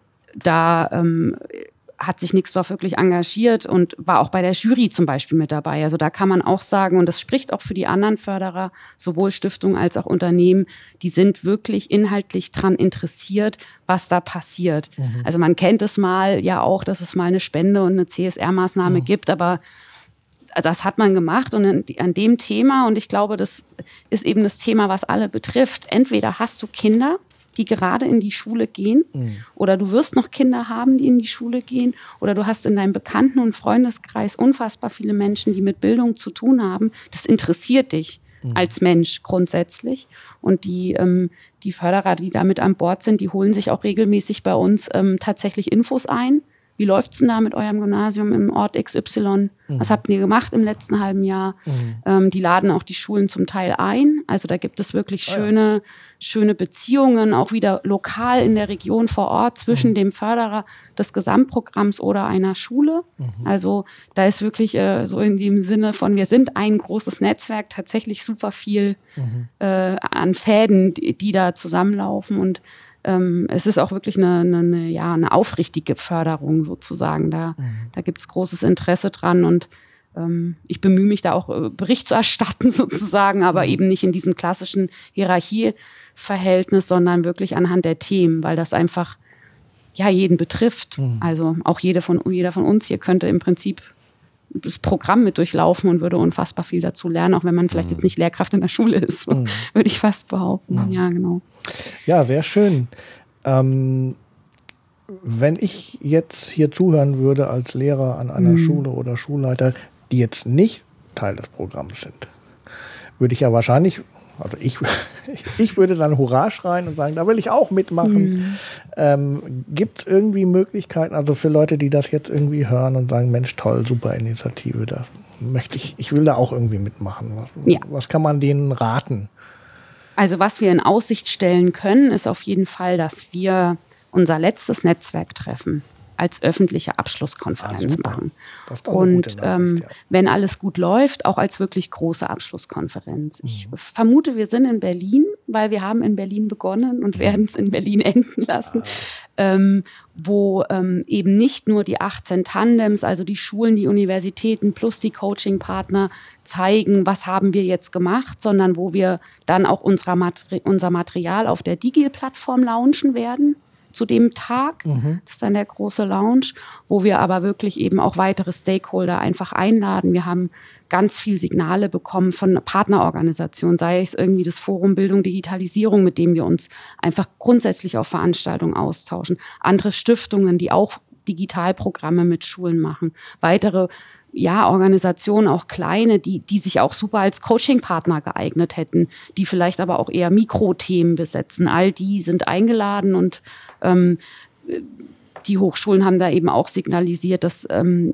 da ähm, hat sich Nixdorf wirklich engagiert und war auch bei der Jury zum Beispiel mit dabei. Also da kann man auch sagen, und das spricht auch für die anderen Förderer, sowohl Stiftungen als auch Unternehmen, die sind wirklich inhaltlich dran interessiert, was da passiert. Mhm. Also man kennt es mal ja auch, dass es mal eine Spende und eine C S R-Maßnahme mhm. gibt, aber das hat man gemacht und an dem Thema, und ich glaube, das ist eben das Thema, was alle betrifft. Entweder hast du Kinder, die gerade in die Schule gehen, mhm. oder du wirst noch Kinder haben, die in die Schule gehen, oder du hast in deinem Bekannten- und Freundeskreis unfassbar viele Menschen, die mit Bildung zu tun haben. Das interessiert dich mhm. als Mensch grundsätzlich. Und die, ähm, die Förderer, die damit an Bord sind, die holen sich auch regelmäßig bei uns ähm, tatsächlich Infos ein. Wie läuft's denn da mit eurem Gymnasium im Ort X Y? Mhm. Was habt ihr gemacht im letzten halben Jahr? Mhm. Ähm, die laden auch die Schulen zum Teil ein. Also da gibt es wirklich schöne, oh ja. schöne Beziehungen, auch wieder lokal in der Region vor Ort zwischen mhm. dem Förderer des Gesamtprogramms oder einer Schule. Mhm. Also da ist wirklich äh, so in dem Sinne von, wir sind ein großes Netzwerk, tatsächlich super viel mhm. äh, an Fäden, die, die da zusammenlaufen. Und Ähm, es ist auch wirklich eine, eine, eine, ja, eine aufrichtige Förderung sozusagen. Da, mhm. da gibt es großes Interesse dran. Und ähm, ich bemühe mich da auch äh, Bericht zu erstatten sozusagen, aber eben nicht in diesem klassischen Hierarchieverhältnis, sondern wirklich anhand der Themen, weil das einfach ja jeden betrifft. Mhm. Also auch jede von, jeder von uns hier könnte im Prinzip das Programm mit durchlaufen und würde unfassbar viel dazu lernen, auch wenn man vielleicht mhm. jetzt nicht Lehrkraft in der Schule ist, mhm. würde ich fast behaupten. Mhm. Ja, genau. Ja, sehr schön. Ähm, wenn ich jetzt hier zuhören würde als Lehrer an einer mhm. Schule oder Schulleiter, die jetzt nicht Teil des Programms sind, würde ich ja wahrscheinlich, also ich, ich würde dann Hurra schreien und sagen, da will ich auch mitmachen. Mhm. Ähm, gibt es irgendwie Möglichkeiten, also für Leute, die das jetzt irgendwie hören und sagen, Mensch, toll, super Initiative, da möchte ich, ich will da auch irgendwie mitmachen. Was, ja. was kann man denen raten? Also was wir in Aussicht stellen können, ist auf jeden Fall, dass wir unser letztes Netzwerktreffen als öffentliche Abschlusskonferenz ah, machen. Das ist doch eine gute Nachricht, und ähm, ja. wenn alles gut läuft, auch als wirklich große Abschlusskonferenz. Mhm. Ich vermute, wir sind in Berlin, weil wir haben in Berlin begonnen und mhm. werden es in Berlin enden lassen, ah. ähm, wo ähm, eben nicht nur die achtzehn Tandems, also die Schulen, die Universitäten plus die Coaching-Partner zeigen, was haben wir jetzt gemacht, sondern wo wir dann auch unser, Materi- unser Material auf der Digi-Plattform launchen werden. Zu dem Tag, mhm. das ist dann der große Lounge, wo wir aber wirklich eben auch weitere Stakeholder einfach einladen. Wir haben ganz viel Signale bekommen von Partnerorganisationen, sei es irgendwie das Forum Bildung Digitalisierung, mit dem wir uns einfach grundsätzlich auf Veranstaltungen austauschen. Andere Stiftungen, die auch Digitalprogramme mit Schulen machen. Weitere ja, Organisationen, auch kleine, die, die sich auch super als Coaching-Partner geeignet hätten, die vielleicht aber auch eher Mikrothemen besetzen. All die sind eingeladen und ähm, die Hochschulen haben da eben auch signalisiert, dass, ähm,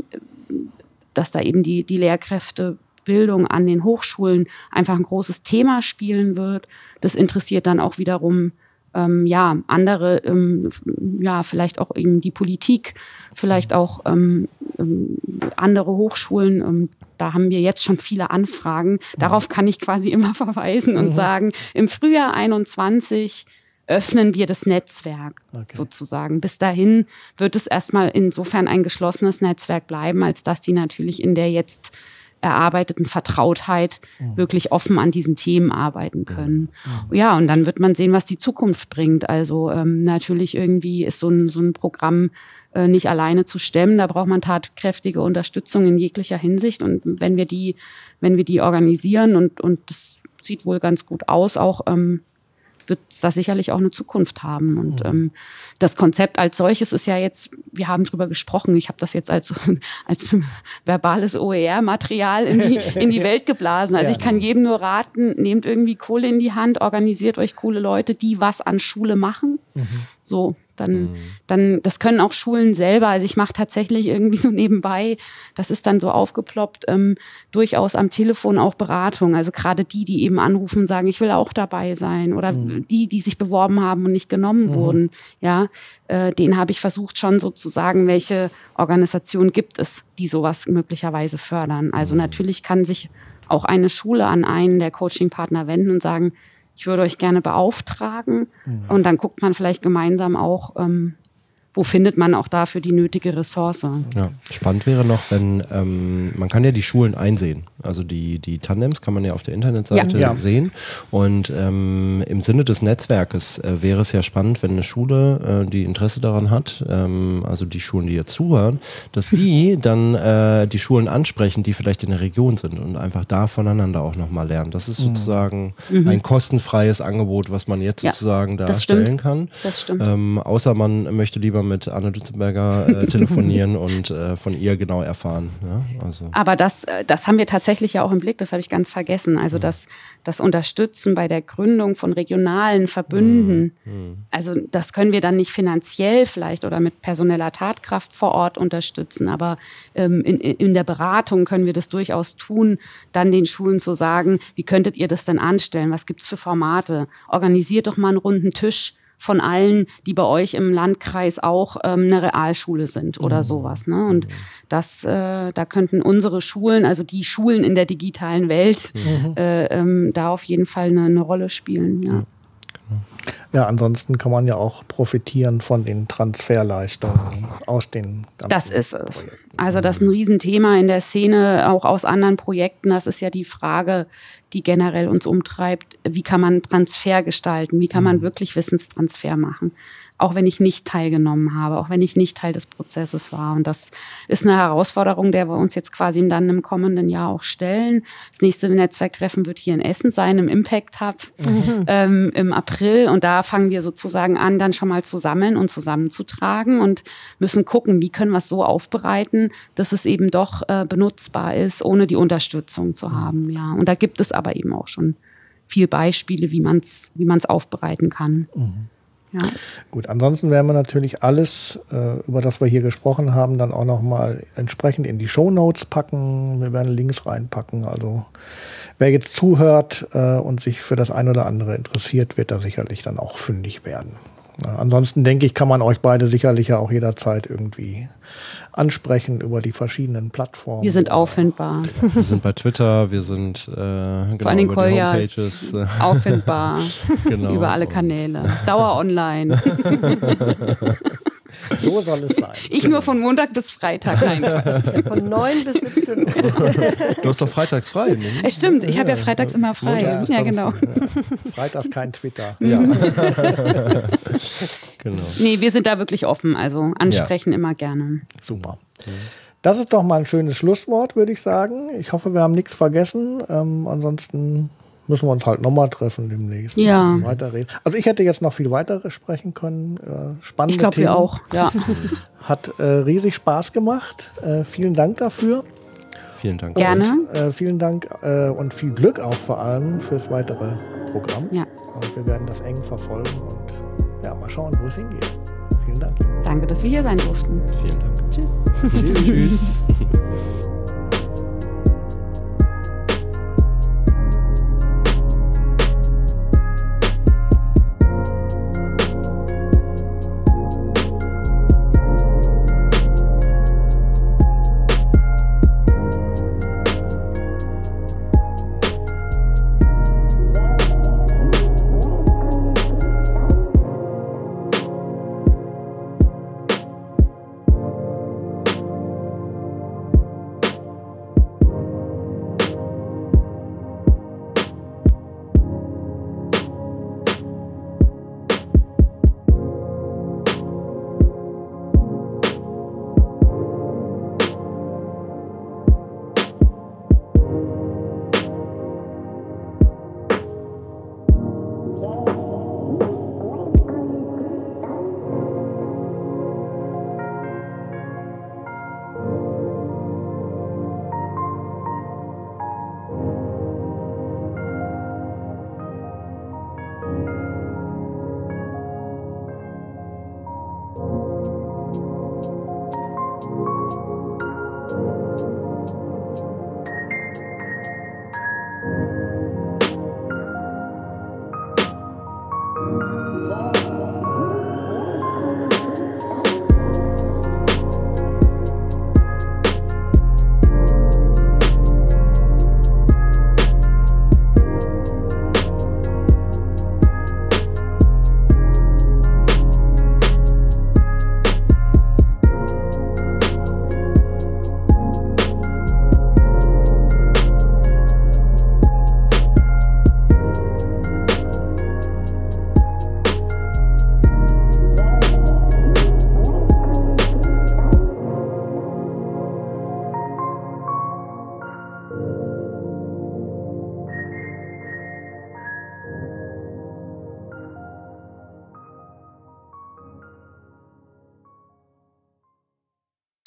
dass da eben die, die Lehrkräftebildung an den Hochschulen einfach ein großes Thema spielen wird. Das interessiert dann auch wiederum Ähm, ja, andere, ähm, ja, vielleicht auch eben die Politik, vielleicht auch ähm, ähm, andere Hochschulen. Ähm, da haben wir jetzt schon viele Anfragen. Darauf kann ich quasi immer verweisen und mhm. sagen, im Frühjahr einundzwanzig öffnen wir das Netzwerk okay. sozusagen. Bis dahin wird es erstmal insofern ein geschlossenes Netzwerk bleiben, als dass die natürlich in der jetzt erarbeiteten Vertrautheit mhm. wirklich offen an diesen Themen arbeiten können. Mhm. Ja, und dann wird man sehen, was die Zukunft bringt. Also ähm, natürlich irgendwie ist so ein, so ein Programm äh, nicht alleine zu stemmen. Da braucht man tatkräftige Unterstützung in jeglicher Hinsicht. Und wenn wir die, wenn wir die organisieren und, und das sieht wohl ganz gut aus, auch ähm, wird es da sicherlich auch eine Zukunft haben. Und ähm, das Konzept als solches ist ja jetzt, wir haben drüber gesprochen, ich habe das jetzt als, als verbales O E R-Material in die, in die Welt geblasen. Also ja. ich kann jedem nur raten, nehmt irgendwie Kohle in die Hand, organisiert euch coole Leute, die was an Schule machen. Mhm. So, dann, mhm. dann, das können auch Schulen selber. Also ich mache tatsächlich irgendwie so nebenbei, das ist dann so aufgeploppt, ähm, durchaus am Telefon auch Beratung. Also gerade die, die eben anrufen und sagen, ich will auch dabei sein. Oder mhm. die, die sich beworben haben und nicht genommen mhm. wurden. Ja, äh, denen habe ich versucht schon so zu sagen, welche Organisationen gibt es, die sowas möglicherweise fördern. Also mhm. natürlich kann sich auch eine Schule an einen der Coaching-Partner wenden und sagen, ich würde euch gerne beauftragen. Mhm. Und dann guckt man vielleicht gemeinsam auch, ähm, wo findet man auch dafür die nötige Ressource. Ja, spannend wäre noch, wenn, ähm, man kann ja die Schulen einsehen. Also die, die Tandems kann man ja auf der Internetseite ja. sehen. Und ähm, im Sinne des Netzwerkes äh, wäre es ja spannend, wenn eine Schule, äh, die Interesse daran hat, ähm, also die Schulen, die jetzt zuhören, dass die dann äh, die Schulen ansprechen, die vielleicht in der Region sind und einfach da voneinander auch nochmal lernen. Das ist sozusagen mhm. ein kostenfreies Angebot, was man jetzt ja, sozusagen da stellen kann. Das stimmt. Ähm, außer man möchte lieber mit Anne Dützenberger äh, telefonieren und äh, von ihr genau erfahren. Ja? Also. Aber das, das haben wir tatsächlich ja auch im Blick, das habe ich ganz vergessen. Also mhm. das, das Unterstützen bei der Gründung von regionalen Verbünden, mhm. also das können wir dann nicht finanziell vielleicht oder mit personeller Tatkraft vor Ort unterstützen, aber ähm, in, in der Beratung können wir das durchaus tun, dann den Schulen zu sagen, wie könntet ihr das denn anstellen, was gibt es für Formate, organisiert doch mal einen runden Tisch von allen, die bei euch im Landkreis auch ähm, eine Realschule sind oder mhm. sowas. Ne? Und das, äh, da könnten unsere Schulen, also die Schulen in der digitalen Welt, mhm. äh, ähm, da auf jeden Fall eine, eine Rolle spielen. Ja. Ja, genau. ja, ansonsten kann man ja auch profitieren von den Transferleistungen aus den ganzen Das ist es. Projekten. Also das ist ein Riesenthema in der Szene, auch aus anderen Projekten. Das ist ja die Frage, die generell uns umtreibt. Wie kann man Transfer gestalten? Wie kann man wirklich Wissenstransfer machen? Auch wenn ich nicht teilgenommen habe, auch wenn ich nicht Teil des Prozesses war. Und das ist eine Herausforderung, der wir uns jetzt quasi dann im kommenden Jahr auch stellen. Das nächste Netzwerktreffen wird hier in Essen sein, im Impact Hub mhm. ähm, im April. Und da fangen wir sozusagen an, dann schon mal zu sammeln und zusammenzutragen und müssen gucken, wie können wir es so aufbereiten, dass es eben doch äh, benutzbar ist, ohne die Unterstützung zu haben. Ja. Und da gibt es aber eben auch schon viele Beispiele, wie man es wie man es aufbereiten kann. Mhm. Ja. Gut, ansonsten werden wir natürlich alles, äh, über das wir hier gesprochen haben, dann auch nochmal entsprechend in die Shownotes packen. Wir werden Links reinpacken. Also wer jetzt zuhört äh, und sich für das ein oder andere interessiert, wird da sicherlich dann auch fündig werden. Ja, ansonsten denke ich, kann man euch beide sicherlich ja auch jederzeit irgendwie ansprechen über die verschiedenen Plattformen. Wir sind auffindbar. Wir sind bei Twitter, wir sind äh, genau, vor allem über die Homepages auffindbar genau. über alle Kanäle. Dauer online. So soll es sein. Ich nur von Montag bis Freitag. Nein, von neun bis siebzehn Uhr. Du hast doch freitags frei, ne? Es stimmt, ich habe ja freitags immer frei. Ja, ja, genau. Ja. Freitags kein Twitter. Ja. Genau. Nee, wir sind da wirklich offen. Also ansprechen ja. immer gerne. Super. Das ist doch mal ein schönes Schlusswort, würde ich sagen. Ich hoffe, wir haben nichts vergessen. Ähm, ansonsten müssen wir uns halt nochmal treffen demnächst. Ja. Weiterreden. Also ich hätte jetzt noch viel weiter sprechen können. Äh, spannende Ich glaube, wir auch. Ja. Hat äh, riesig Spaß gemacht. Äh, vielen Dank dafür. Vielen Dank. Gerne. Und, äh, vielen Dank äh, und viel Glück auch vor allem fürs weitere Programm. Ja. Und wir werden das eng verfolgen und ja, mal schauen, wo es hingeht. Vielen Dank. Danke, dass wir hier sein durften. Vielen Dank. Tschüss. Tschüss.